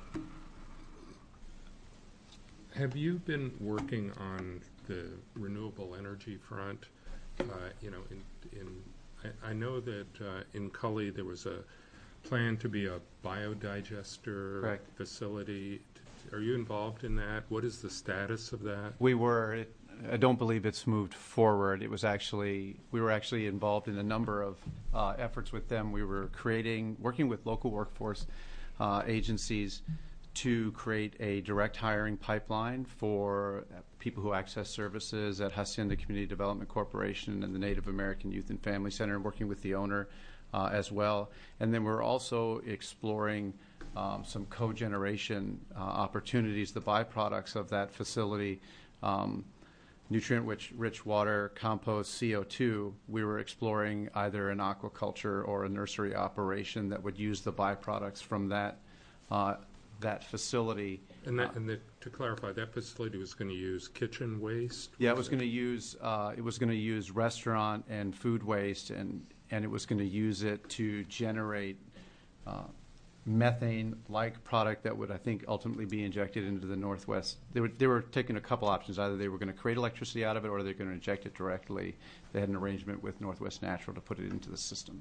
have you been working on the renewable energy front? Uh, you know, in, in I, I know that uh, in Cully there was a plan to be a biodigester Correct. facility. Are you involved in that? What is the status of that? We were. It, I don't believe it's moved forward. It was actually, we were actually involved in a number of uh, efforts with them. We were creating, working with local workforce uh, agencies to create a direct hiring pipeline for people who access services at Hacienda Community Development Corporation and the Native American Youth and Family Center, and working with the owner uh, as well. And then we're also exploring um, some cogeneration uh, opportunities, the byproducts of that facility, um, nutrient-rich rich water, compost, C O two. We were exploring either an aquaculture or a nursery operation that would use the byproducts from that uh, that facility. And, that, and the, to clarify, that facility was going to use kitchen waste? Yeah, it was going to use uh, it was going to use restaurant and food waste, and and it was going to use it to generate uh, methane-like product that would, I think, ultimately be injected into the Northwest. They were they were taking a couple options. Either they were going to create electricity out of it, or they're going to inject it directly. They had an arrangement with Northwest Natural to put it into the system.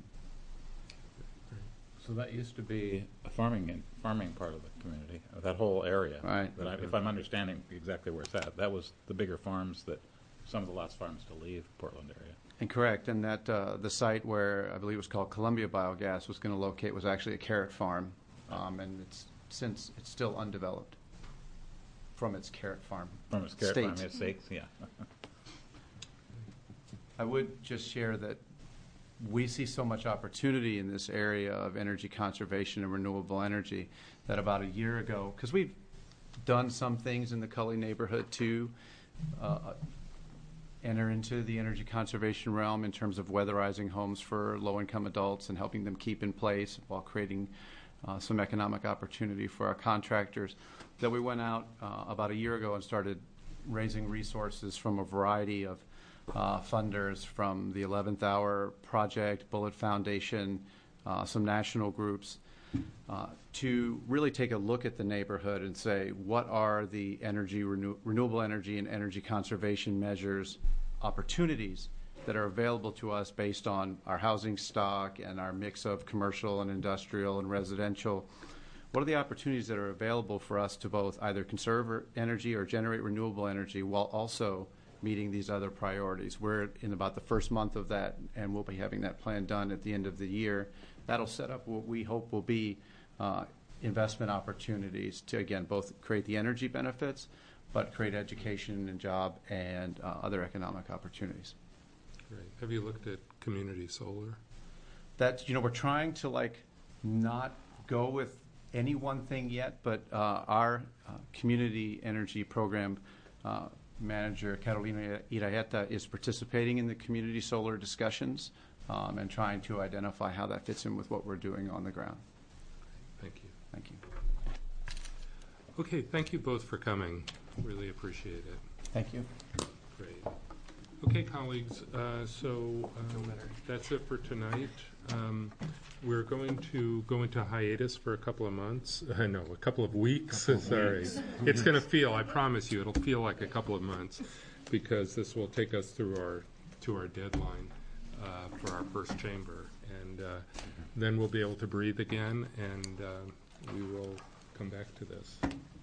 So that used to be a farming in, farming part of the community, uh, that whole area. Right. But I, if I'm understanding exactly where it's at, that was the bigger farms that some of the last farms to leave Portland area. And correct, and that uh, the site where I believe it was called Columbia Biogas was going to locate was actually a carrot farm, um, and it's since it's still undeveloped from its carrot farm. From its carrot state. farm, its sakes, yeah. I would just share that we see so much opportunity in this area of energy conservation and renewable energy that about a year ago, because we've done some things in the Cully neighborhood to uh, enter into the energy conservation realm in terms of weatherizing homes for low-income adults and helping them keep in place while creating uh, some economic opportunity for our contractors, that we went out uh, about a year ago and started raising resources from a variety of Uh, funders, from the eleventh Hour Project, Bullet Foundation, uh, some national groups, uh, to really take a look at the neighborhood and say, what are the energy renew renewable energy and energy conservation measures, opportunities that are available to us based on our housing stock and our mix of commercial and industrial and residential. What are the opportunities that are available for us to both either conserve energy or generate renewable energy while also meeting these other priorities? We're in about the first month of that, and we'll be having that plan done at the end of the year. That'll set up what we hope will be uh, investment opportunities to, again, both create the energy benefits, but create education and job and uh, other economic opportunities. Great. Have you looked at community solar? That's, you know, we're trying to, like, not go with any one thing yet, but uh, our uh, community energy program uh, manager, Carolina Iraeta, is participating in the community solar discussions um, and trying to identify how that fits in with what we're doing on the ground. Thank you. Thank you. Okay, thank you both for coming. Really appreciate it. Thank you. Great. Okay, colleagues, uh, so um, that's it for tonight. Um, we're going to go into hiatus for a couple of months. I uh, know, a couple of weeks. Couple of Sorry. Weeks. It's going to feel, I promise you, it'll feel like a couple of months, because this will take us through our to our deadline uh, for our first chamber. And uh, then we'll be able to breathe again, and uh, we will come back to this.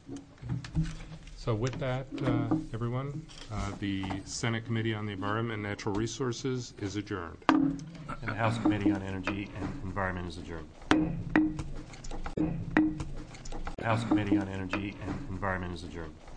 So with that, uh, everyone, uh, the Senate Committee on the Environment and Natural Resources is adjourned. And the House Committee on Energy and Environment is adjourned. The House Committee on Energy and Environment is adjourned.